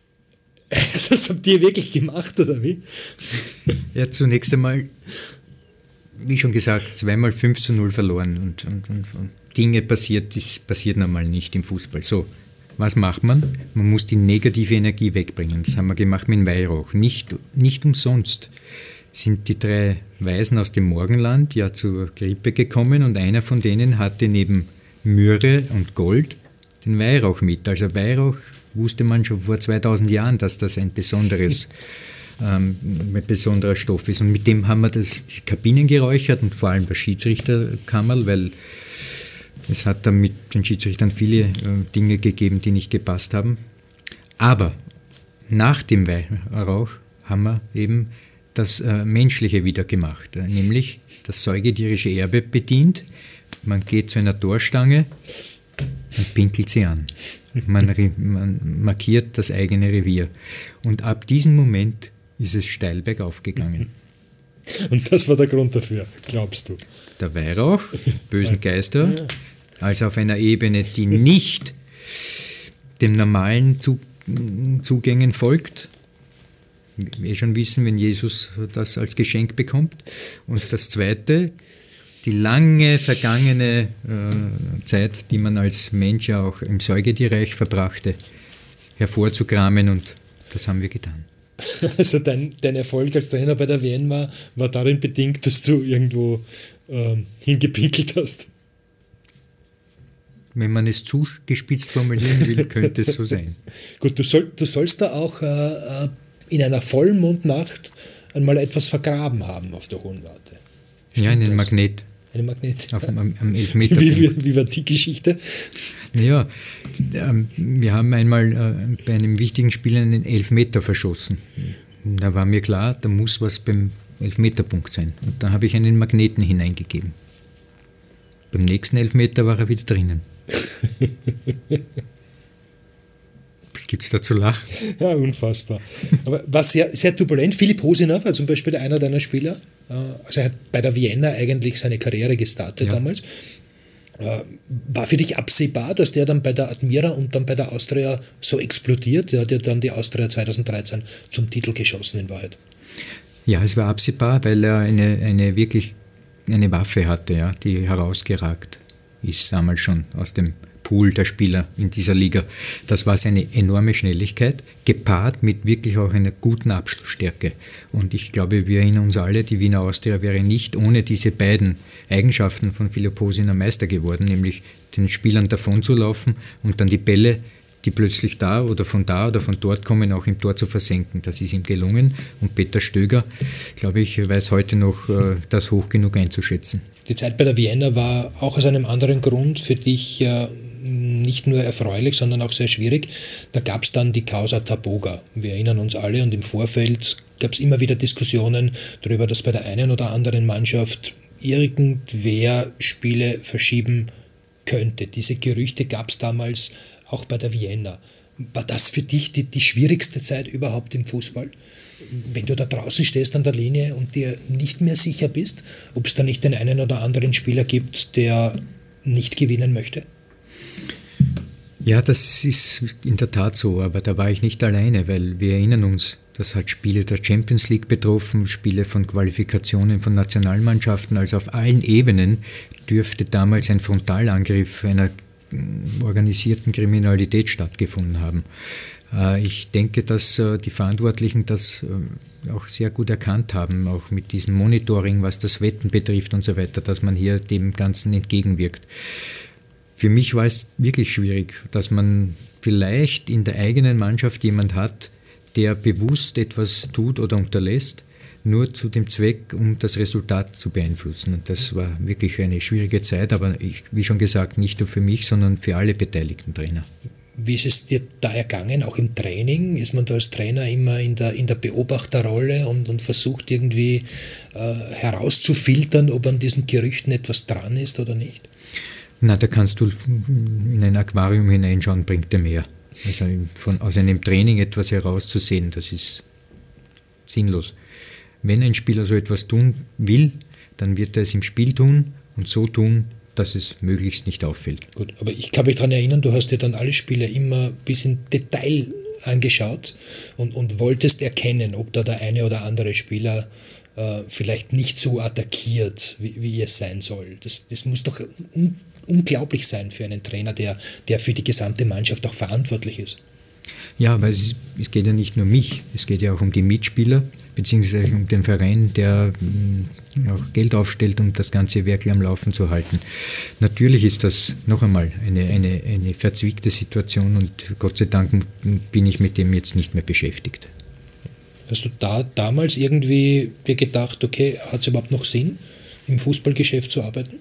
das habt ihr wirklich gemacht, oder wie? Ja, zunächst einmal, wie schon gesagt, zweimal fünf zu null verloren, und, und, und, und Dinge passiert, das passiert normal nicht im Fußball. So. Was macht man? Man muss die negative Energie wegbringen. Das haben wir gemacht mit dem Weihrauch. Nicht, nicht umsonst sind die drei Weisen aus dem Morgenland ja zur Krippe gekommen, und einer von denen hatte neben Myrrhe und Gold den Weihrauch mit. Also Weihrauch wusste man schon vor zweitausend Jahren, dass das ein besonderes, ähm, ein besonderer Stoff ist. Und mit dem haben wir das, die Kabinen geräuchert, und vor allem das Schiedsrichterkammerl, weil es hat dann mit den Schiedsrichtern viele äh, Dinge gegeben, die nicht gepasst haben. Aber nach dem Weihrauch haben wir eben das äh, Menschliche wieder gemacht, äh, nämlich das säugetierische Erbe bedient. Man geht zu einer Torstange und pinkelt sie an. Man, man markiert das eigene Revier. Und ab diesem Moment ist es steil bergauf gegangen. Und das war der Grund dafür, glaubst du? Der Weihrauch, bösen Geister, ja. Also auf einer Ebene, die nicht dem normalen Zugängen folgt. Wir eh schon wissen, wenn Jesus das als Geschenk bekommt. Und das Zweite, die lange vergangene äh, Zeit, die man als Mensch ja auch im Säugetierreich verbrachte, hervorzukramen, und das haben wir getan. Also dein, dein Erfolg als Trainer bei der W M war, war darin bedingt, dass du irgendwo äh, hingepinkelt hast. Wenn man es zugespitzt formulieren will, könnte es so sein. Gut, du, soll, du sollst da auch äh, in einer Vollmondnacht einmal etwas vergraben haben auf der Hohen Warte. Stimmt ja, einen das? Magnet. Einen Magnet. Auf, am, am Elfmeter. Wie, wie, wie war die Geschichte? Naja, ähm, wir haben einmal äh, bei einem wichtigen Spiel einen Elfmeter verschossen. Da war mir klar, da muss was beim Elfmeterpunkt sein. Und da habe ich einen Magneten hineingegeben. Beim nächsten Elfmeter war er wieder drinnen. Was gibt es da zu lachen? Ja, unfassbar. Aber war sehr, sehr turbulent. Philipp Hosinov, also zum Beispiel einer deiner Spieler, also er hat bei der Vienna eigentlich seine Karriere gestartet ja. damals. War für dich absehbar, dass der dann bei der Admira und dann bei der Austria so explodiert? Der hat ja dann die Austria zweitausenddreizehn zum Titel geschossen in Wahrheit. Ja, es war absehbar, weil er eine, eine wirklich eine Waffe hatte, ja, die herausgeragt ist damals schon aus dem Pool der Spieler in dieser Liga. Das war seine enorme Schnelligkeit, gepaart mit wirklich auch einer guten Abschlussstärke. Und ich glaube, wir erinnern uns alle, die Wiener Austria wäre nicht ohne diese beiden Eigenschaften von Philipp Hosiner Meister geworden, nämlich den Spielern davonzulaufen und dann die Bälle, die plötzlich da oder von da oder von dort kommen, auch im Tor zu versenken. Das ist ihm gelungen. Und Peter Stöger, glaube ich, weiß heute noch, das hoch genug einzuschätzen. Die Zeit bei der Vienna war auch aus einem anderen Grund für dich äh, nicht nur erfreulich, sondern auch sehr schwierig. Da gab es dann die Causa Taboga. Wir erinnern uns alle, und im Vorfeld gab es immer wieder Diskussionen darüber, dass bei der einen oder anderen Mannschaft irgendwer Spiele verschieben könnte. Diese Gerüchte gab es damals auch bei der Vienna. War das für dich die, die schwierigste Zeit überhaupt im Fußball? Wenn du da draußen stehst an der Linie und dir nicht mehr sicher bist, ob es da nicht den einen oder anderen Spieler gibt, der nicht gewinnen möchte? Ja, das ist in der Tat so, aber da war ich nicht alleine, weil wir erinnern uns, das hat Spiele der Champions League betroffen, Spiele von Qualifikationen von Nationalmannschaften, also auf allen Ebenen dürfte damals ein Frontalangriff einer organisierten Kriminalität stattgefunden haben. Ich denke, dass die Verantwortlichen das auch sehr gut erkannt haben, auch mit diesem Monitoring, was das Wetten betrifft und so weiter, dass man hier dem Ganzen entgegenwirkt. Für mich war es wirklich schwierig, dass man vielleicht in der eigenen Mannschaft jemand hat, der bewusst etwas tut oder unterlässt, nur zu dem Zweck, um das Resultat zu beeinflussen. Und das war wirklich eine schwierige Zeit, aber ich, wie schon gesagt, nicht nur für mich, sondern für alle beteiligten Trainer. Wie ist es dir da ergangen, auch im Training? Ist man da als Trainer immer in der, in der Beobachterrolle und, und versucht irgendwie äh, herauszufiltern, ob an diesen Gerüchten etwas dran ist oder nicht? Na, da kannst du in ein Aquarium hineinschauen, bringt dir mehr. Also von, aus einem Training etwas herauszusehen, das ist sinnlos. Wenn ein Spieler so etwas tun will, dann wird er es im Spiel tun und so tun, dass es möglichst nicht auffällt. Gut, aber ich kann mich daran erinnern, du hast dir dann alle Spiele immer bis in Detail angeschaut und, und wolltest erkennen, ob da der eine oder andere Spieler äh, vielleicht nicht so attackiert, wie, wie es sein soll. Das, das muss doch un, unglaublich sein für einen Trainer, der, der für die gesamte Mannschaft auch verantwortlich ist. Ja, weil es, es geht ja nicht nur um mich, es geht ja auch um die Mitspieler, beziehungsweise um den Verein, der mh, auch Geld aufstellt, um das ganze Werk am Laufen zu halten. Natürlich ist das noch einmal eine, eine, eine verzwickte Situation und Gott sei Dank bin ich mit dem jetzt nicht mehr beschäftigt. Hast du da damals irgendwie dir gedacht, okay, hat es überhaupt noch Sinn, im Fußballgeschäft zu arbeiten?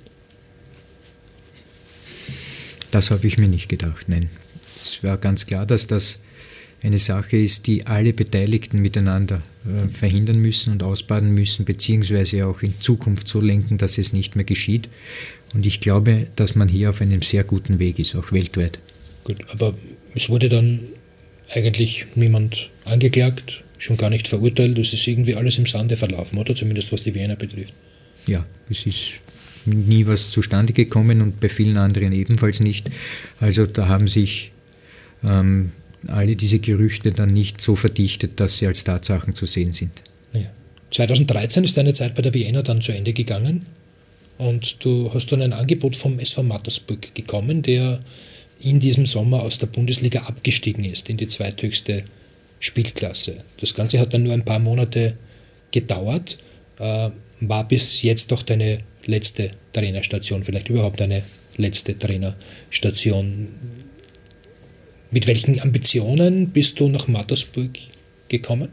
Das habe ich mir nicht gedacht, nein. Es war ganz klar, dass das eine Sache ist, die alle Beteiligten miteinander äh, verhindern müssen und ausbaden müssen, beziehungsweise auch in Zukunft so lenken, dass es nicht mehr geschieht. Und ich glaube, dass man hier auf einem sehr guten Weg ist, auch weltweit. Gut, aber es wurde dann eigentlich niemand angeklagt, schon gar nicht verurteilt. Es ist irgendwie alles im Sande verlaufen, oder? Zumindest was die Vienna betrifft. Ja, es ist nie was zustande gekommen und bei vielen anderen ebenfalls nicht. Also da haben sich ähm, alle diese Gerüchte dann nicht so verdichtet, dass sie als Tatsachen zu sehen sind. Ja. zweitausenddreizehn ist deine Zeit bei der Vienna dann zu Ende gegangen und du hast dann ein Angebot vom S V Mattersburg bekommen, der in diesem Sommer aus der Bundesliga abgestiegen ist in die zweithöchste Spielklasse. Das Ganze hat dann nur ein paar Monate gedauert, äh, war bis jetzt doch deine letzte Trainerstation, vielleicht überhaupt eine letzte Trainerstation. Mit welchen Ambitionen bist du nach Mattersburg gekommen?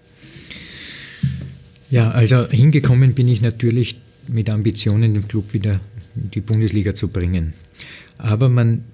Ja, also hingekommen bin ich natürlich mit Ambitionen, den Club wieder in die Bundesliga zu bringen. Aber man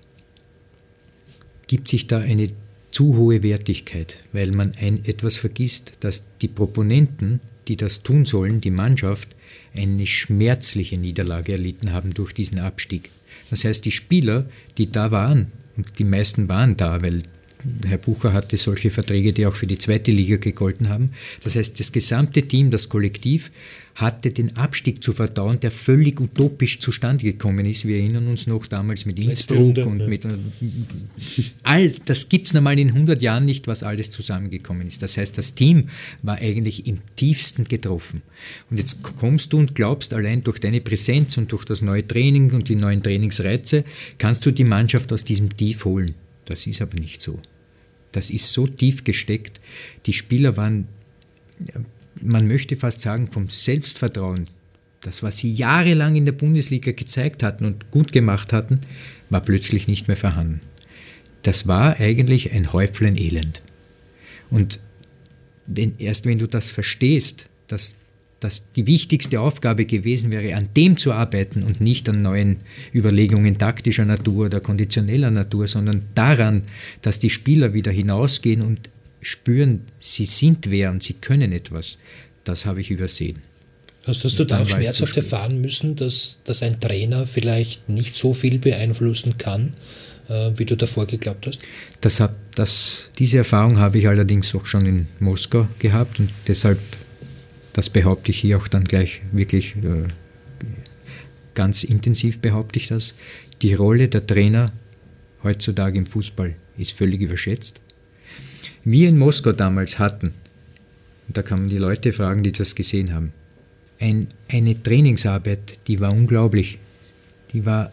gibt sich da eine zu hohe Wertigkeit, weil man ein, etwas vergisst, dass die Proponenten, die das tun sollen, die Mannschaft, eine schmerzliche Niederlage erlitten haben durch diesen Abstieg. Das heißt, die Spieler, die da waren, und die meisten waren da, weil Herr Bucher hatte solche Verträge, die auch für die zweite Liga gegolten haben. Das heißt, das gesamte Team, das Kollektiv, hatte den Abstieg zu verdauen, der völlig utopisch zustande gekommen ist. Wir erinnern uns noch damals mit Innsbruck und ja. mit all, das gibt es normal in hundert Jahren nicht, was alles zusammengekommen ist. Das heißt, das Team war eigentlich im tiefsten getroffen. Und jetzt kommst du und glaubst, allein durch deine Präsenz und durch das neue Training und die neuen Trainingsreize kannst du die Mannschaft aus diesem Tief holen. Das ist aber nicht so. Das ist so tief gesteckt. Die Spieler waren, man möchte fast sagen, vom Selbstvertrauen, das, was sie jahrelang in der Bundesliga gezeigt hatten und gut gemacht hatten, war plötzlich nicht mehr vorhanden. Das war eigentlich ein Häuflein Elend. Und wenn, erst wenn du das verstehst, dass dass die wichtigste Aufgabe gewesen wäre, an dem zu arbeiten und nicht an neuen Überlegungen taktischer Natur oder konditioneller Natur, sondern daran, dass die Spieler wieder hinausgehen und spüren, sie sind wer und sie können etwas. Das habe ich übersehen. Hast, hast du da auch schmerzhaft erfahren müssen, dass, dass ein Trainer vielleicht nicht so viel beeinflussen kann, äh, wie du davor geglaubt hast? Das hab, das, diese Erfahrung habe ich allerdings auch schon in Moskau gehabt und deshalb, das behaupte ich hier auch dann gleich wirklich äh, ganz intensiv behaupte ich das. Die Rolle der Trainer heutzutage im Fußball ist völlig überschätzt. Wir in Moskau damals hatten, und da kann man die Leute fragen, die das gesehen haben, ein, eine Trainingsarbeit, die war unglaublich. Die war,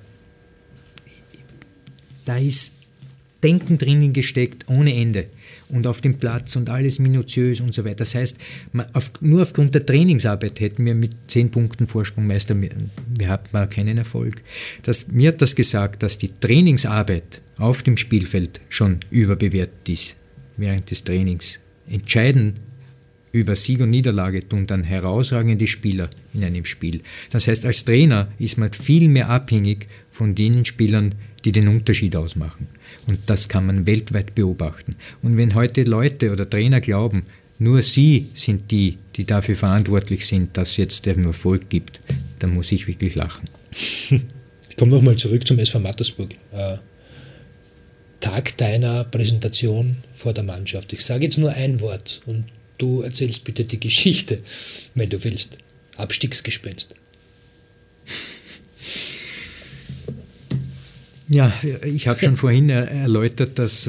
da ist Denken drinnen gesteckt ohne Ende. Und auf dem Platz und alles minutiös und so weiter. Das heißt, man, auf, nur aufgrund der Trainingsarbeit hätten wir mit zehn Punkten Vorsprung Meister, wir, wir hatten keinen Erfolg. Das, mir hat das gesagt, dass die Trainingsarbeit auf dem Spielfeld schon überbewertet ist während des Trainings. Entscheiden über Sieg und Niederlage tun dann herausragende Spieler in einem Spiel. Das heißt, als Trainer ist man viel mehr abhängig von den Spielern, die den Unterschied ausmachen. Und das kann man weltweit beobachten. Und wenn heute Leute oder Trainer glauben, nur sie sind die, die dafür verantwortlich sind, dass es jetzt einen Erfolg gibt, dann muss ich wirklich lachen. Ich komme nochmal zurück zum S V Mattersburg. Äh, Tag deiner Präsentation vor der Mannschaft. Ich sage jetzt nur ein Wort und du erzählst bitte die Geschichte, wenn du willst. Abstiegsgespenst. Ja, ich habe schon vorhin erläutert, dass,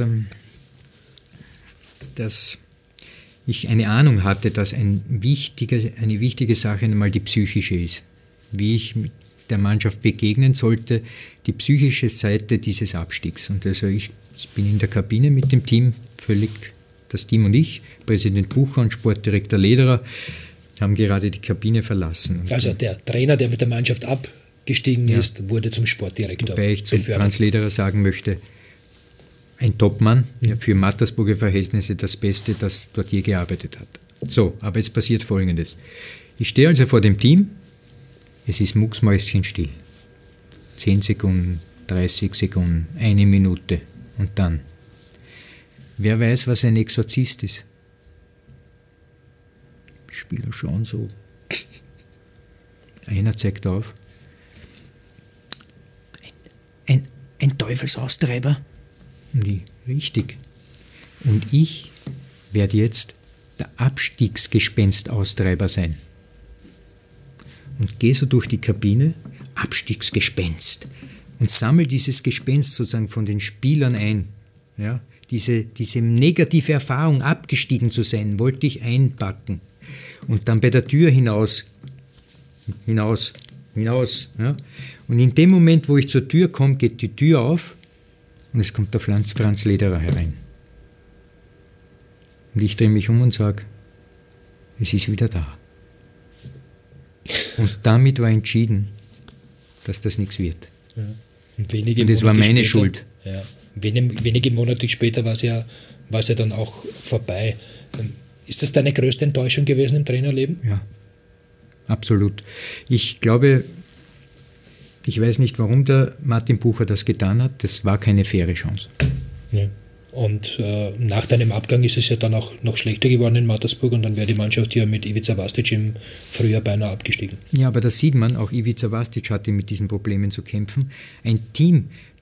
dass ich eine Ahnung hatte, dass ein wichtige, eine wichtige Sache einmal die psychische ist. Wie ich mit der Mannschaft begegnen sollte, die psychische Seite dieses Abstiegs. Und also ich bin in der Kabine mit dem Team, völlig das Team und ich, Präsident Bucher und Sportdirektor Lederer, haben gerade die Kabine verlassen. Also der Trainer, der mit der Mannschaft ab gestiegen ja. ist, wurde zum Sportdirektor. Wobei ich zum Franz Lederer sagen möchte, ein Topmann, mhm. ja, für Mattersburger Verhältnisse das Beste, das dort je gearbeitet hat. So, aber es passiert Folgendes. Ich stehe also vor dem Team, es ist mucksmäuschenstill. Zehn Sekunden, dreißig Sekunden, eine Minute und dann. Wer weiß, was ein Exorzist ist? Die Spieler schauen so. Einer zeigt auf. Ein, ein Teufelsaustreiber? Nee, richtig. Und ich werde jetzt der Abstiegsgespenst-Austreiber sein. Und gehe so durch die Kabine, Abstiegsgespenst, und sammle dieses Gespenst sozusagen von den Spielern ein. Ja, diese, diese negative Erfahrung, abgestiegen zu sein, wollte ich einpacken. Und dann bei der Tür hinaus, hinaus, hinaus. Ja. Und in dem Moment, wo ich zur Tür komme, geht die Tür auf und es kommt der Franz, Franz Lederer herein. Und ich drehe mich um und sage, es ist wieder da. Und damit war entschieden, dass das nichts wird. Ja. Und, wenige und das Monate war meine später, Schuld. Ja, wenige, wenige Monate später war es ja, war es ja dann auch vorbei. Ist das deine größte Enttäuschung gewesen im Trainerleben? Ja, absolut. Ich glaube, ich weiß nicht, warum der Martin Bucher das getan hat. Das war keine faire Chance. Ja. Und äh, nach deinem Abgang ist es ja dann auch noch schlechter geworden in Mattersburg und dann wäre die Mannschaft ja mit Ivica Vastic im Frühjahr beinahe abgestiegen. Ja, aber da sieht man, auch Ivica Vastic hatte mit diesen Problemen zu kämpfen. Ein Team,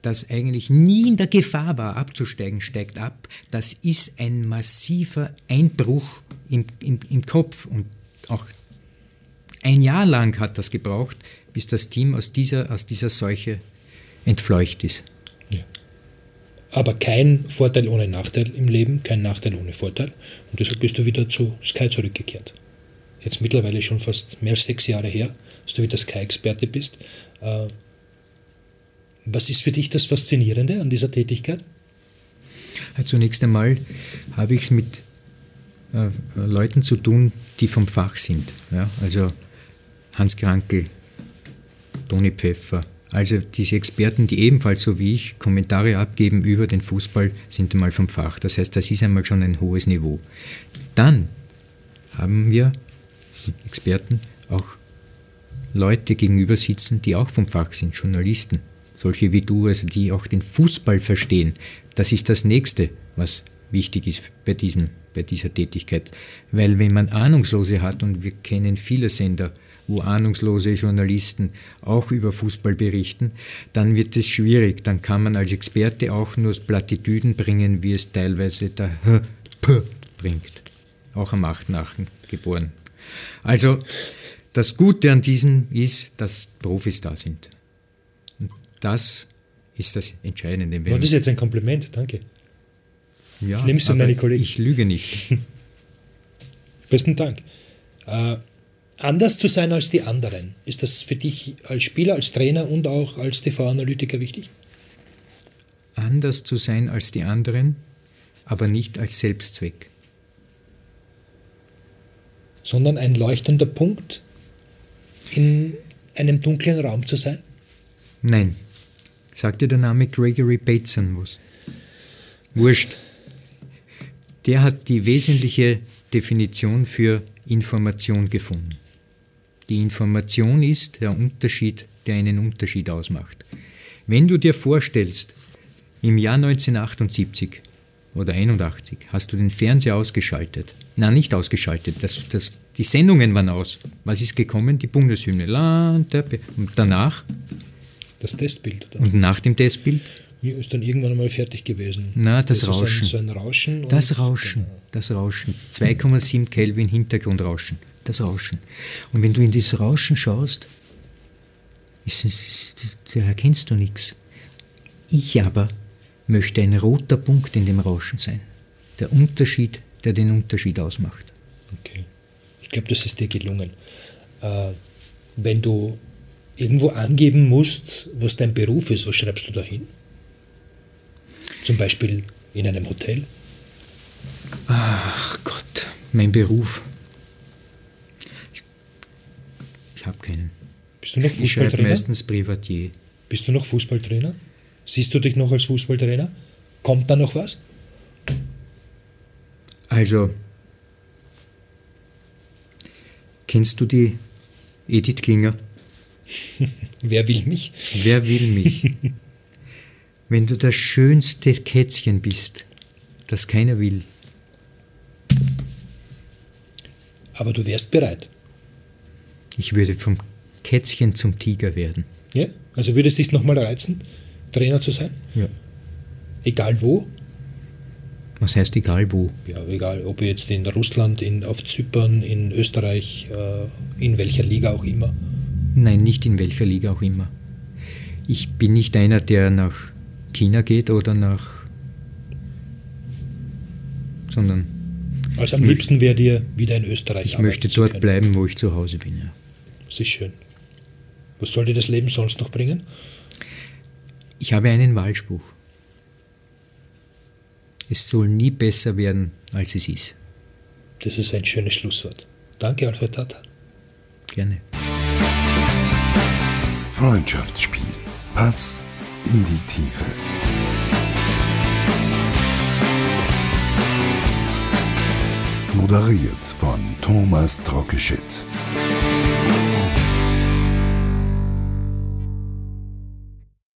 das eigentlich nie in der Gefahr war, abzusteigen, steigt ab. Das ist ein massiver Einbruch im, im, im Kopf. Und auch ein Jahr lang hat das gebraucht, bis das Team aus dieser, aus dieser Seuche entfleucht ist. Ja. Aber kein Vorteil ohne Nachteil im Leben, kein Nachteil ohne Vorteil. Und deshalb bist du wieder zu Sky zurückgekehrt. Jetzt mittlerweile schon fast mehr als sechs Jahre her, dass du wieder Sky-Experte bist. Äh, was ist für dich das Faszinierende an dieser Tätigkeit? Ja, zunächst einmal habe ich es mit äh, Leuten zu tun, die vom Fach sind. Ja? Also Hans Krankl, Toni Pfeffer. Also diese Experten, die ebenfalls so wie ich Kommentare abgeben über den Fußball, sind einmal vom Fach. Das heißt, das ist einmal schon ein hohes Niveau. Dann haben wir Experten auch Leute gegenüber sitzen, die auch vom Fach sind, Journalisten, solche wie du, also die auch den Fußball verstehen. Das ist das Nächste, was wichtig ist bei, diesen, bei dieser Tätigkeit. Weil wenn man Ahnungslose hat, und wir kennen viele Sender, wo ahnungslose Journalisten auch über Fußball berichten, dann wird es schwierig. Dann kann man als Experte auch nur Plattitüden bringen, wie es teilweise der H P bringt. Auch am achten achten geboren. Also das Gute an diesem ist, dass Profis da sind. Und das ist das Entscheidende. War das jetzt ein Kompliment? Danke. Ja, ich nehme es an meine Kollegen. Ich lüge nicht. Besten Dank. Äh, anders zu sein als die anderen, ist das für dich als Spieler, als Trainer und auch als T V-Analytiker wichtig? Anders zu sein als die anderen, aber nicht als Selbstzweck. Sondern ein leuchtender Punkt in einem dunklen Raum zu sein? Nein. Sagt dir der Name Gregory Bateson was? Wurscht. Der hat die wesentliche Definition für Information gefunden. Die Information ist der Unterschied, der einen Unterschied ausmacht. Wenn du dir vorstellst, im Jahr neunzehnhundertachtundsiebzig oder einundachtzig hast du den Fernseher ausgeschaltet. Nein, nicht ausgeschaltet. Das, das, die Sendungen waren aus. Was ist gekommen? Die Bundeshymne. Land der Be- Und danach? Das Testbild. Oder? Und nach dem Testbild? Ist dann irgendwann einmal fertig gewesen. Na, das also Rauschen. So ein, so ein Rauschen. Das Rauschen. Das Rauschen. zwei Komma sieben Kelvin Hintergrundrauschen. Das Rauschen. Und wenn du in das Rauschen schaust, ist, ist, ist, da erkennst du nichts. Ich aber möchte ein roter Punkt in dem Rauschen sein. Der Unterschied, der den Unterschied ausmacht. Okay. Ich glaube, das ist dir gelungen. Äh, wenn du irgendwo angeben musst, was dein Beruf ist, was schreibst du da hin? Zum Beispiel in einem Hotel? Ach Gott, mein Beruf. Ich, ich habe keinen. Bist du noch Ich schreibe Fußballtrainer? meistens Privatier. Bist du noch Fußballtrainer? Siehst du dich noch als Fußballtrainer? Kommt da noch was? Also, kennst du die Edith Klinger? Wer will mich? Wer will mich? Wenn du das schönste Kätzchen bist, das keiner will. Aber du wärst bereit. Ich würde vom Kätzchen zum Tiger werden. Ja? Also würdest du dich nochmal reizen, Trainer zu sein? Ja. Egal wo? Was heißt egal wo? Ja, egal, ob jetzt in Russland, in, auf Zypern, in Österreich, äh, in welcher Liga auch immer. Nein, nicht in welcher Liga auch immer. Ich bin nicht einer, der nach China geht oder nach... sondern... Also am liebsten wäre dir wieder in Österreich Ich arbeiten möchte zu dort können. bleiben, wo ich zu Hause bin. Ja. Das ist schön. Was soll dir das Leben sonst noch bringen? Ich habe einen Wahlspruch. Es soll nie besser werden, als es ist. Das ist ein schönes Schlusswort. Danke, Alfred Tata. Gerne. Freundschaftsspiel. Pass in die Tiefe. Moderiert von Thomas Trokeschitz.